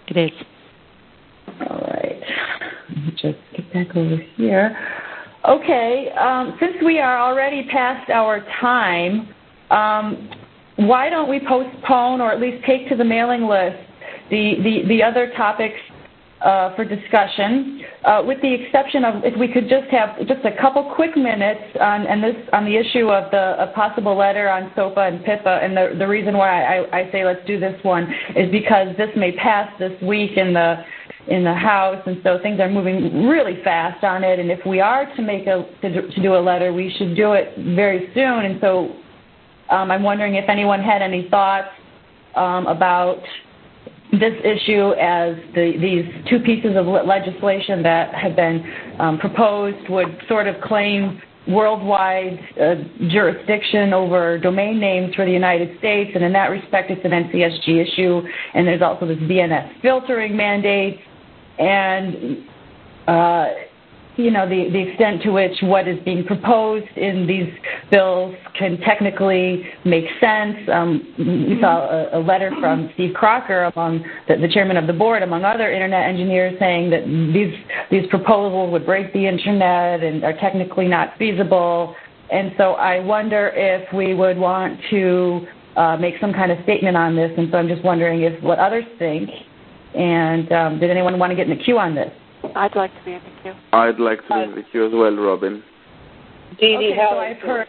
It is. All right. Let me just get back over here. Okay. Um, since we are already past our time, um, why don't we postpone or at least take to the mailing list the, the, the other topics uh, for discussion, uh, with the exception of if we could just have just a couple quick minutes on and this on the issue of the a possible letter on SOPA and PIPA. And the, the reason why I, I say let's do this one is because this may pass this week in the in the House, and so things are moving really fast on it. And if we are to make a to, to do a letter, we should do it very soon. And so um, I'm wondering if anyone had any thoughts um, about this issue as the, these two pieces of legislation that have been um, proposed would sort of claim worldwide uh, jurisdiction over domain names for the United States, and in that respect it's an N C S G issue, and there's also this D N S filtering mandate, and uh, you know, the, the extent to which what is being proposed in these bills can technically make sense. Um, we saw a, a letter from Steve Crocker, among the, the chairman of the board, among other Internet engineers, saying that these these proposals would break the Internet and are technically not feasible. And so I wonder if we would want to uh, make some kind of statement on this. And so I'm just wondering if what others think. And um, did anyone want to get in the queue on this? I'd like to be in the queue. I'd like to be in the queue as well, Robin. Dee Dee, okay, so I've heard.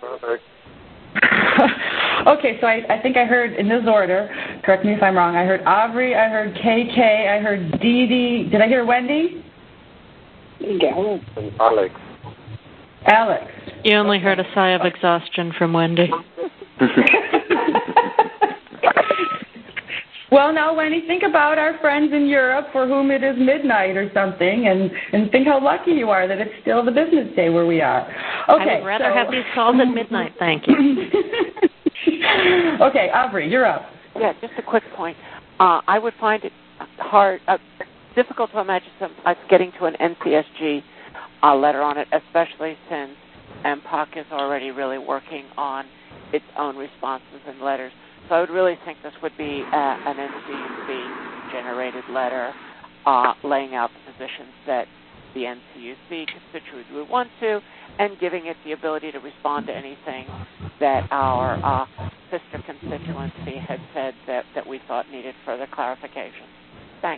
Okay, so I, I think I heard in this order. Correct me if I'm wrong. I heard Avery, I heard K K, I heard Dee Dee. Did I hear Wendy? Yeah. And Alex. Alex. You only heard a sigh of exhaustion from Wendy. Well, now, Wendy, think about our friends in Europe for whom it is midnight or something, and, and think how lucky you are that it's still the business day where we are. Okay, I would rather so... have these calls at midnight, thank you. Okay, Aubrey, you're up. Yeah, just a quick point. Uh, I would find it hard, uh, difficult to imagine some, us getting to an N C S G uh, letter on it, especially since M P O C is already really working on its own responses and letters. So I would really think this would be uh, an N C U C-generated letter uh, laying out the positions that the N C U C constituents would want to, and giving it the ability to respond to anything that our uh, sister constituency had said that, that we thought needed further clarification. Thanks.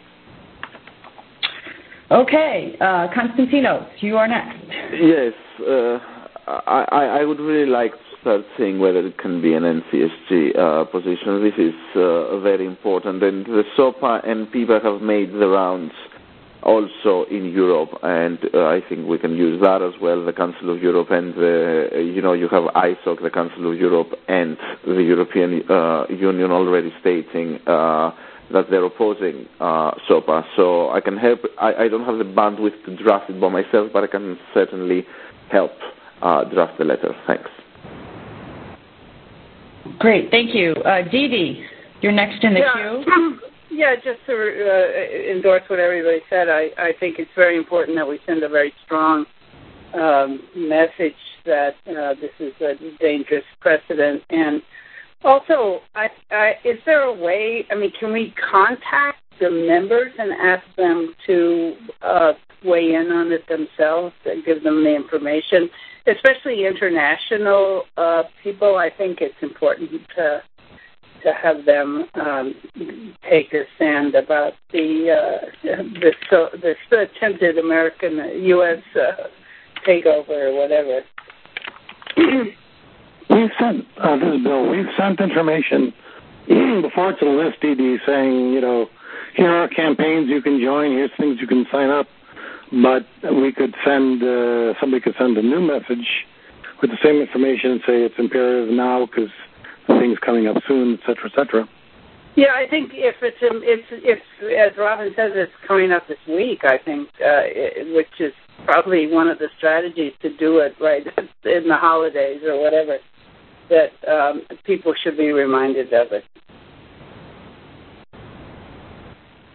Okay, uh, Constantinos, you are next. Yes, uh, I, I would really like to start seeing whether it can be an N C S G uh, position. This is uh, very important. And the SOPA and PIPA have made the rounds also in Europe, and uh, I think we can use that as well, the Council of Europe and, the, uh, you know, you have I S O C, the Council of Europe, and the European uh, Union already stating uh, that they're opposing uh, SOPA. So I can help. I, I don't have the bandwidth to draft it by myself, but I can certainly help uh, draft the letter. Thanks. Great, thank you. Uh, Dee Dee, you're next in the yeah. queue. Yeah, just to uh, endorse what everybody said, I, I think it's very important that we send a very strong um, message that uh, this is a dangerous precedent. And also, I, I, is there a way, I mean, can we contact the members and ask them to uh, weigh in on it themselves and give them the information? Especially international uh, people, I think it's important to to have them um, take a stand about the uh, the, so, the attempted American U S uh, takeover or whatever. We've sent uh, this is Bill. We've sent information before to the list, D D, saying, you know, here are campaigns you can join. Here's things you can sign up. But we could send, uh, somebody could send a new message with the same information and say it's imperative now because the thing's coming up soon, et cetera, et cetera. Yeah, I think if it's, um, it's, if, as Robin says, it's coming up this week, I think, uh, it, which is probably one of the strategies to do it right in the holidays or whatever, that um, people should be reminded of it.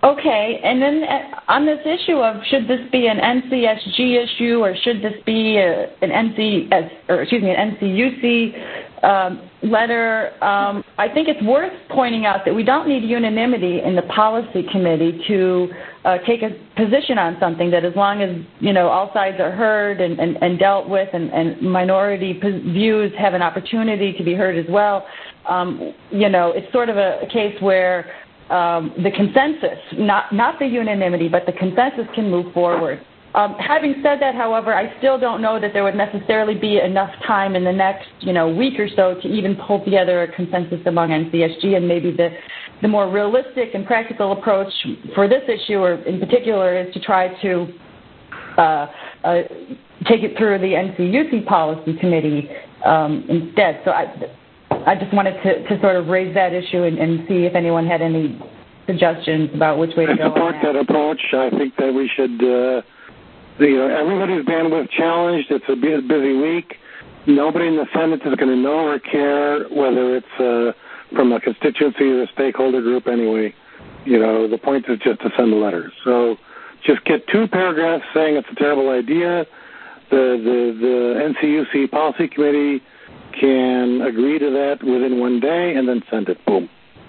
Okay, and then on this issue of should this be an N C S G issue or should this be a, an N C S or excuse me an N C U C um, letter, um, I think it's worth pointing out that we don't need unanimity in the policy committee to uh, take a position on something. That as long as you know all sides are heard and, and, and dealt with, and, and minority views have an opportunity to be heard as well. Um, you know, it's sort of a, a case where Um, the consensus, not not the unanimity, but the consensus can move forward. Um, having said that, however, I still don't know that there would necessarily be enough time in the next, you know, week or so to even pull together a consensus among N C S G, and maybe the the more realistic and practical approach for this issue, or in particular, is to try to uh, uh, take it through the N C U C policy committee um, instead. So I. I just wanted to, to sort of raise that issue and, and see if anyone had any suggestions about which way to go. I support that approach. I think that we should, uh, you know, everybody's bandwidth challenged. It's a busy week. Nobody in the Senate is going to know or care whether it's uh, from a constituency or a stakeholder group anyway. You know, the point is just to send a letter. So just get two paragraphs saying it's a terrible idea. The, the, the N C U C policy committee can agree to that within one day and then send it. Boom.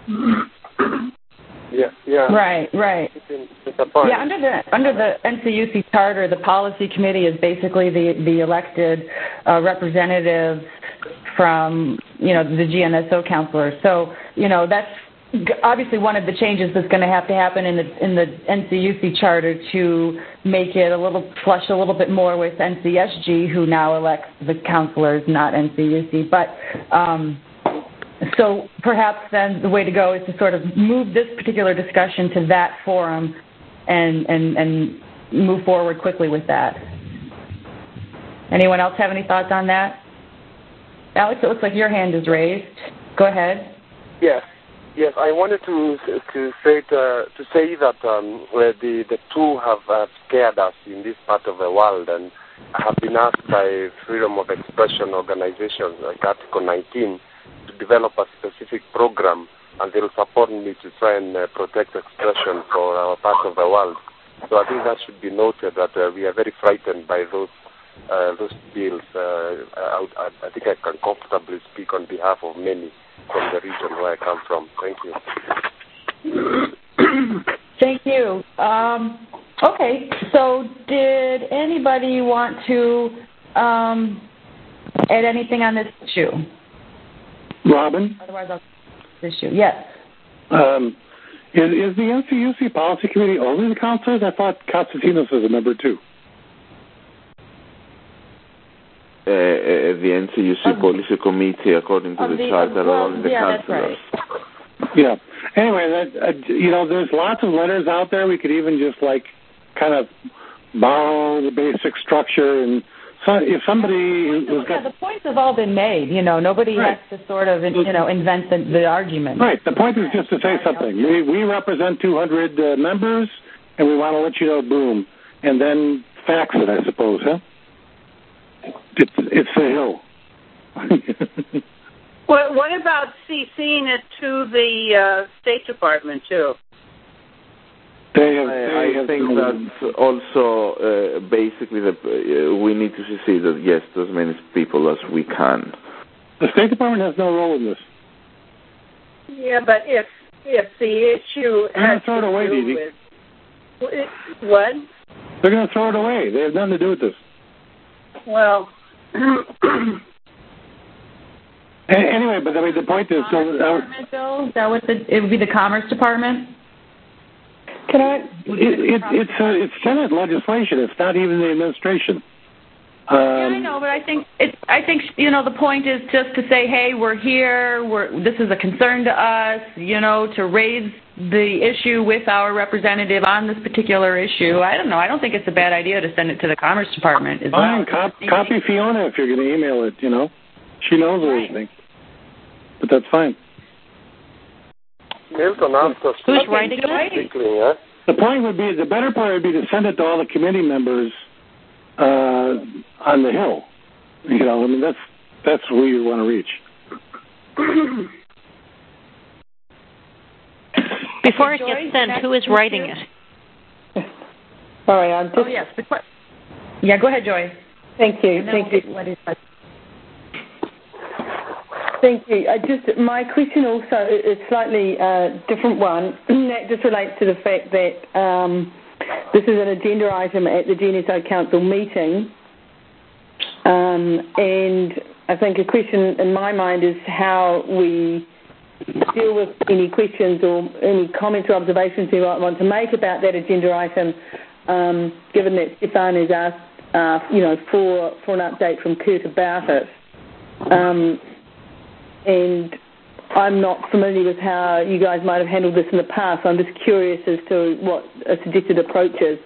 Yeah, yeah. Right, right. Yeah, under the under the N C U C charter, the policy committee is basically the the elected uh, representatives from you know the G N S O counselors. So you know that's obviously one of the changes that's going to have to happen in the in the N C U C charter to make it a little flush a little bit more with N C S G, who now elects the counselors, not N C U C. But um, so perhaps then the way to go is to sort of move this particular discussion to that forum and and and move forward quickly with that. Anyone else have any thoughts on that? Alex, it looks like your hand is raised. Go ahead. Yes. Yes, I wanted to to say to, to say that um, the the two have uh, scared us in this part of the world, and I have been asked by freedom of expression organizations like Article nineteen to develop a specific program, and they will support me to try and uh, protect expression for our part of the world. So I think that should be noted that uh, we are very frightened by those uh, those bills. Uh, I, I think I can comfortably speak on behalf of many from the region where I come from. Thank you. Thank you. Um, okay, so did anybody want to um, add anything on this issue? Robin? Otherwise, I'll this issue. Yes. Um, is, is the N C U C policy committee only the counselors? I thought Constantinos was a member too. Uh, uh, the N C U C um, policy committee, according to the, the charter, well, are only the yeah, councillors. That's right. Yeah. Anyway, that, uh, you know, there's lots of letters out there. We could even just like kind of borrow the basic structure, and so if somebody yeah, who's got yeah, the points have all been made. You know, nobody right. has to sort of you know invent the, the argument. Right. The point is just to say something. We we represent two hundred uh, members, and we want to let you know. Boom, and then fax it, I suppose, huh? It's, it's a hill. Well, what about CCing it to the uh, State Department, too? They have, I, they I have think that's also uh, basically the, uh, we need to see that, yes, to as many people as we can. The State Department has no role in this. Yeah, but if if the issue has throw it away, to do Dee Dee. with... What? They're going to throw it away. They have nothing to do with this. Well... Anyway, but I mean, the point is, so uh, Bill, is that what the, it would be the Commerce Department? Can I? It, it, it's uh, it's Senate legislation. It's not even the administration. Um, yeah, I know, but I think it's. I think you know the point is just to say, hey, we're here. We're this is a concern to us. You know, to raise the issue with our representative on this particular issue. I don't know. I don't think it's a bad idea to send it to the Commerce Department as fine, well. Cop, copy Fiona if you're going to email it. You know, she knows right. everything. But that's fine. Milton asked us Who's writing it? Yeah? The point would be, the better part would be to send it to all the committee members uh, on the Hill. You know, I mean, that's that's who you want to reach. Before okay, it Joy, gets sent, who is writing it? Sorry, I'm just... Oh, yes. Yeah, go ahead, Joy. Thank you. Thank we'll you. What is that? Thank you. I just my question also is a slightly uh, different one. That just relates to the fact that um, this is an agenda item at the G N S O Council meeting, um, and I think a question in my mind is how we deal with any questions or any comments or observations you might want to make about that agenda item, um, given that Stefan has asked, uh, you know, for for an update from Kurt about it. Um, and I'm not familiar with how you guys might have handled this in the past. So I'm just curious as to what a suggested approach is.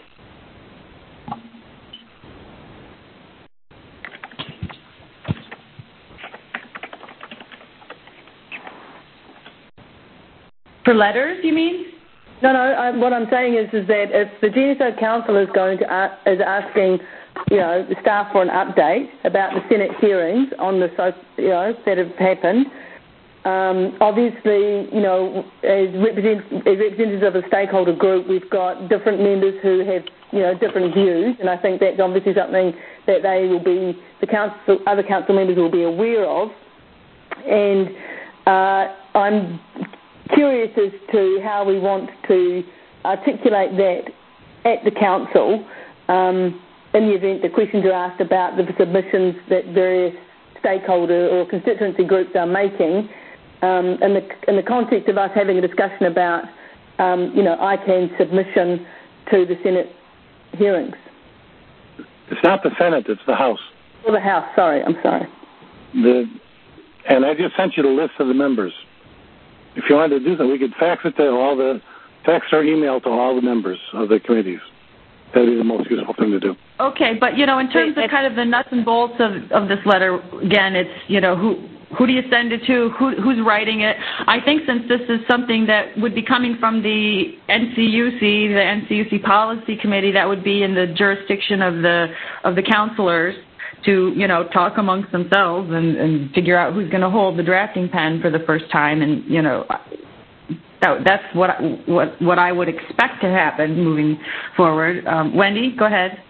For letters, you mean? No, no. I, what I'm saying is, is that if the G N S O Council is going to uh, is asking, you know, the staff for an update about the Senate hearings on the, you know, that have happened. Um, obviously, you know, as, represent, as representatives of a stakeholder group, we've got different members who have, you know, different views, and I think that's obviously something that they will be, the council, other council members will be aware of. And uh, I'm curious as to how we want to articulate that at the council um, in the event the questions are asked about the submissions that various stakeholder or constituency groups are making, um, in the in the context of us having a discussion about, um, you know, I CAN's submission to the Senate hearings. It's not the Senate; it's the House. Or the House. Sorry, I'm sorry. The and I just sent you the list of the members. If you wanted to do that, we could fax it to all the fax or email to all the members of the committees. That would be the most useful thing to do. Okay, but, you know, in terms of kind of the nuts and bolts of, of this letter, again, it's, you know, who who do you send it to, who, who's writing it? I think since this is something that would be coming from the N C U C, the N C U C Policy Committee, that would be in the jurisdiction of the of the counselors to, you know, talk amongst themselves and, and figure out who's going to hold the drafting pen for the first time. And, you know, that, that's what, what, what I would expect to happen moving forward. Um, Wendy, go ahead.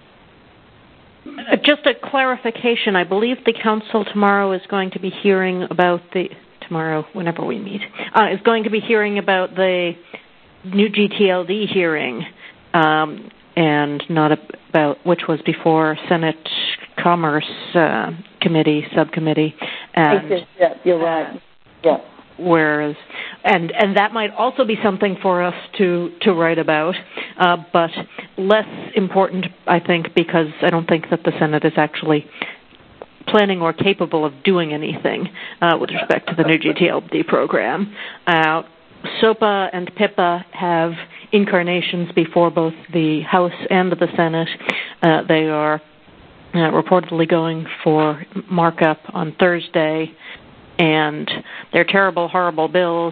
Just a clarification. I believe the council tomorrow is going to be hearing about the, tomorrow, whenever we meet, uh, is going to be hearing about the new G T L D hearing, um, and not about, which was before Senate Commerce uh, Committee, Subcommittee. And, yeah, you're right. Yeah. Whereas, and and that might also be something for us to, to write about, uh, but less important, I think, because I don't think that the Senate is actually planning or capable of doing anything uh, with respect to the new G T L D program. Uh, SOPA and PIPA have incarnations before both the House and the Senate. Uh, they are uh, reportedly going for markup on Thursday. And they're terrible, horrible bills.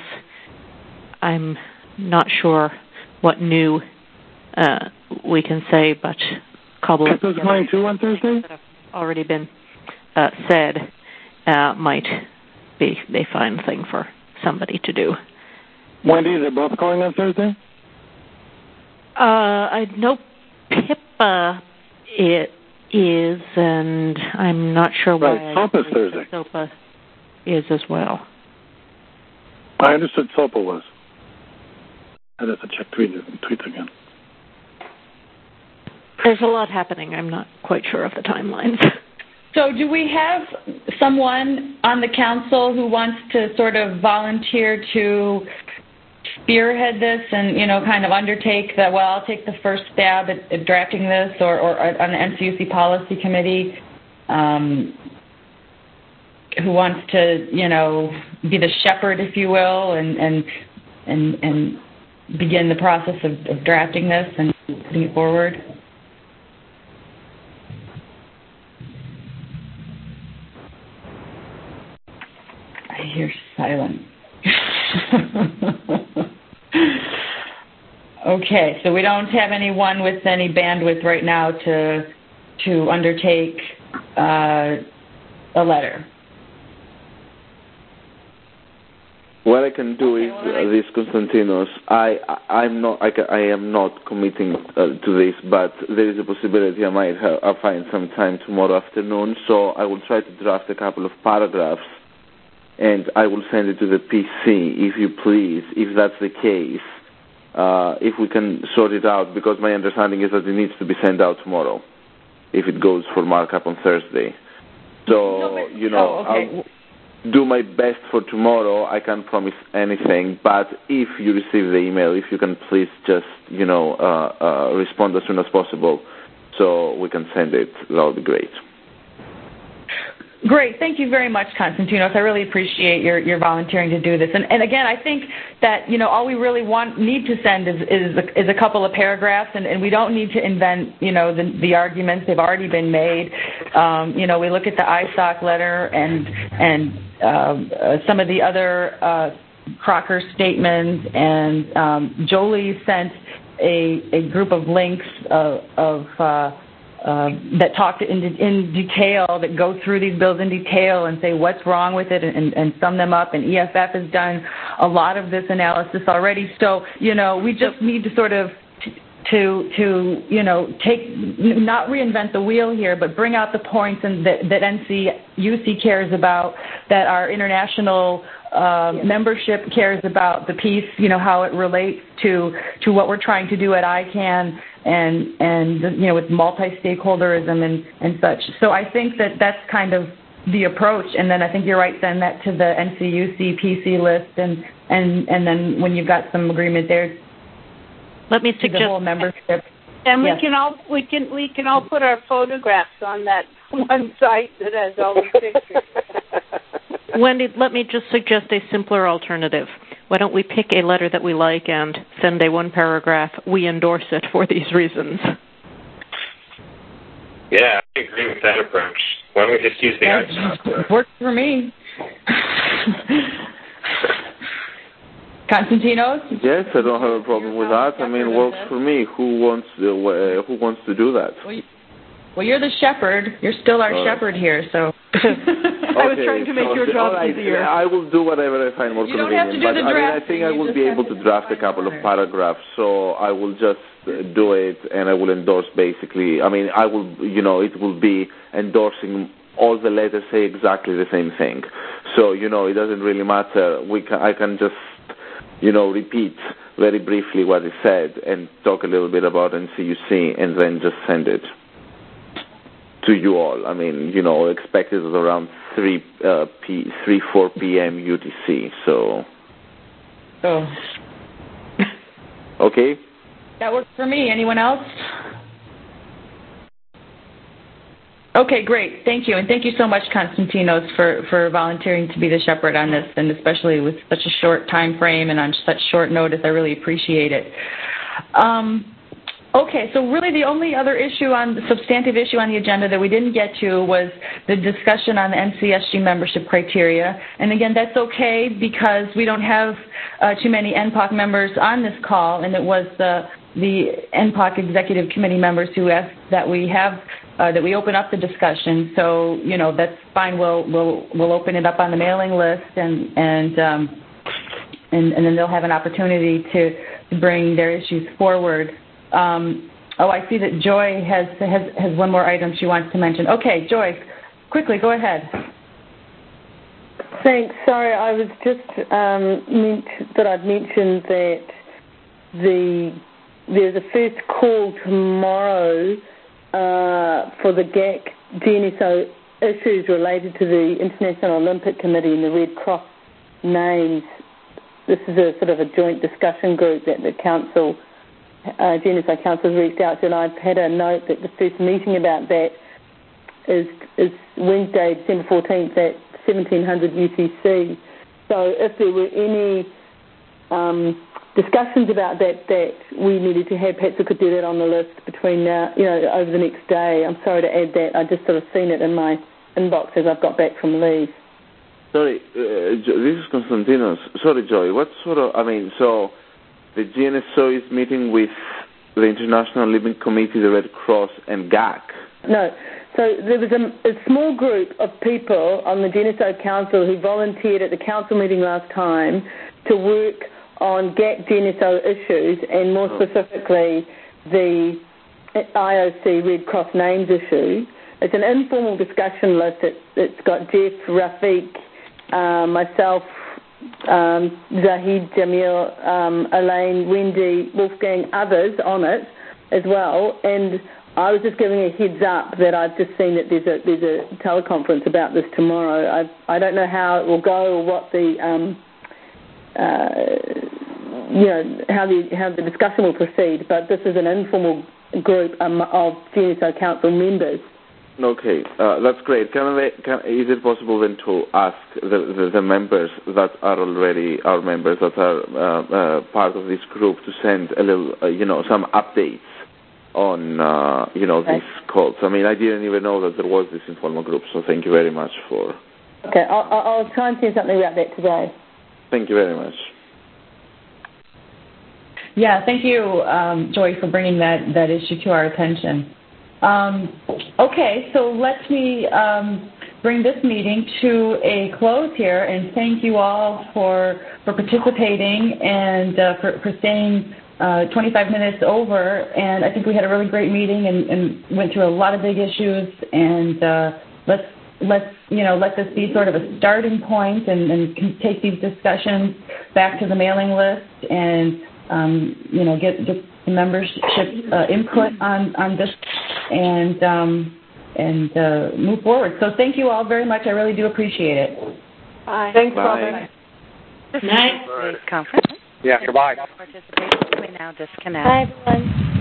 I'm not sure what new uh, we can say, but cobble PIPA's going too on Thursday? that have already been uh, said uh, might be a fine thing for somebody to do. Wendy, they're both going on Thursday? Uh, I know PIPA it is, and I'm not sure why. Right, SOPA's Thursday. SOPA is as well. I understood SOPA was. I'd have to check tweet, tweets again. There's a lot happening. I'm not quite sure of the timelines. So do we have someone on the council who wants to sort of volunteer to spearhead this and, you know, kind of undertake that, well, I'll take the first stab at, at drafting this, or, or on the N C U C Policy Committee, um, who wants to, you know, be the shepherd, if you will, and and and, and begin the process of, of drafting this and putting it forward? I hear silence. Okay, so we don't have anyone with any bandwidth right now to to undertake uh, a letter. What I can do okay, is well, uh, this, Konstantinos. I, I I'm not I, I am not committing uh, to this, but there is a possibility I might have, I'll find some time tomorrow afternoon. So I will try to draft a couple of paragraphs, and I will send it to the P C, if you please, if that's the case. Uh, if we can sort it out, because my understanding is that it needs to be sent out tomorrow, if it goes for markup on Thursday. So no, but, you know. Oh, okay. I'll, do my best for tomorrow. I can't promise anything, but if you receive the email, if you can please just, you know, uh, uh, respond as soon as possible so we can send it, that would be great. Great. Thank you very much, Konstantinos. I really appreciate your, your volunteering to do this. And, and again, I think that, you know, all we really want need to send is is a, is a couple of paragraphs, and, and we don't need to invent, you know, the, the arguments. They've already been made. Um, you know, we look at the I S O C letter and and um, uh, some of the other uh, Crocker statements, and um, Jolie sent a, a group of links of, of uh, Uh, that talk in, in detail, that go through these bills in detail and say what's wrong with it and, and sum them up. And E F F has done a lot of this analysis already. So, you know, we just need to sort of to, to you know, take, not reinvent the wheel here, but bring out the points and that, that N C U C cares about, that our international uh, yes. membership cares about, the piece, you know, how it relates to, to what we're trying to do at I CANN, and, and you know, with multi-stakeholderism and, and such. So I think that that's kind of the approach, and then I think you're right, send that to the N C U C P C list, and, and, and then when you've got some agreement there, let me suggest the whole membership. And we yes. can all we can we can all put our photographs on that one site that has all the pictures. Wendy, let me just suggest a simpler alternative. Why don't we pick a letter that we like and send a one paragraph, we endorse it for these reasons? Yeah, I agree with that approach. Why don't we just use the I S O C? Works for me. Konstantinos? Yes, I don't have a problem with that. I mean, it works for me. Who wants to, uh, who wants to do that? Well, you, well, you're the shepherd. You're still our all shepherd right. here, so. I was trying to make so your job right. easier. I will do whatever I find more you convenient. Don't have to do but the I mean, I think I will be able to draft a couple of paragraphs, so I will just uh, do it, and I will endorse basically. I mean, I will, you know, it will be endorsing all the letters say exactly the same thing. So, you know, it doesn't really matter. We can, I can just, you know, repeat very briefly what it said and talk a little bit about N C U C, and then just send it to you all. I mean, you know, expected at around three, uh, p, three, four p.m. U T C. So. Oh. Okay. That works for me. Anyone else? Okay, great. Thank you. And thank you so much, Konstantinos, for, for volunteering to be the shepherd on this, and especially with such a short time frame and on such short notice. I really appreciate it. Um, okay, so really the only other issue on the substantive issue on the agenda that we didn't get to was the discussion on the N C S G membership criteria. And again, that's okay because we don't have uh, too many N P O C members on this call, and it was the, the N P O C executive committee members who asked that we have Uh, that we open up the discussion. So, you know, that's fine. We'll we'll we'll open it up on the mailing list, and and um, and, and then they'll have an opportunity to, to bring their issues forward. Um, oh, I see that Joy has has has one more item she wants to mention. Okay, Joy, quickly go ahead. Thanks. Sorry, I was just um, meant that I'd mentioned that the there's a first call tomorrow Uh, for the G A C G N S O issues related to the International Olympic Committee and the Red Cross names. This is a sort of a joint discussion group that the council, uh, G N S O Council has reached out to, and I've had a note that the first meeting about that is, is Wednesday, December fourteenth at seventeen hundred U T C. So if there were any um, discussions about that that we needed to have, perhaps we could do that on the list between now, you know, over the next day. I'm sorry to add that. I just sort of seen it in my inbox as I've got back from leave. Sorry, uh, this is Konstantinos. Sorry, Joy. What sort of, I mean, so the G N S O is meeting with the International Olympic Committee, the Red Cross, and G A C? No. so there was a, a small group of people on the Geneso Council who volunteered at the council meeting last time to work on G A C Geneso issues, and more specifically the I O C Red Cross names issue. It's an informal discussion list. It, it's got Jeff, Rafiq, uh, myself, um, Zahid, Jamil, um, Elaine, Wendy, Wolfgang, others on it as well. And I was just giving a heads up that I've just seen that there's a there's a teleconference about this tomorrow. I I don't know how it will go or what the um, uh, you know how the how the discussion will proceed. But this is an informal group um, of Geneso Council members. Okay, uh, that's great. Can I, can, is it possible then to ask the, the, the members that are already our members that are uh, uh, part of this group to send a little, uh, you know, some updates on, uh, you know, okay. these calls? I mean, I didn't even know that there was this informal group, so thank you very much for... Okay, I'll, I'll try and say something about that today. Thank you very much. Yeah, thank you, um, Joy, for bringing that, that issue to our attention. Um, okay, so let me um, bring this meeting to a close here, and thank you all for for participating and uh, for, for staying uh, twenty-five minutes over. And I think we had a really great meeting and, and went through a lot of big issues. And uh, let's let's you know let this be sort of a starting point, and, and can take these discussions back to the mailing list, and um, you know get get the membership uh, input on on this. And um, and uh, move forward. So thank you all very much. I really do appreciate it. Bye. Thanks, Bye. Robin. This is today's conference. Yeah, goodbye. Participation. You may now disconnect. Bye, everyone.